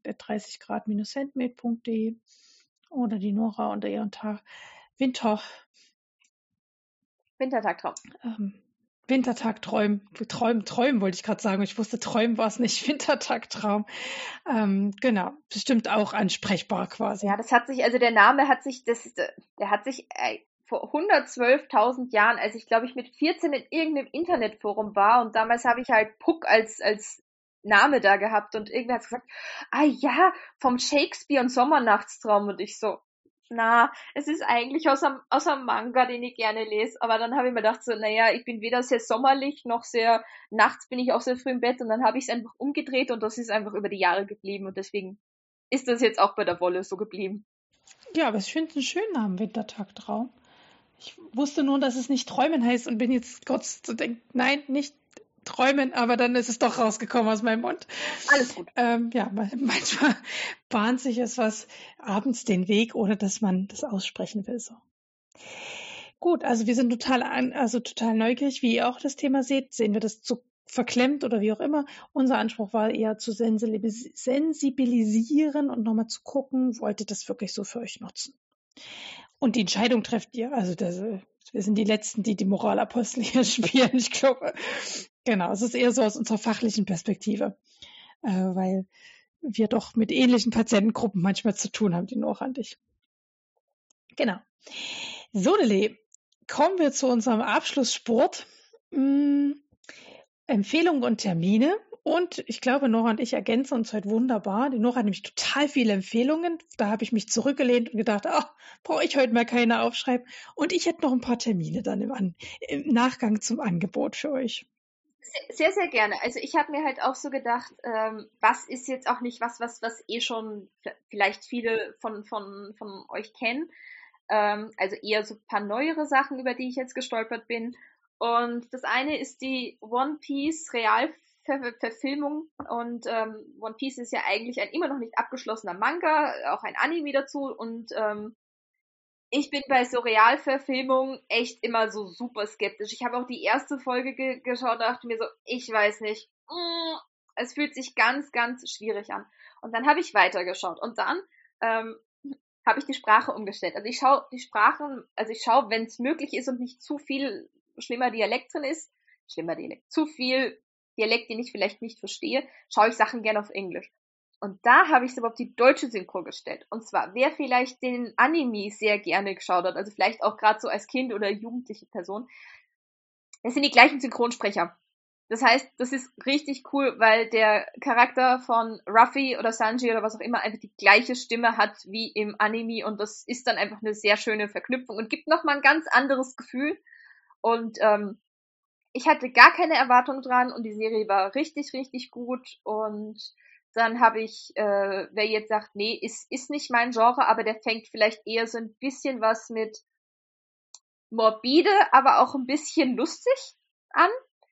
kontakt@30grad-handmade.de oder die Nora unter ihren Wintertagtraum. ähm, Wintertag träumen wollte ich gerade sagen. Ich wusste, träumen war es nicht, Wintertagtraum. Genau, bestimmt auch ansprechbar Ja, quasi. das hat sich, also der Name hat sich, der hat sich vor 112.000 Jahren, als ich glaube ich mit 14 in irgendeinem Internetforum war und damals habe ich halt Puck als Name da gehabt und irgendwer hat gesagt, ah ja, vom Shakespeare und Sommernachtstraum und ich so, na, es ist eigentlich aus einem Manga, den ich gerne lese, aber dann habe ich mir gedacht so, naja, ich bin weder sehr sommerlich noch sehr, nachts bin ich auch sehr früh im Bett und dann habe ich es einfach umgedreht und das ist einfach über die Jahre geblieben und deswegen ist das jetzt auch bei der Wolle so geblieben. Ja, aber ich finde es einen schönen Namen, Wintertagtraum. Ich wusste nur, dass es nicht träumen heißt und bin jetzt kurz zu denken, nein, nicht träumen, aber dann ist es doch rausgekommen aus meinem Mund. Alles gut. Ja, manchmal bahnt sich es was abends den Weg, ohne dass man das aussprechen will. So. Gut, also wir sind total neugierig, wie ihr auch das Thema seht. Sehen wir das zu verklemmt oder wie auch immer. Unser Anspruch war eher zu sensibilisieren und nochmal zu gucken, wollt ihr das wirklich so für euch nutzen? Und die Entscheidung trefft ihr. Also wir sind die Letzten, die Moralapostel hier spielen. Ich glaube, genau, es ist eher so aus unserer fachlichen Perspektive, weil wir doch mit ähnlichen Patientengruppen manchmal zu tun haben, die Nora und ich. Genau. So, Lilly, kommen wir zu unserem Abschlusssport. Empfehlungen und Termine. Und ich glaube, Nora und ich ergänzen uns heute wunderbar. Die Nora hat nämlich total viele Empfehlungen. Da habe ich mich zurückgelehnt und gedacht, brauche ich heute mal keine aufschreiben. Und ich hätte noch ein paar Termine dann im Nachgang zum Angebot für euch. Sehr, sehr gerne. Also ich habe mir halt auch so gedacht, was ist jetzt auch nicht was eh schon vielleicht viele von euch kennen. Also eher so ein paar neuere Sachen, über die ich jetzt gestolpert bin. Und das eine ist die One Piece Realverfilmung. Und One Piece ist ja eigentlich ein immer noch nicht abgeschlossener Manga, auch ein Anime dazu. Und ich bin bei so Realverfilmungen echt immer so super skeptisch. Ich habe auch die erste Folge geschaut und dachte mir so, ich weiß nicht. Es fühlt sich ganz, ganz schwierig an. Und dann habe ich weitergeschaut. Und dann habe ich die Sprache umgestellt. Also ich schaue die Sprachen, wenn es möglich ist und nicht zu viel schlimmer Dialekt drin ist, zu viel Dialekt, den ich vielleicht nicht verstehe, schaue ich Sachen gerne auf Englisch. Und da habe ich es aber auf die deutsche Synchro gestellt. Und zwar, wer vielleicht den Anime sehr gerne geschaut hat, also vielleicht auch gerade so als Kind oder jugendliche Person, das sind die gleichen Synchronsprecher. Das heißt, das ist richtig cool, weil der Charakter von Ruffy oder Sanji oder was auch immer einfach die gleiche Stimme hat wie im Anime und das ist dann einfach eine sehr schöne Verknüpfung und gibt nochmal ein ganz anderes Gefühl. Und ich hatte gar keine Erwartung dran und die Serie war richtig, richtig gut und dann habe ich, wer jetzt sagt, nee, ist nicht mein Genre, aber der fängt vielleicht eher so ein bisschen was mit morbide, aber auch ein bisschen lustig an.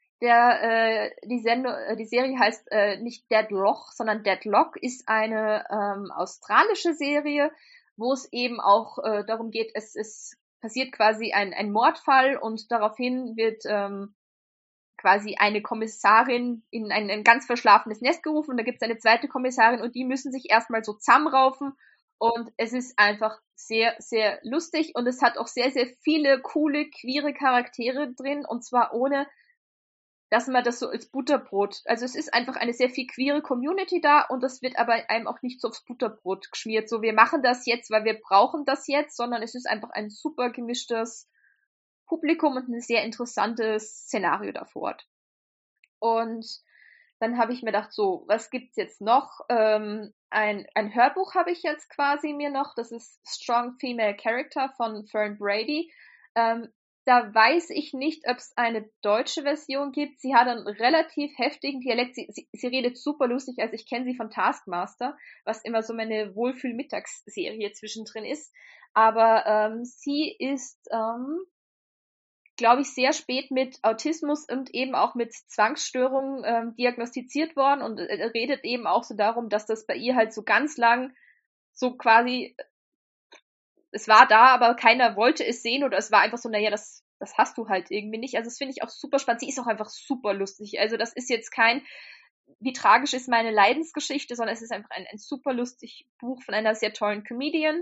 Die Serie heißt nicht Deadlock, sondern Deadlock ist eine australische Serie, wo es eben auch darum geht, es passiert quasi ein Mordfall und daraufhin wird quasi eine Kommissarin in ein ganz verschlafenes Nest gerufen und da gibt es eine zweite Kommissarin und die müssen sich erstmal so zusammenraufen und es ist einfach sehr, sehr lustig und es hat auch sehr, sehr viele coole, queere Charaktere drin und zwar ohne dass man das so als Butterbrot, also es ist einfach eine sehr viel queere Community da und das wird aber einem auch nicht so aufs Butterbrot geschmiert, so wir machen das jetzt, weil wir brauchen das jetzt, sondern es ist einfach ein super gemischtes Publikum und ein sehr interessantes Szenario davor. Und dann habe ich mir gedacht, so, was gibt's jetzt noch? Ein Hörbuch habe ich jetzt quasi mir noch, das ist Strong Female Character von Fern Brady. Da weiß ich nicht, ob es eine deutsche Version gibt. Sie hat einen relativ heftigen Dialekt. Sie redet super lustig, also ich kenne sie von Taskmaster, was immer so meine Wohlfühl-Mittagsserie zwischendrin ist. Aber sie ist glaube ich, sehr spät mit Autismus und eben auch mit Zwangsstörungen diagnostiziert worden und redet eben auch so darum, dass das bei ihr halt so ganz lang so quasi, es war da, aber keiner wollte es sehen oder es war einfach so, naja, das hast du halt irgendwie nicht. Also das finde ich auch super spannend. Sie ist auch einfach super lustig. Also das ist jetzt kein, wie tragisch ist meine Leidensgeschichte, sondern es ist einfach ein super lustig Buch von einer sehr tollen Comedian.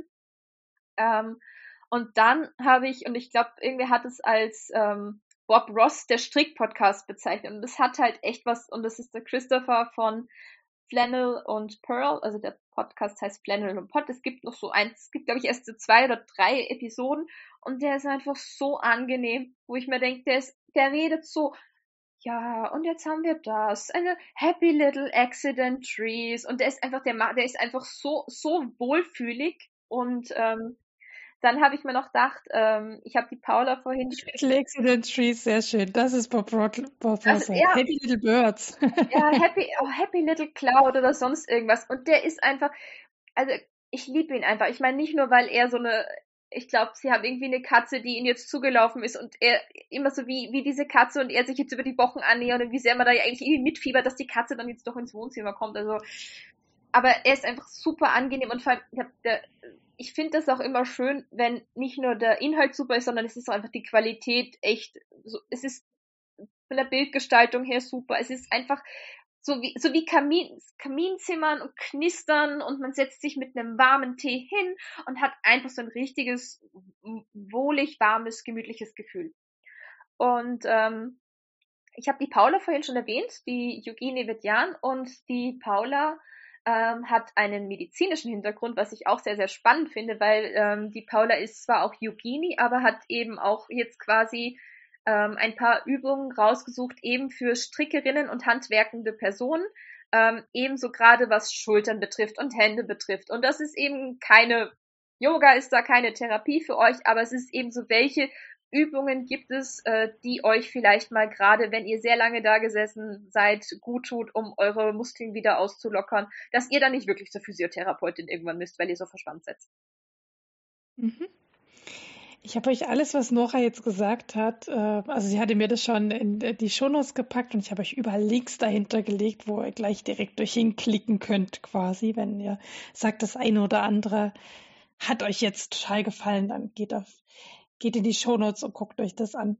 Und dann habe ich, und ich glaube, irgendwer hat es als Bob Ross der Strick-Podcast bezeichnet. Und das hat halt echt was, und das ist der Christopher von Flannel und Pearl, also der Podcast heißt Flannel und Pod. Es gibt noch so eins, es gibt, glaube ich, erst so 2 oder 3 Episoden und der ist einfach so angenehm, wo ich mir denke, der redet so ja, und jetzt haben wir das, eine Happy Little Accident Trees und der ist einfach, der ist einfach so wohlfühlig und dann habe ich mir noch gedacht, ich habe die Paula vorhin, Little Accident Trees, sehr schön. Das ist Bob also Ross. ja, Happy Little Birds. ja, Happy Little Cloud oder sonst irgendwas und der ist einfach, also ich liebe ihn einfach. Ich meine nicht nur, weil er so eine, ich glaube, sie haben irgendwie eine Katze, die ihnen jetzt zugelaufen ist und er immer so wie diese Katze und er sich jetzt über die Wochen annähert und wie sehr man da ja eigentlich irgendwie mitfiebert, dass die Katze dann jetzt doch ins Wohnzimmer kommt. Also, aber er ist einfach super angenehm und vor allem, ich finde das auch immer schön, wenn nicht nur der Inhalt super ist, sondern es ist auch einfach die Qualität echt, so, es ist von der Bildgestaltung her super. Es ist einfach so wie Kaminzimmern und Knistern und man setzt sich mit einem warmen Tee hin und hat einfach so ein richtiges, wohlig, warmes, gemütliches Gefühl. Und ich habe die Paula vorhin schon erwähnt, die Eugenie Vedjan, und die Paula hat einen medizinischen Hintergrund, was ich auch sehr, sehr spannend finde, weil die Paula ist zwar auch Eugenie, aber hat eben auch jetzt quasi ein paar Übungen rausgesucht, eben für Strickerinnen und handwerkende Personen, ebenso gerade was Schultern betrifft und Hände betrifft. Und das ist eben keine, Yoga ist da keine Therapie für euch, aber es ist eben so, welche Übungen gibt es, die euch vielleicht mal gerade, wenn ihr sehr lange da gesessen seid, gut tut, um eure Muskeln wieder auszulockern, dass ihr dann nicht wirklich zur Physiotherapeutin irgendwann müsst, weil ihr so verspannt seid. Mhm. Ich habe euch alles, was Nora jetzt gesagt hat, also sie hatte mir das schon in die Shownotes gepackt und ich habe euch überall Links dahinter gelegt, wo ihr gleich direkt durch hinklicken könnt, quasi, wenn ihr sagt, das eine oder andere hat euch jetzt total gefallen, dann geht in die Shownotes und guckt euch das an.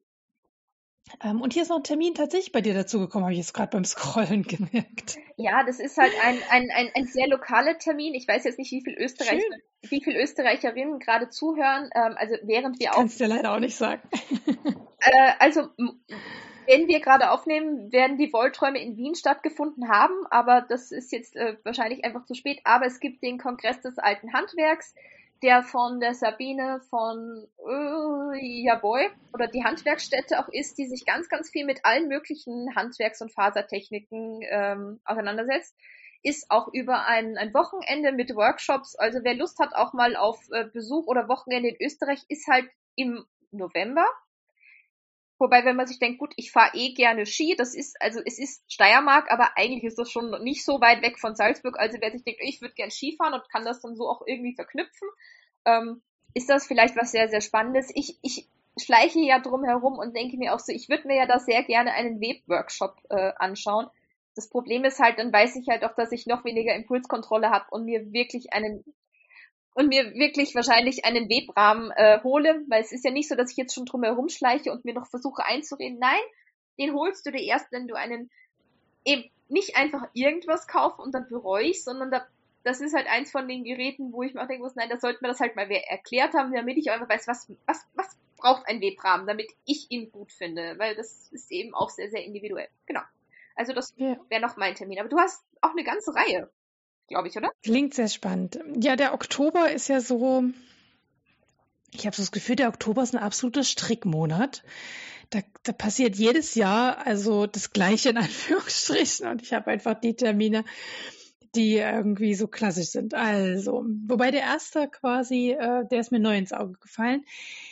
Und hier ist noch ein Termin tatsächlich bei dir dazugekommen, habe ich jetzt gerade beim Scrollen gemerkt. Ja, das ist halt ein sehr lokaler Termin. Ich weiß jetzt nicht, Schön. wie viel Österreicherinnen gerade zuhören. Also während Ich wir kann es dir leider auch nicht sagen. also wenn wir gerade aufnehmen, werden die Volträume in Wien stattgefunden haben, aber das ist jetzt wahrscheinlich einfach zu spät. Aber es gibt den Kongress des alten Handwerks, der von der Sabine von Jawohl oder die Handwerksstätte auch ist, die sich ganz, ganz viel mit allen möglichen Handwerks- und Fasertechniken auseinandersetzt. Ist auch über ein Wochenende mit Workshops. Also wer Lust hat auch mal auf Besuch oder Wochenende in Österreich, ist halt im November. Wobei, wenn man sich denkt, gut, ich fahre eh gerne Ski, das ist, also es ist Steiermark, aber eigentlich ist das schon nicht so weit weg von Salzburg. Also wer sich denkt, ich würde gern Ski fahren und kann das dann so auch irgendwie verknüpfen, ist das vielleicht was sehr, sehr Spannendes. Ich schleiche ja drum herum und denke mir auch so, ich würde mir ja da sehr gerne einen Webworkshop anschauen. Das Problem ist halt, dann weiß ich halt auch, dass ich noch weniger Impulskontrolle habe und mir wirklich wahrscheinlich einen Webrahmen hole, weil es ist ja nicht so, dass ich jetzt schon drum herum schleiche und mir noch versuche einzureden. Nein, den holst du dir erst, wenn du einen eben nicht einfach irgendwas kaufen und dann bereue ich, sondern das ist halt eins von den Geräten, wo ich mir auch denken muss, nein, da sollte mir das halt mal wer erklärt haben, damit ich einfach weiß, was braucht ein Webrahmen, damit ich ihn gut finde, weil das ist eben auch sehr, sehr individuell. Genau. Also das Ja. wäre noch mein Termin. Aber du hast auch eine ganze Reihe, glaube ich, oder? Klingt sehr spannend. Ja, der Oktober ist ja so, ich habe so das Gefühl, der Oktober ist ein absoluter Strickmonat. Da passiert jedes Jahr also das Gleiche in Anführungsstrichen und ich habe einfach die Termine, die irgendwie so klassisch sind. Also, wobei der erste quasi, der ist mir neu ins Auge gefallen.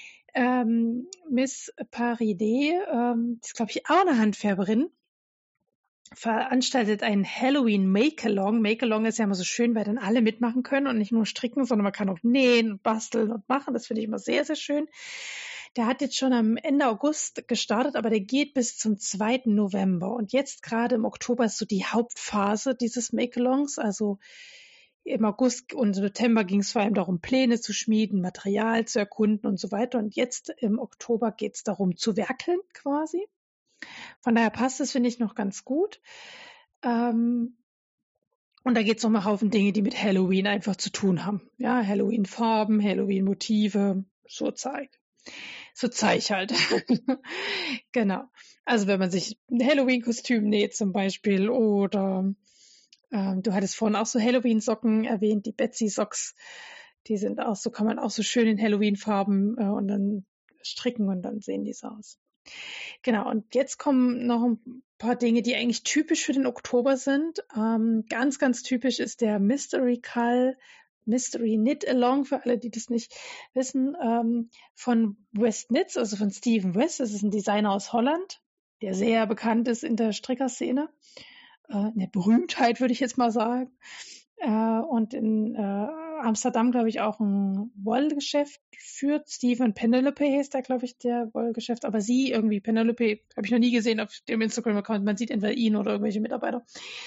Miss Parideh, die ist, glaube ich, auch eine Handfärberin, veranstaltet einen Halloween Make-Along. Make-Along ist ja immer so schön, weil dann alle mitmachen können und nicht nur stricken, sondern man kann auch nähen und basteln und machen. Das finde ich immer sehr, sehr schön. Der hat jetzt schon am Ende August gestartet, aber der geht bis zum 2. November. Und jetzt gerade im Oktober ist so die Hauptphase dieses Make-Alongs. Also im August und September ging es vor allem darum, Pläne zu schmieden, Material zu erkunden und so weiter. Und jetzt im Oktober geht es darum, zu werkeln quasi. Von daher passt es, finde ich, noch ganz gut. Und da geht es um einen Haufen Dinge, die mit Halloween einfach zu tun haben. Ja, Halloween-Farben, Halloween-Motive, so Zeug. So Zeug halt. Genau. Also wenn man sich ein Halloween-Kostüm näht zum Beispiel oder du hattest vorhin auch so Halloween-Socken erwähnt, die Betsy-Socks, die sind auch so, kann man auch so schön in Halloween-Farben und dann stricken und dann sehen die so aus. Genau, und jetzt kommen noch ein paar Dinge, die eigentlich typisch für den Oktober sind. Ganz, ganz typisch ist der Mystery Call, Mystery Knit Along, für alle, die das nicht wissen, von West Knits, also von Stephen West. Das ist ein Designer aus Holland, der sehr bekannt ist in der Strickerszene. Eine Berühmtheit, würde ich jetzt mal sagen. Und in Amsterdam, glaube ich, auch ein Wollgeschäft führt. Stephen Penelope heißt da, glaube ich, der Wollgeschäft. Aber sie irgendwie, Penelope, habe ich noch nie gesehen auf dem Instagram-Account. Man sieht entweder ihn oder irgendwelche Mitarbeiter.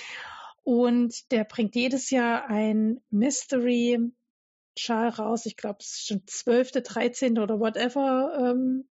Und der bringt jedes Jahr ein Mystery-Schal raus. Ich glaube, es ist schon 12., 13. oder whatever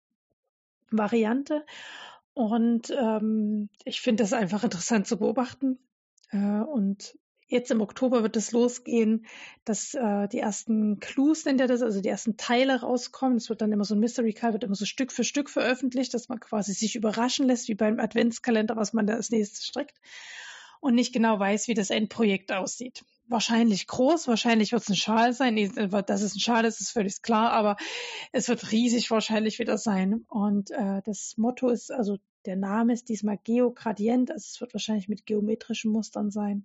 Variante. Und ich finde das einfach interessant zu beobachten. Und jetzt im Oktober wird es losgehen, dass die ersten Clues, nennt er das, also die ersten Teile rauskommen. Es wird dann immer so ein Mystery Call, wird immer so Stück für Stück veröffentlicht, dass man quasi sich überraschen lässt, wie beim Adventskalender, was man da als nächstes strickt. Und nicht genau weiß, wie das Endprojekt aussieht. Wahrscheinlich groß, wahrscheinlich wird es ein Schal sein. Dass es ein Schal ist, ist völlig klar, aber es wird riesig wahrscheinlich wieder sein. Und das Motto ist, also der Name ist diesmal Geogradient, also es wird wahrscheinlich mit geometrischen Mustern sein.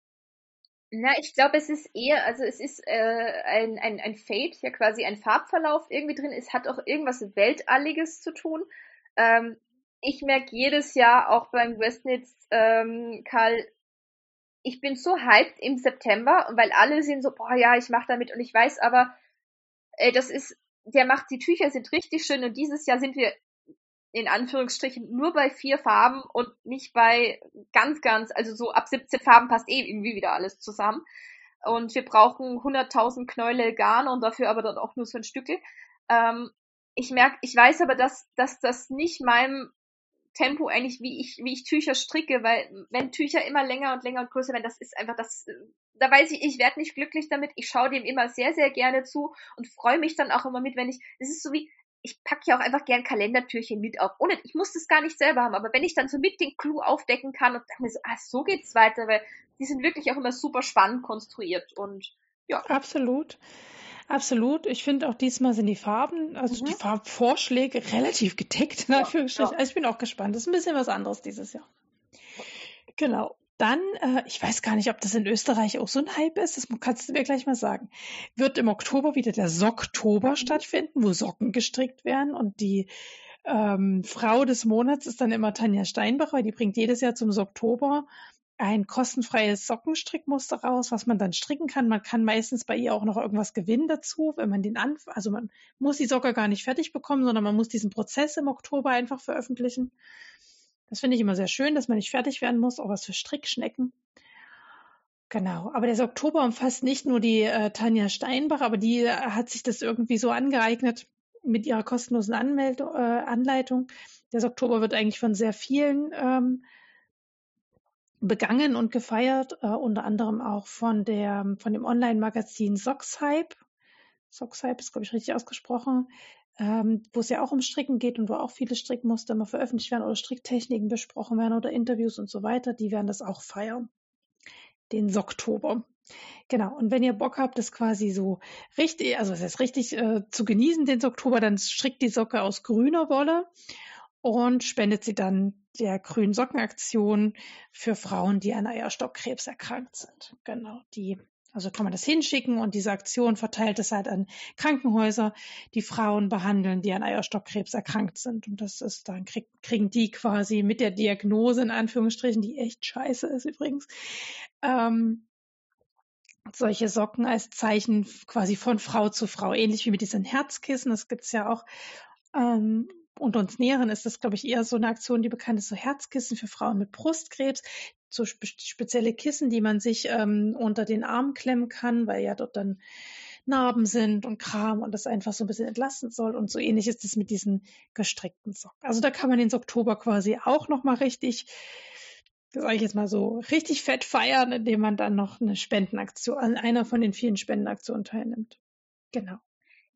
Na, ich glaube, es ist eher, also es ist ein Fade, ja quasi ein Farbverlauf irgendwie drin. Es hat auch irgendwas Weltalliges zu tun. Ähm, Ich merke jedes Jahr auch beim Westnitz, Karl, ich bin so hyped im September, weil alle sind so, boah ja, ich mache damit und ich weiß aber, das ist, der macht, die Tücher sind richtig schön und dieses Jahr sind wir in Anführungsstrichen nur bei 4 Farben und nicht bei ganz, also so ab 17 Farben passt eh irgendwie wieder alles zusammen. Und wir brauchen 100.000 Knäule Garn und dafür aber dann auch nur so ein Stückel. Ähm, ich weiß aber, dass das nicht meinem Tempo eigentlich, wie ich Tücher stricke, weil wenn Tücher immer länger und größer werden, das ist einfach das, da weiß ich werde nicht glücklich damit. Ich schaue dem immer sehr, sehr gerne zu und freue mich dann auch immer mit, wenn das ist so wie, ich packe ja auch einfach gern Kalendertürchen mit auf. Ohne, ich muss das gar nicht selber haben, aber wenn ich dann so mit den Clou aufdecken kann und denke mir so, so geht's weiter, weil die sind wirklich auch immer super spannend konstruiert und ja. Absolut. Absolut. Ich finde auch diesmal sind die Farben, also die Mhm. Farbvorschläge relativ gedeckt, in Ja, Anführungsstrichen. ja. Also ich bin auch gespannt. Das ist ein bisschen was anderes dieses Jahr. Genau. Dann, ich weiß gar nicht, ob das in Österreich auch so ein Hype ist, das kannst du mir gleich mal sagen. Wird im Oktober wieder der Socktober Mhm. stattfinden, wo Socken gestrickt werden und die Frau des Monats ist dann immer Tanja Steinbacher, die bringt jedes Jahr zum Socktober ein kostenfreies Sockenstrickmuster raus, was man dann stricken kann. Man kann meistens bei ihr auch noch irgendwas gewinnen dazu, wenn man also man muss die Socke gar nicht fertig bekommen, sondern man muss diesen Prozess im Oktober einfach veröffentlichen. Das finde ich immer sehr schön, dass man nicht fertig werden muss, auch was für Strickschnecken. Genau, aber der Oktober umfasst nicht nur die Tanja Steinbach, aber die hat sich das irgendwie so angeeignet mit ihrer kostenlosen Anleitung. Der Oktober wird eigentlich von sehr vielen begangen und gefeiert, unter anderem auch von dem Online-Magazin Sockshype. Sockshype ist, glaube ich, richtig ausgesprochen, wo es ja auch um Stricken geht und wo auch viele Strickmuster immer veröffentlicht werden oder Stricktechniken besprochen werden oder Interviews und so weiter. Die werden das auch feiern, den Socktober. Genau, und wenn ihr Bock habt, das quasi so richtig, also was heißt richtig zu genießen, den Oktober, dann strickt die Socke aus grüner Wolle und spendet sie dann der Grünen Sockenaktion für Frauen, die an Eierstockkrebs erkrankt sind. Genau, also kann man das hinschicken und diese Aktion verteilt es halt an Krankenhäuser, die Frauen behandeln, die an Eierstockkrebs erkrankt sind. Und das ist dann, kriegen die quasi mit der Diagnose in Anführungsstrichen, die echt scheiße ist übrigens, ähm, solche Socken als Zeichen quasi von Frau zu Frau, ähnlich wie mit diesen Herzkissen, das gibt's ja auch. Unter uns Näheren ist das, glaube ich, eher so eine Aktion, die bekannt ist, so Herzkissen für Frauen mit Brustkrebs, so spezielle Kissen, die man sich unter den Arm klemmen kann, weil ja dort dann Narben sind und Kram und das einfach so ein bisschen entlasten soll. Und so ähnlich ist es mit diesen gestrickten Socken. Also da kann man den Oktober quasi auch nochmal richtig, sage ich jetzt mal so, richtig fett feiern, indem man dann noch eine Spendenaktion, an einer von den vielen Spendenaktionen teilnimmt. Genau.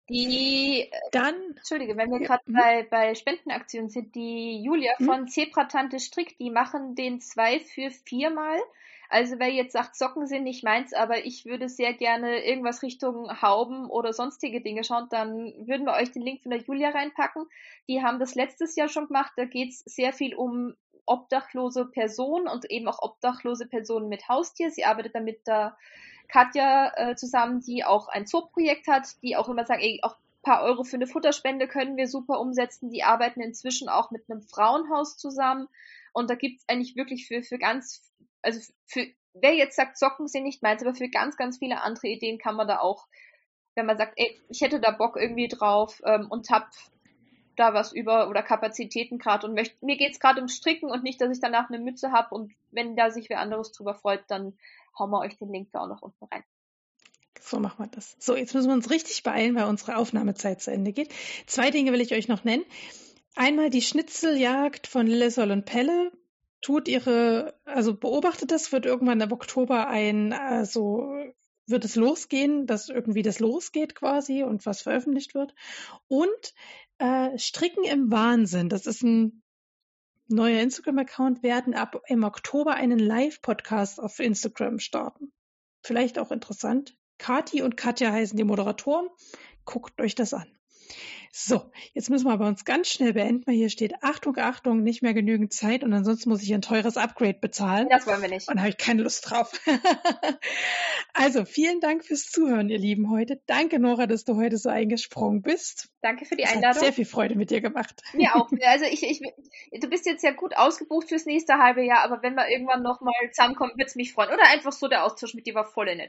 Entschuldige, wenn wir gerade bei Spendenaktionen sind, die Julia von Zebratante Strick, die machen den 2 für 4 Mal. Also wer jetzt sagt, Socken sind nicht meins, aber ich würde sehr gerne irgendwas Richtung Hauben oder sonstige Dinge schauen, dann würden wir euch den Link von der Julia reinpacken. Die haben das letztes Jahr schon gemacht, da geht's sehr viel um obdachlose Personen und eben auch obdachlose Personen mit Haustier. Sie arbeitet da mit der Katja zusammen, die auch ein Zoo-Projekt hat, die auch immer sagen, auch ein paar Euro für eine Futterspende können wir super umsetzen. Die arbeiten inzwischen auch mit einem Frauenhaus zusammen und da gibt's eigentlich wirklich für wer jetzt sagt, Socken sind nicht meins, aber für ganz, ganz viele andere Ideen kann man da auch, wenn man sagt, ich hätte da Bock irgendwie drauf und hab da was über oder Kapazitäten gerade und mir geht's gerade ums Stricken und nicht, dass ich danach eine Mütze habe und wenn da sich wer anderes drüber freut, dann hauen wir euch den Link da auch noch unten rein. So machen wir das. So, jetzt müssen wir uns richtig beeilen, weil unsere Aufnahmezeit zu Ende geht. 2 Dinge will ich euch noch nennen. Einmal die Schnitzeljagd von Lillesol und Pelle. Beobachtet das, wird irgendwann im Oktober wird es losgehen, dass irgendwie das losgeht quasi und was veröffentlicht wird. Und Stricken im Wahnsinn, das ist ein neuer Instagram-Account, werden ab im Oktober einen Live-Podcast auf Instagram starten. Vielleicht auch interessant. Kati und Katja heißen die Moderatoren. Guckt euch das an. So, jetzt müssen wir aber uns ganz schnell beenden, weil hier steht, Achtung, Achtung, nicht mehr genügend Zeit und ansonsten muss ich ein teures Upgrade bezahlen. Das wollen wir nicht. Und da habe ich keine Lust drauf. Also, vielen Dank fürs Zuhören, ihr Lieben, heute. Danke, Nora, dass du heute so eingesprungen bist. Danke für die Einladung. Hat sehr viel Freude mit dir gemacht. Mir auch. Also du bist jetzt ja gut ausgebucht fürs nächste halbe Jahr, aber wenn wir irgendwann nochmal zusammenkommen, würde es mich freuen. Oder einfach so, der Austausch mit dir war voll nett.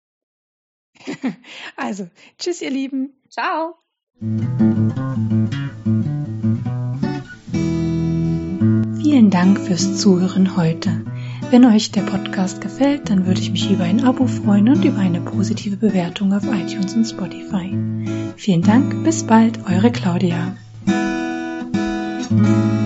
Also, tschüss, ihr Lieben. Ciao. Vielen Dank fürs Zuhören heute. Wenn euch der Podcast gefällt, dann würde ich mich über ein Abo freuen und über eine positive Bewertung auf iTunes und Spotify. Vielen Dank, bis bald, eure Claudia.